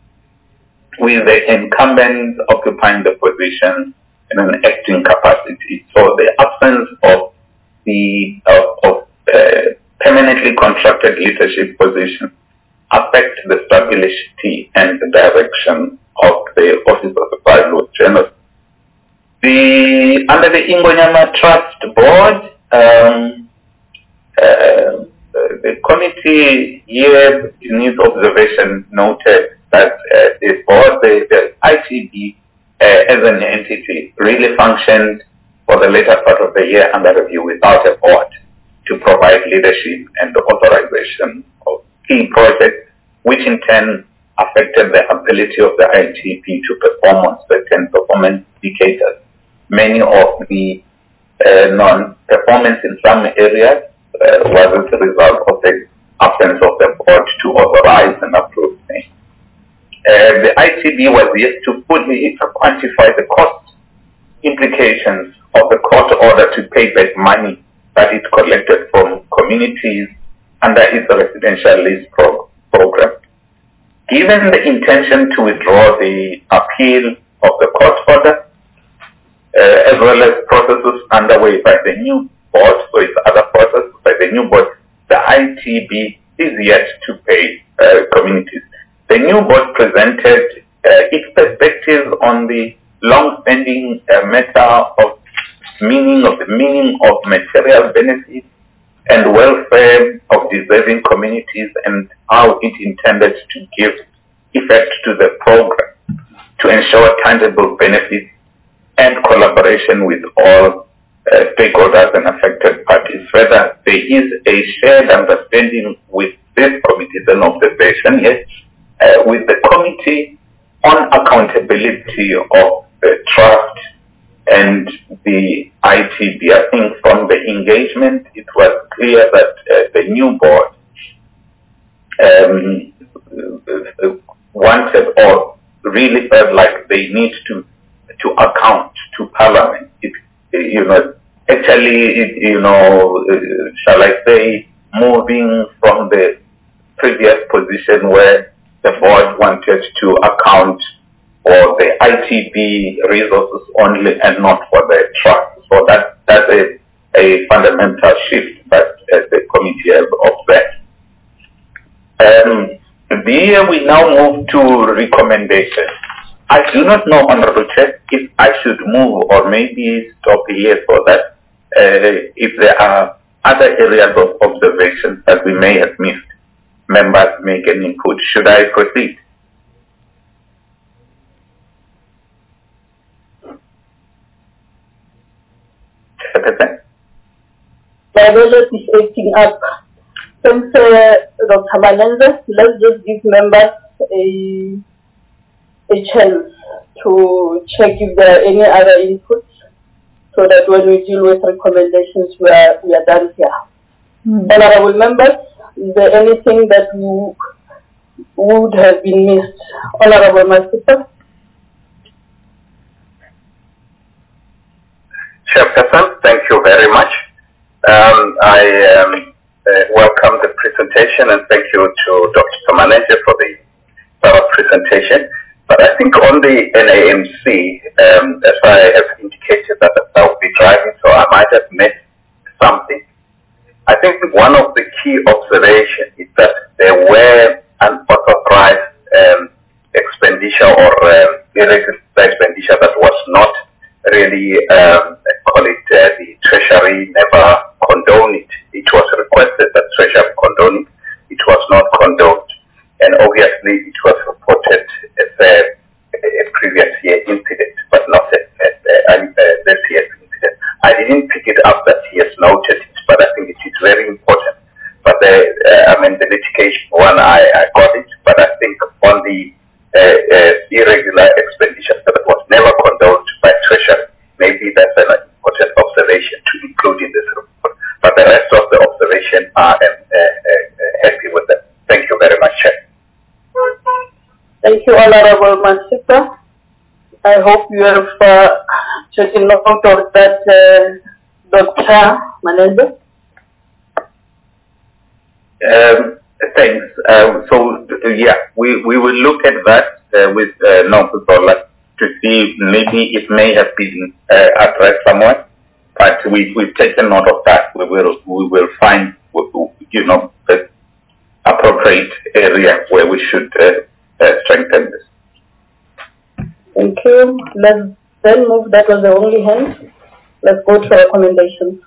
with the incumbents occupying the position in an acting capacity. So the absence of the of, of uh, permanently contracted leadership position affect the stability and the direction of the Office of the Valuer General. The under the Ingonyama Trust Board, um, uh, the committee here in its observation noted that uh, the board, the, the I T B uh, as an entity really functioned for the later part of the year under review without a board to provide leadership and authorization of key projects, which in turn affected the ability of the I T B to perform on certain performance indicators. Many of the uh, non-performance in some areas uh, was as a result of the absence of the board to authorize and approve things. Uh, the I T B was yet to fully quantify the cost implications of the court order to pay back money that it collected from communities under its residential lease pro program. Given the intention to withdraw the appeal of the court order, uh, as well as processes underway by the new board, so it's other processes by the new board, the I T B is yet to pay uh, communities. The new board presented uh, its perspective on the long-standing uh, matter of meaning of the meaning of material benefits and welfare of deserving communities and how it intended to give effect to the program to ensure tangible benefits and collaboration with all uh, stakeholders and affected parties. Whether there is a shared understanding with this committee, an observation, yes, uh, with the committee on accountability of the trust and the I T B. I think from the engagement, it was clear that uh, the new board um, wanted or really felt like they need to to account to Parliament. It, you know, actually, it, you know, uh, shall I say, moving from the previous position where the board wanted to account for the I T B resources only and not for the trust. So that that's a, a fundamental shift that uh, the committee has observed. Um, here we now move to recommendations. I do not know, Honorable Chair, if I should move or maybe stop here so that uh, if there are other areas of observation that we may have missed, members make an input. Should I proceed? My ballot is acting up. Thanks, uh, Doctor Manenza. Let's just give members a, a chance to check if there are any other inputs so that when we deal with recommendations, we are, we are done here. Mm. Honorable members, is there anything that you would have been missed? Honorable Masita. Chairperson, thank you very much. Um, I um, uh, welcome the presentation and thank you to Doctor Tomanenje for the thorough presentation. But I think on the N A M C, um, as I have indicated that I will be driving, so I might have missed something. I think one of the key observations is that there were unauthorized um, expenditure or um, irregular expenditure that was not really, um, call it, uh, the Treasury never condoned it. It was requested that Treasury condone it. It was not condoned. And obviously it was reported as a, a previous year incident, but not a, a, a, a this year's incident. I didn't pick it up that he has noted it, but I think it is very important. But the, uh, I mean, the litigation one, I, I got it, but I think on the uh, uh, irregular expenditure that was never condoned by Treasury, maybe that's an important observation to include in this report. But the rest of the observation, I am uh, uh, happy with them. Thank you very much, Chair. Thank you, Honorable Masita. I hope you have uh, taken note of that, uh, Doctor Manenza. Um, thanks. Uh, so, uh, yeah, we, we will look at that uh, with uh, Nokuzola to see maybe it may have been uh, addressed somewhere, but we, we've taken note of that. We will, we will find, you know, the appropriate area where we should uh, uh, strengthen this. Thank you. Let's then move. That was the only hand. Let's go to recommendations.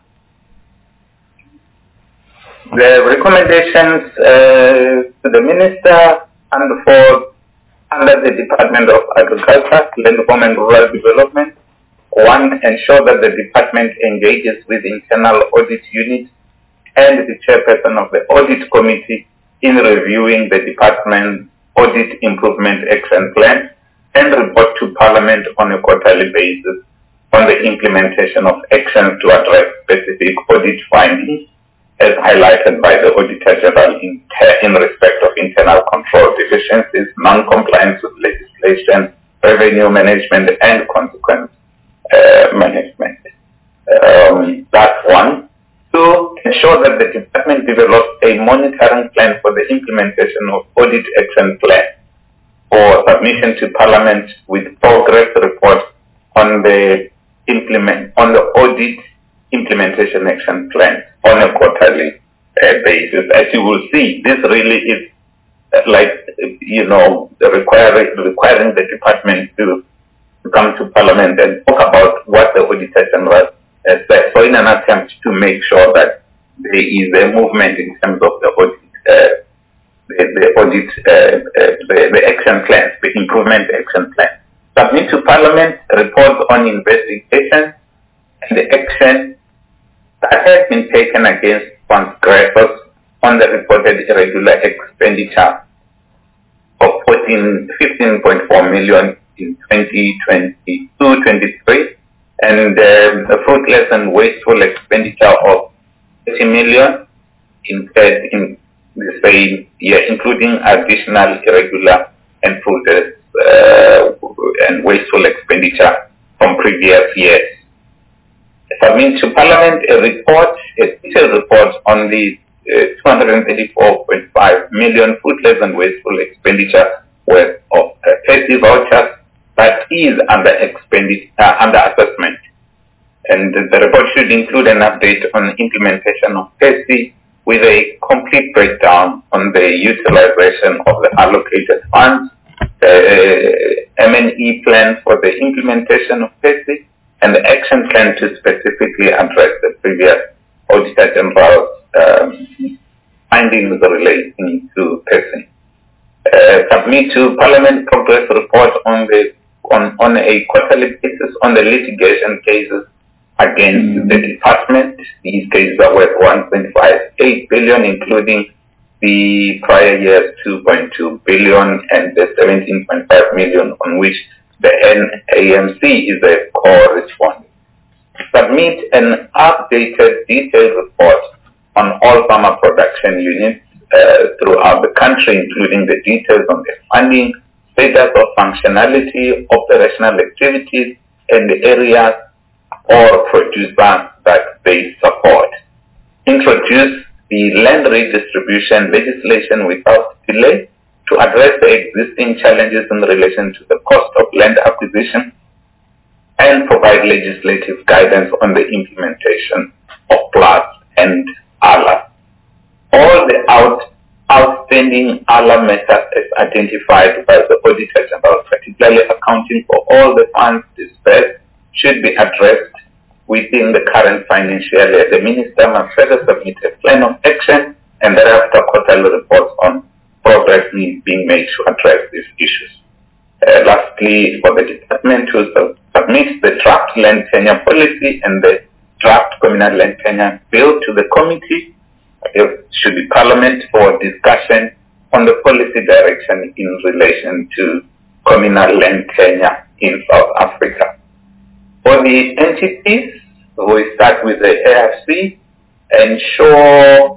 The recommendations uh, to the Minister and for under the Department of Agriculture, Land, Home and Rural Development. One, ensure that the department engages with internal audit unit and the chairperson of the audit committee in reviewing the department's audit improvement action plan and report to Parliament on a quarterly basis on the implementation of actions to address specific audit findings as highlighted by the Auditor General in, in respect of internal control deficiencies, non-compliance with legislation, revenue management, and consequence uh, management. Um, that's one. To ensure that the department develops a monitoring plan for the implementation of audit action plan for submission to Parliament with progress reports on the implement on the audit implementation action plan on a quarterly uh, basis. As you will see, this really is uh, like you know requiring requiring the department to, to come to Parliament and talk about what the Auditor General uh, said. So, in an attempt to make sure that there is a movement in terms of the audit. Uh, The, the audit, uh, uh, the, the action plans, the improvement action plan. Submit to Parliament reports on investigations and the action that has been taken against transgressors on the reported irregular expenditure of fifteen point four million in twenty twenty-two twenty-three and um, the fruitless and wasteful expenditure of thirty million incurred in the same year, including additional irregular and fruitless uh, and wasteful expenditure from previous years. Submit to Parliament a report, a detailed report on the uh, two hundred thirty-four point five million fruitless and wasteful expenditure worth of uh, festive vouchers that is under expenditure, uh, under assessment. And the report should include an update on implementation of PESI with a complete breakdown on the utilization of the allocated funds, the M and E plan for the implementation of PESI, and the action plan to specifically address the previous Auditor General's um, findings relating to PESI. Uh, submit to Parliament progress report on the on, on a quarterly basis on the litigation cases against the department. These cases are worth one point five eight billion, including the prior year's two point two billion and the seventeen point five million on which the N A M C is a core respondent. Submit an updated detailed report on all farmer production units uh, throughout the country, including the details on the funding, status of functionality, operational activities, and the areas or producer that they support. Introduce the land redistribution legislation without delay to address the existing challenges in relation to the cost of land acquisition and provide legislative guidance on the implementation of PLAS and A L A. All the out, outstanding A L A matters as identified by the Auditor General, particularly accounting for all the funds dispersed, should be addressed within the current financial year. The Minister must further submit a plan of action and thereafter quarterly reports on progress needs being made to address these issues. Uh, lastly, for the department to sub- submit the draft land tenure policy and the draft communal land tenure bill to the committee. It should be Parliament for discussion on the policy direction in relation to communal land tenure in South Africa. For the entities, we start with the A R C, ensure,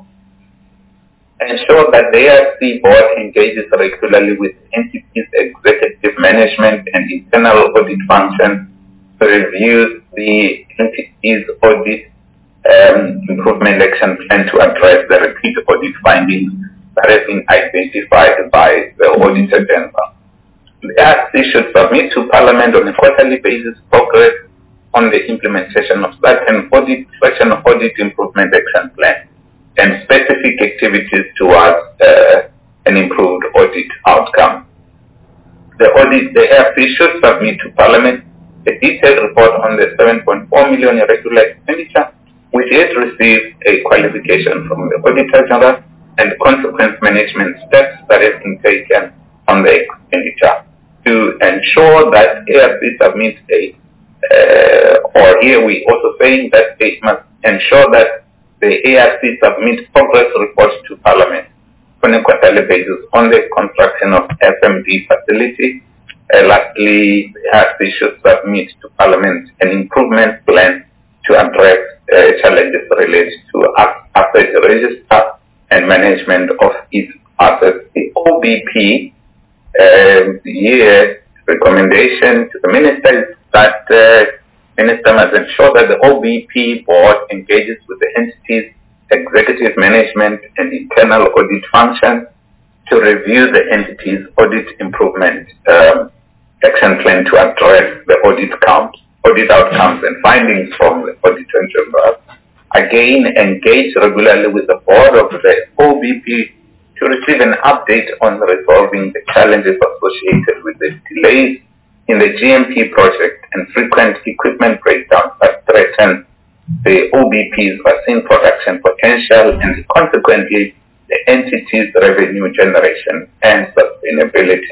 ensure that the A R C board engages regularly with entities, executive management, and internal audit functions to review the entities audit um, improvement action plan to address the repeat audit findings that have been identified by the Auditor General. The A R C should submit to Parliament on a quarterly basis progress on the implementation of certain audit, certain audit improvement action plan and specific activities towards uh, an improved audit outcome. The audit, the A R C should submit to Parliament a detailed report on the seven point four million irregular expenditure, which has received a qualification from the Auditor General and consequence management steps that have been taken on the expenditure to ensure that A R C submits a Uh, or here we also saying that they must ensure that the A R C submits progress reports to Parliament on a quarterly basis on the construction of F M D facility. Uh, lastly, the A R C should submit to Parliament an improvement plan to address uh, challenges related to asset register and management of its assets. The O B P uh, here recommendation to the minister is that uh, minister must ensure that the O B P board engages with the entity's executive management and internal audit function to review the entity's audit improvement um, action plan to address the audit count, audit outcomes and findings from the Auditor General. Again, engage regularly with the board of the O B P to receive an update on resolving the challenges associated with the delays in the G M P project and frequent equipment breakdowns that threaten the O B P's vaccine production potential and consequently the entity's revenue generation and sustainability.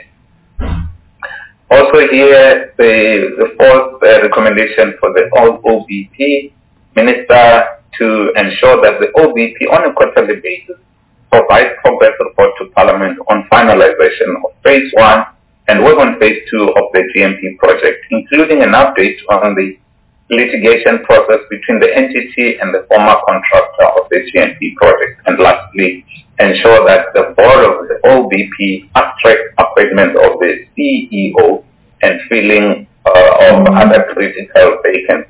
Also here, the, the fourth uh, recommendation for the O B P minister to ensure that the O B P on a quarterly basis provides progress report to Parliament on finalization of phase one and work on phase two of the G M P project, including an update on the litigation process between the entity and the former contractor of the G M P project. And lastly, ensure that the board of the O B P fast-track appointment of the C E O and filling uh, of other critical vacancies.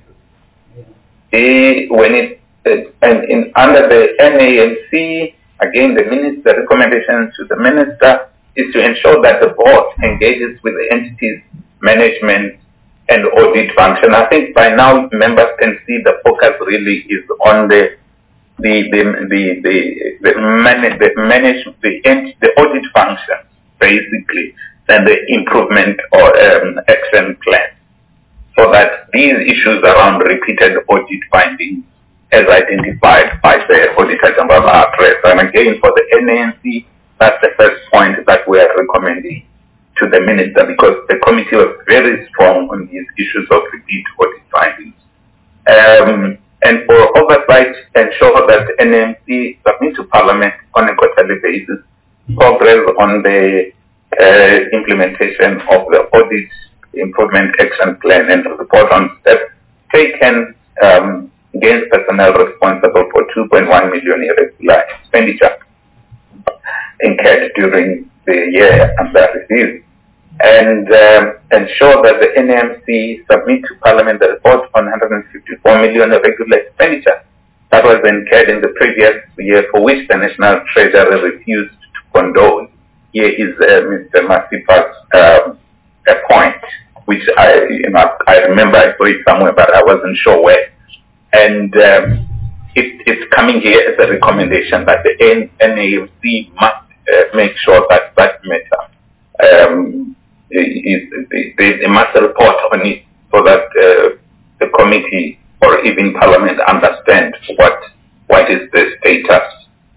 The, when it uh, and in, under the N A M C, again, the minister recommendation to the minister is to ensure that the board engages with the entity's management and audit function. I think by now members can see the focus really is on the the the the the, the manage the manage the ent, the audit function basically, and the improvement or um, action plan, so that these issues around repeated audit findings as identified by the Auditor General are addressed. And again, for the N A M C, that's the first point that we are recommending to the minister, because the committee was very strong on these issues of repeat audit findings. Um, and for oversight, ensure that the N A M C submit to Parliament on a quarterly basis progress on the uh, implementation of the audit improvement action plan and report on steps taken um, against personnel responsible for two point one million irregular expenditure incurred during the year under review. And um, ensure that the N A M C submit to Parliament the report on one hundred fifty-four million irregular expenditure that was incurred in the previous year, for which the National Treasury refused to condone. Here is uh, Mister Masipa's um, a point, which I, you know, I remember I saw it somewhere, but I wasn't sure where. And um, it, it's coming here as a recommendation that the N A M C must uh, make sure that that matter um, is, they, they must report on it, so that uh, the committee or even Parliament understand what what is the status.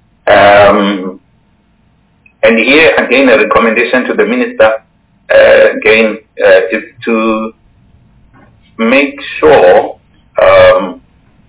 Um, and here again, a recommendation to the minister uh, again uh, is to make sure. Um,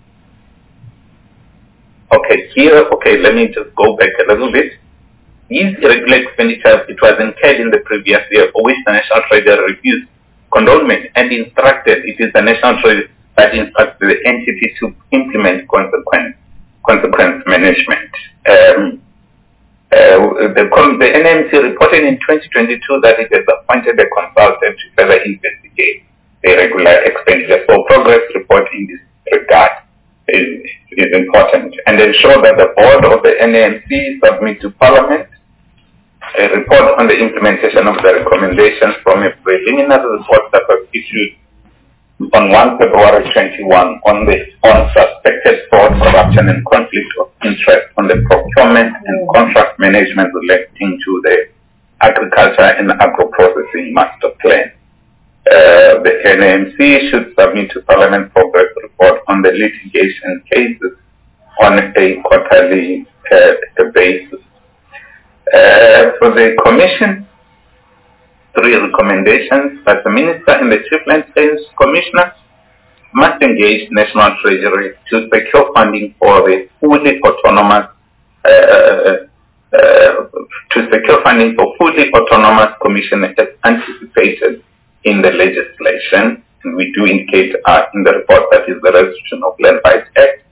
okay, here. Okay, let me just go back a little bit. These irregular expenditures, it was incurred in the previous year, for which the National Treasury refused condonement and instructed, it is the National Treasury that instructs the entity to implement consequence, consequence management. Um, uh, the, the N A M C reported in twenty twenty-two that it has appointed a consultant to further investigate the irregular expenditure. So progress report in this regard is, is important, and ensure that the board of the N A M C submit to Parliament a report on the implementation of the recommendations from a preliminary report that was issued on one February twenty-one on the on suspected fraud, corruption and conflict of interest on the procurement and contract management relating to the agriculture and agro-processing master plan. Uh, the N A M C should submit to Parliament progress report on the litigation cases on a quarterly uh, basis. Uh, for the Commission, three recommendations: that the Minister and the Chief Land Sales Commissioner must engage National Treasury to secure funding for the fully autonomous uh, uh, to secure funding for fully autonomous commission as anticipated in the legislation, and we do indicate uh, in the report that is the Restitution of Land Rights Act.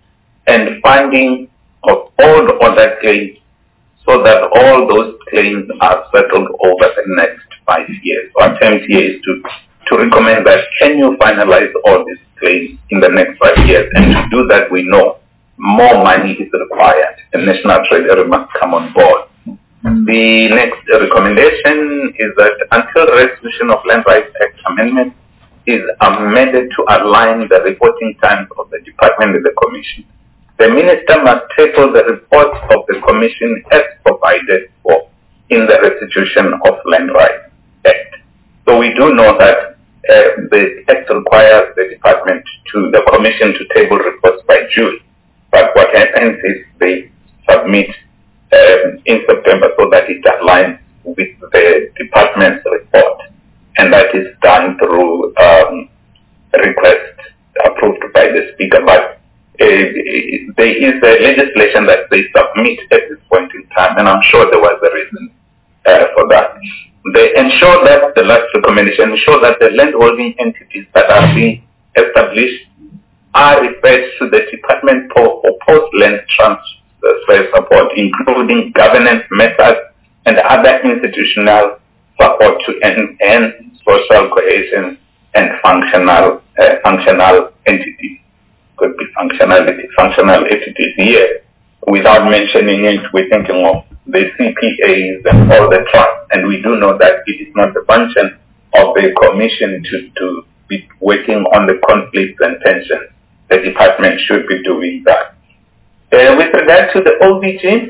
and funding of all other claims so that all those claims are settled over the next five years. Our attempt here is to, to recommend that can you finalize all these claims in the next five years? And to do that, we know more money is required. The National Treasury must come on board. The next recommendation is that until resolution of Land Rights Act amendment is amended to align the reporting times of the department with the commission, the minister must table the reports of the commission as provided for in the Restitution of Land Rights Act. So we do know that uh, the Act requires the department to, the commission to table reports by June. But what happens is they submit um, in September so that it aligns with the department's report. And that is done through um, a request approved by the speaker. But uh, there is a legislation that they submit at this point in time, and I'm sure there was a reason uh, for that. They ensure that, the last recommendation, ensure that the landholding entities that are being established are referred to the Department for Post-Land Transfer Support, including governance methods and other institutional support to enhance social cohesion and functional uh, functional entities. Could be functionality, functional entities here. Without mentioning it, we're thinking of the C P As and all the trusts, and we do know that it is not the function of the commission to, to be working on the conflicts and tensions. The department should be doing that. Uh, with regard to the O V G,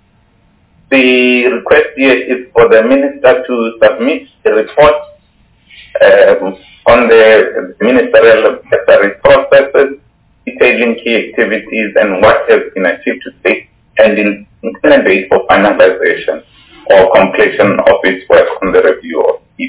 the request here is for the minister to submit a report um, on the ministerial necessary processes, detailing key activities and what has been achieved to date, and in a date for finalization or completion of its work on the review of P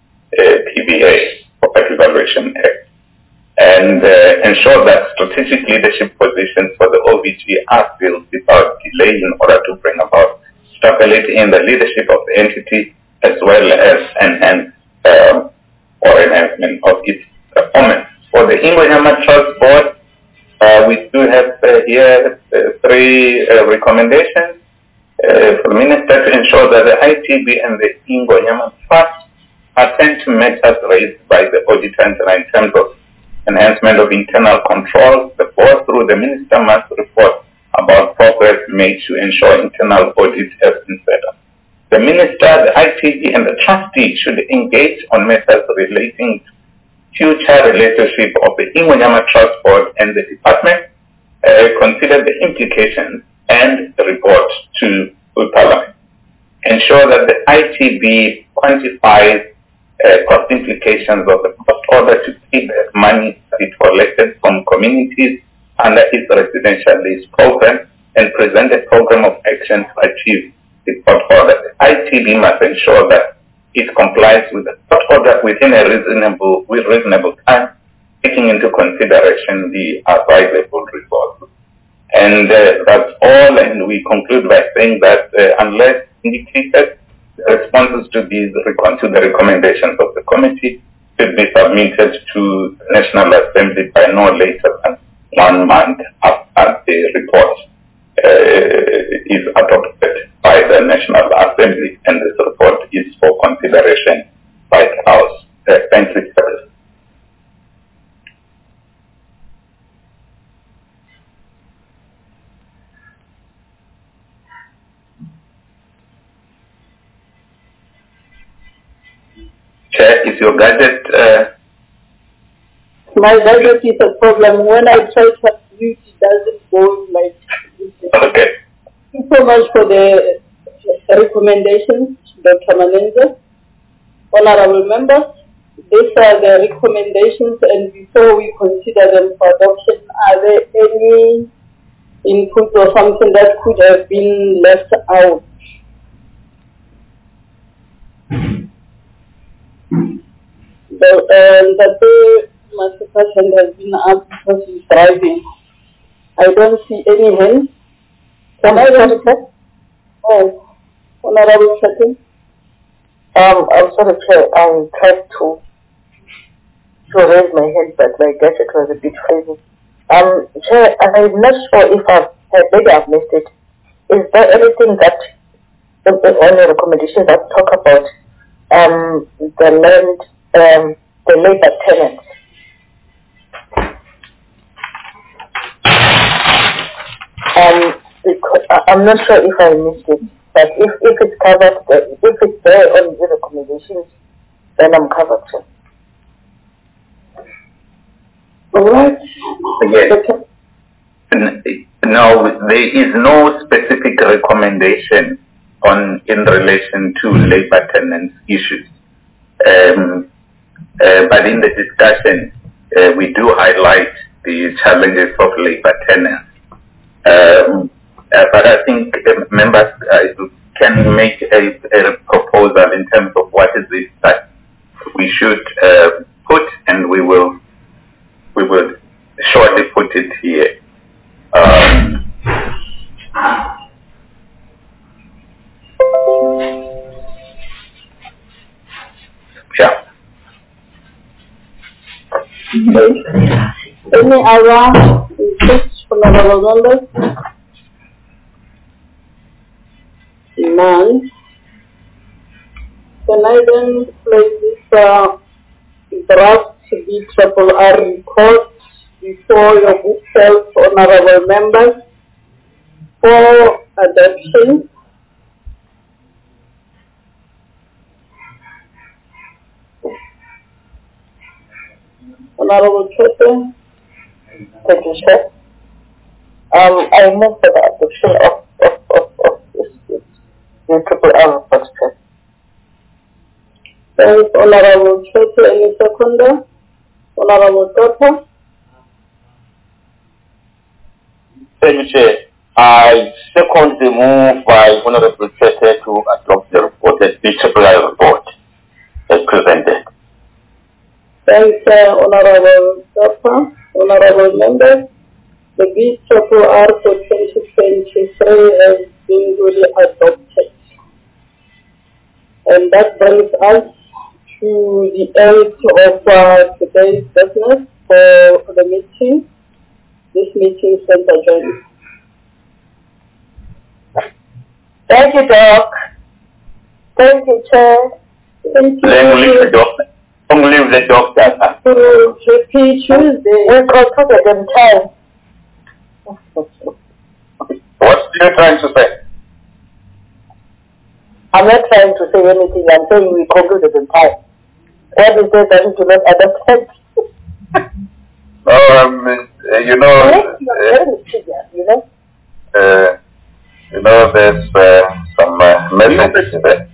V A, Property Valuation Act, and uh, ensure that strategic leadership positions for the O V G are filled without delay in order to bring about stability in the leadership of the entity, as well as enhance um, or enhancement of its performance. For the Ingonyama Trust Board, uh, we do have uh, here uh, three uh, recommendations uh, for the minister to ensure that the I T B and the Ingonyama Trust attend to matters raised by the auditor in terms of enhancement of internal control. The board, through the minister, must report about progress made to ensure internal audit has been set up. The minister, the I T B, and the trustee should engage on matters relating to future relationship of the Ingonyama Trust Board and the department, uh, consider the implications and report to Parliament. Ensure that the I T B quantifies uh, cost implications of the cost order to keep money that it collected from communities under its residential lease program and present a program of action to achieve the court order. The I T B must ensure that it complies with the court order within a reasonable, with reasonable time, taking into consideration the available resources. And uh, that's all, and we conclude by saying that uh, unless indicated, the responses to these to the recommendations of the committee should be submitted to the National Assembly by no later than one month after the report uh, is adopted by the National Assembly, and this report is for consideration by the House. Uh, thank you, sir. Chair, is your gadget? Uh... My gadget is a problem. When I try to unmute, it doesn't go like this. Okay. Thank you so much for the recommendations, Doctor Manenza. Honorable members, these are the recommendations, and before we consider them for adoption, are there any input or something that could have been left out? The, uh, the master person has been asked because he's driving. I don't see any hands. Can I get it? Oh, Honorable Secretary. Um, I'm sorry, Chair. I tried to to raise my hand, but my gadget was a bit fuzzy. Um, Chair, I'm not sure if I've, maybe I've missed it. Is there anything that, on the recommendation that talk about um, the land, um, the labor tenants? Um, because, I'm not sure if I missed it, but if, if it's covered, if it's there on the recommendations, then I'm covered, sir. All right. Yes. No, there is no specific recommendation on in relation to labor tenants issues. Um, uh, but in the discussion, uh, we do highlight the challenges of labor tenants. Um, uh, but I think uh, members uh, can make a, a proposal in terms of what is it that we should uh, put, and we will we will shortly put it here. Um, yeah. Any other requests from our members? None. Can I then place this uh, draft B triple R report before your bookshelf, honorable members, for adoption? Honorable Chairman. Thank you, sir. Um, I move for the adoption of, of, of, of this, this, this triple R report, sir. Thanks, Honorable Chairman. Any seconder? Honorable Doctor. Thank you, Chair. I second the move by Honorable Chair to adopt the reported B triple R report as presented. Thanks, uh, Honorable Doctor. Honorable members, the B triple R for twenty twenty-three has been duly adopted. And that brings us to the end of uh, today's business for the meeting. This meeting is adjourned. Thank you, Doc. Thank you, Chair. Thank you. Long live the doctor. Long live the doctor. To repeat Tuesday. We concluded in time. What are you trying to say? I'm not trying to say anything. I'm saying we concluded in time. What is there that you do not understand? Um, uh, you know, uh, you know, uh, you know, there's uh, some uh, messages there.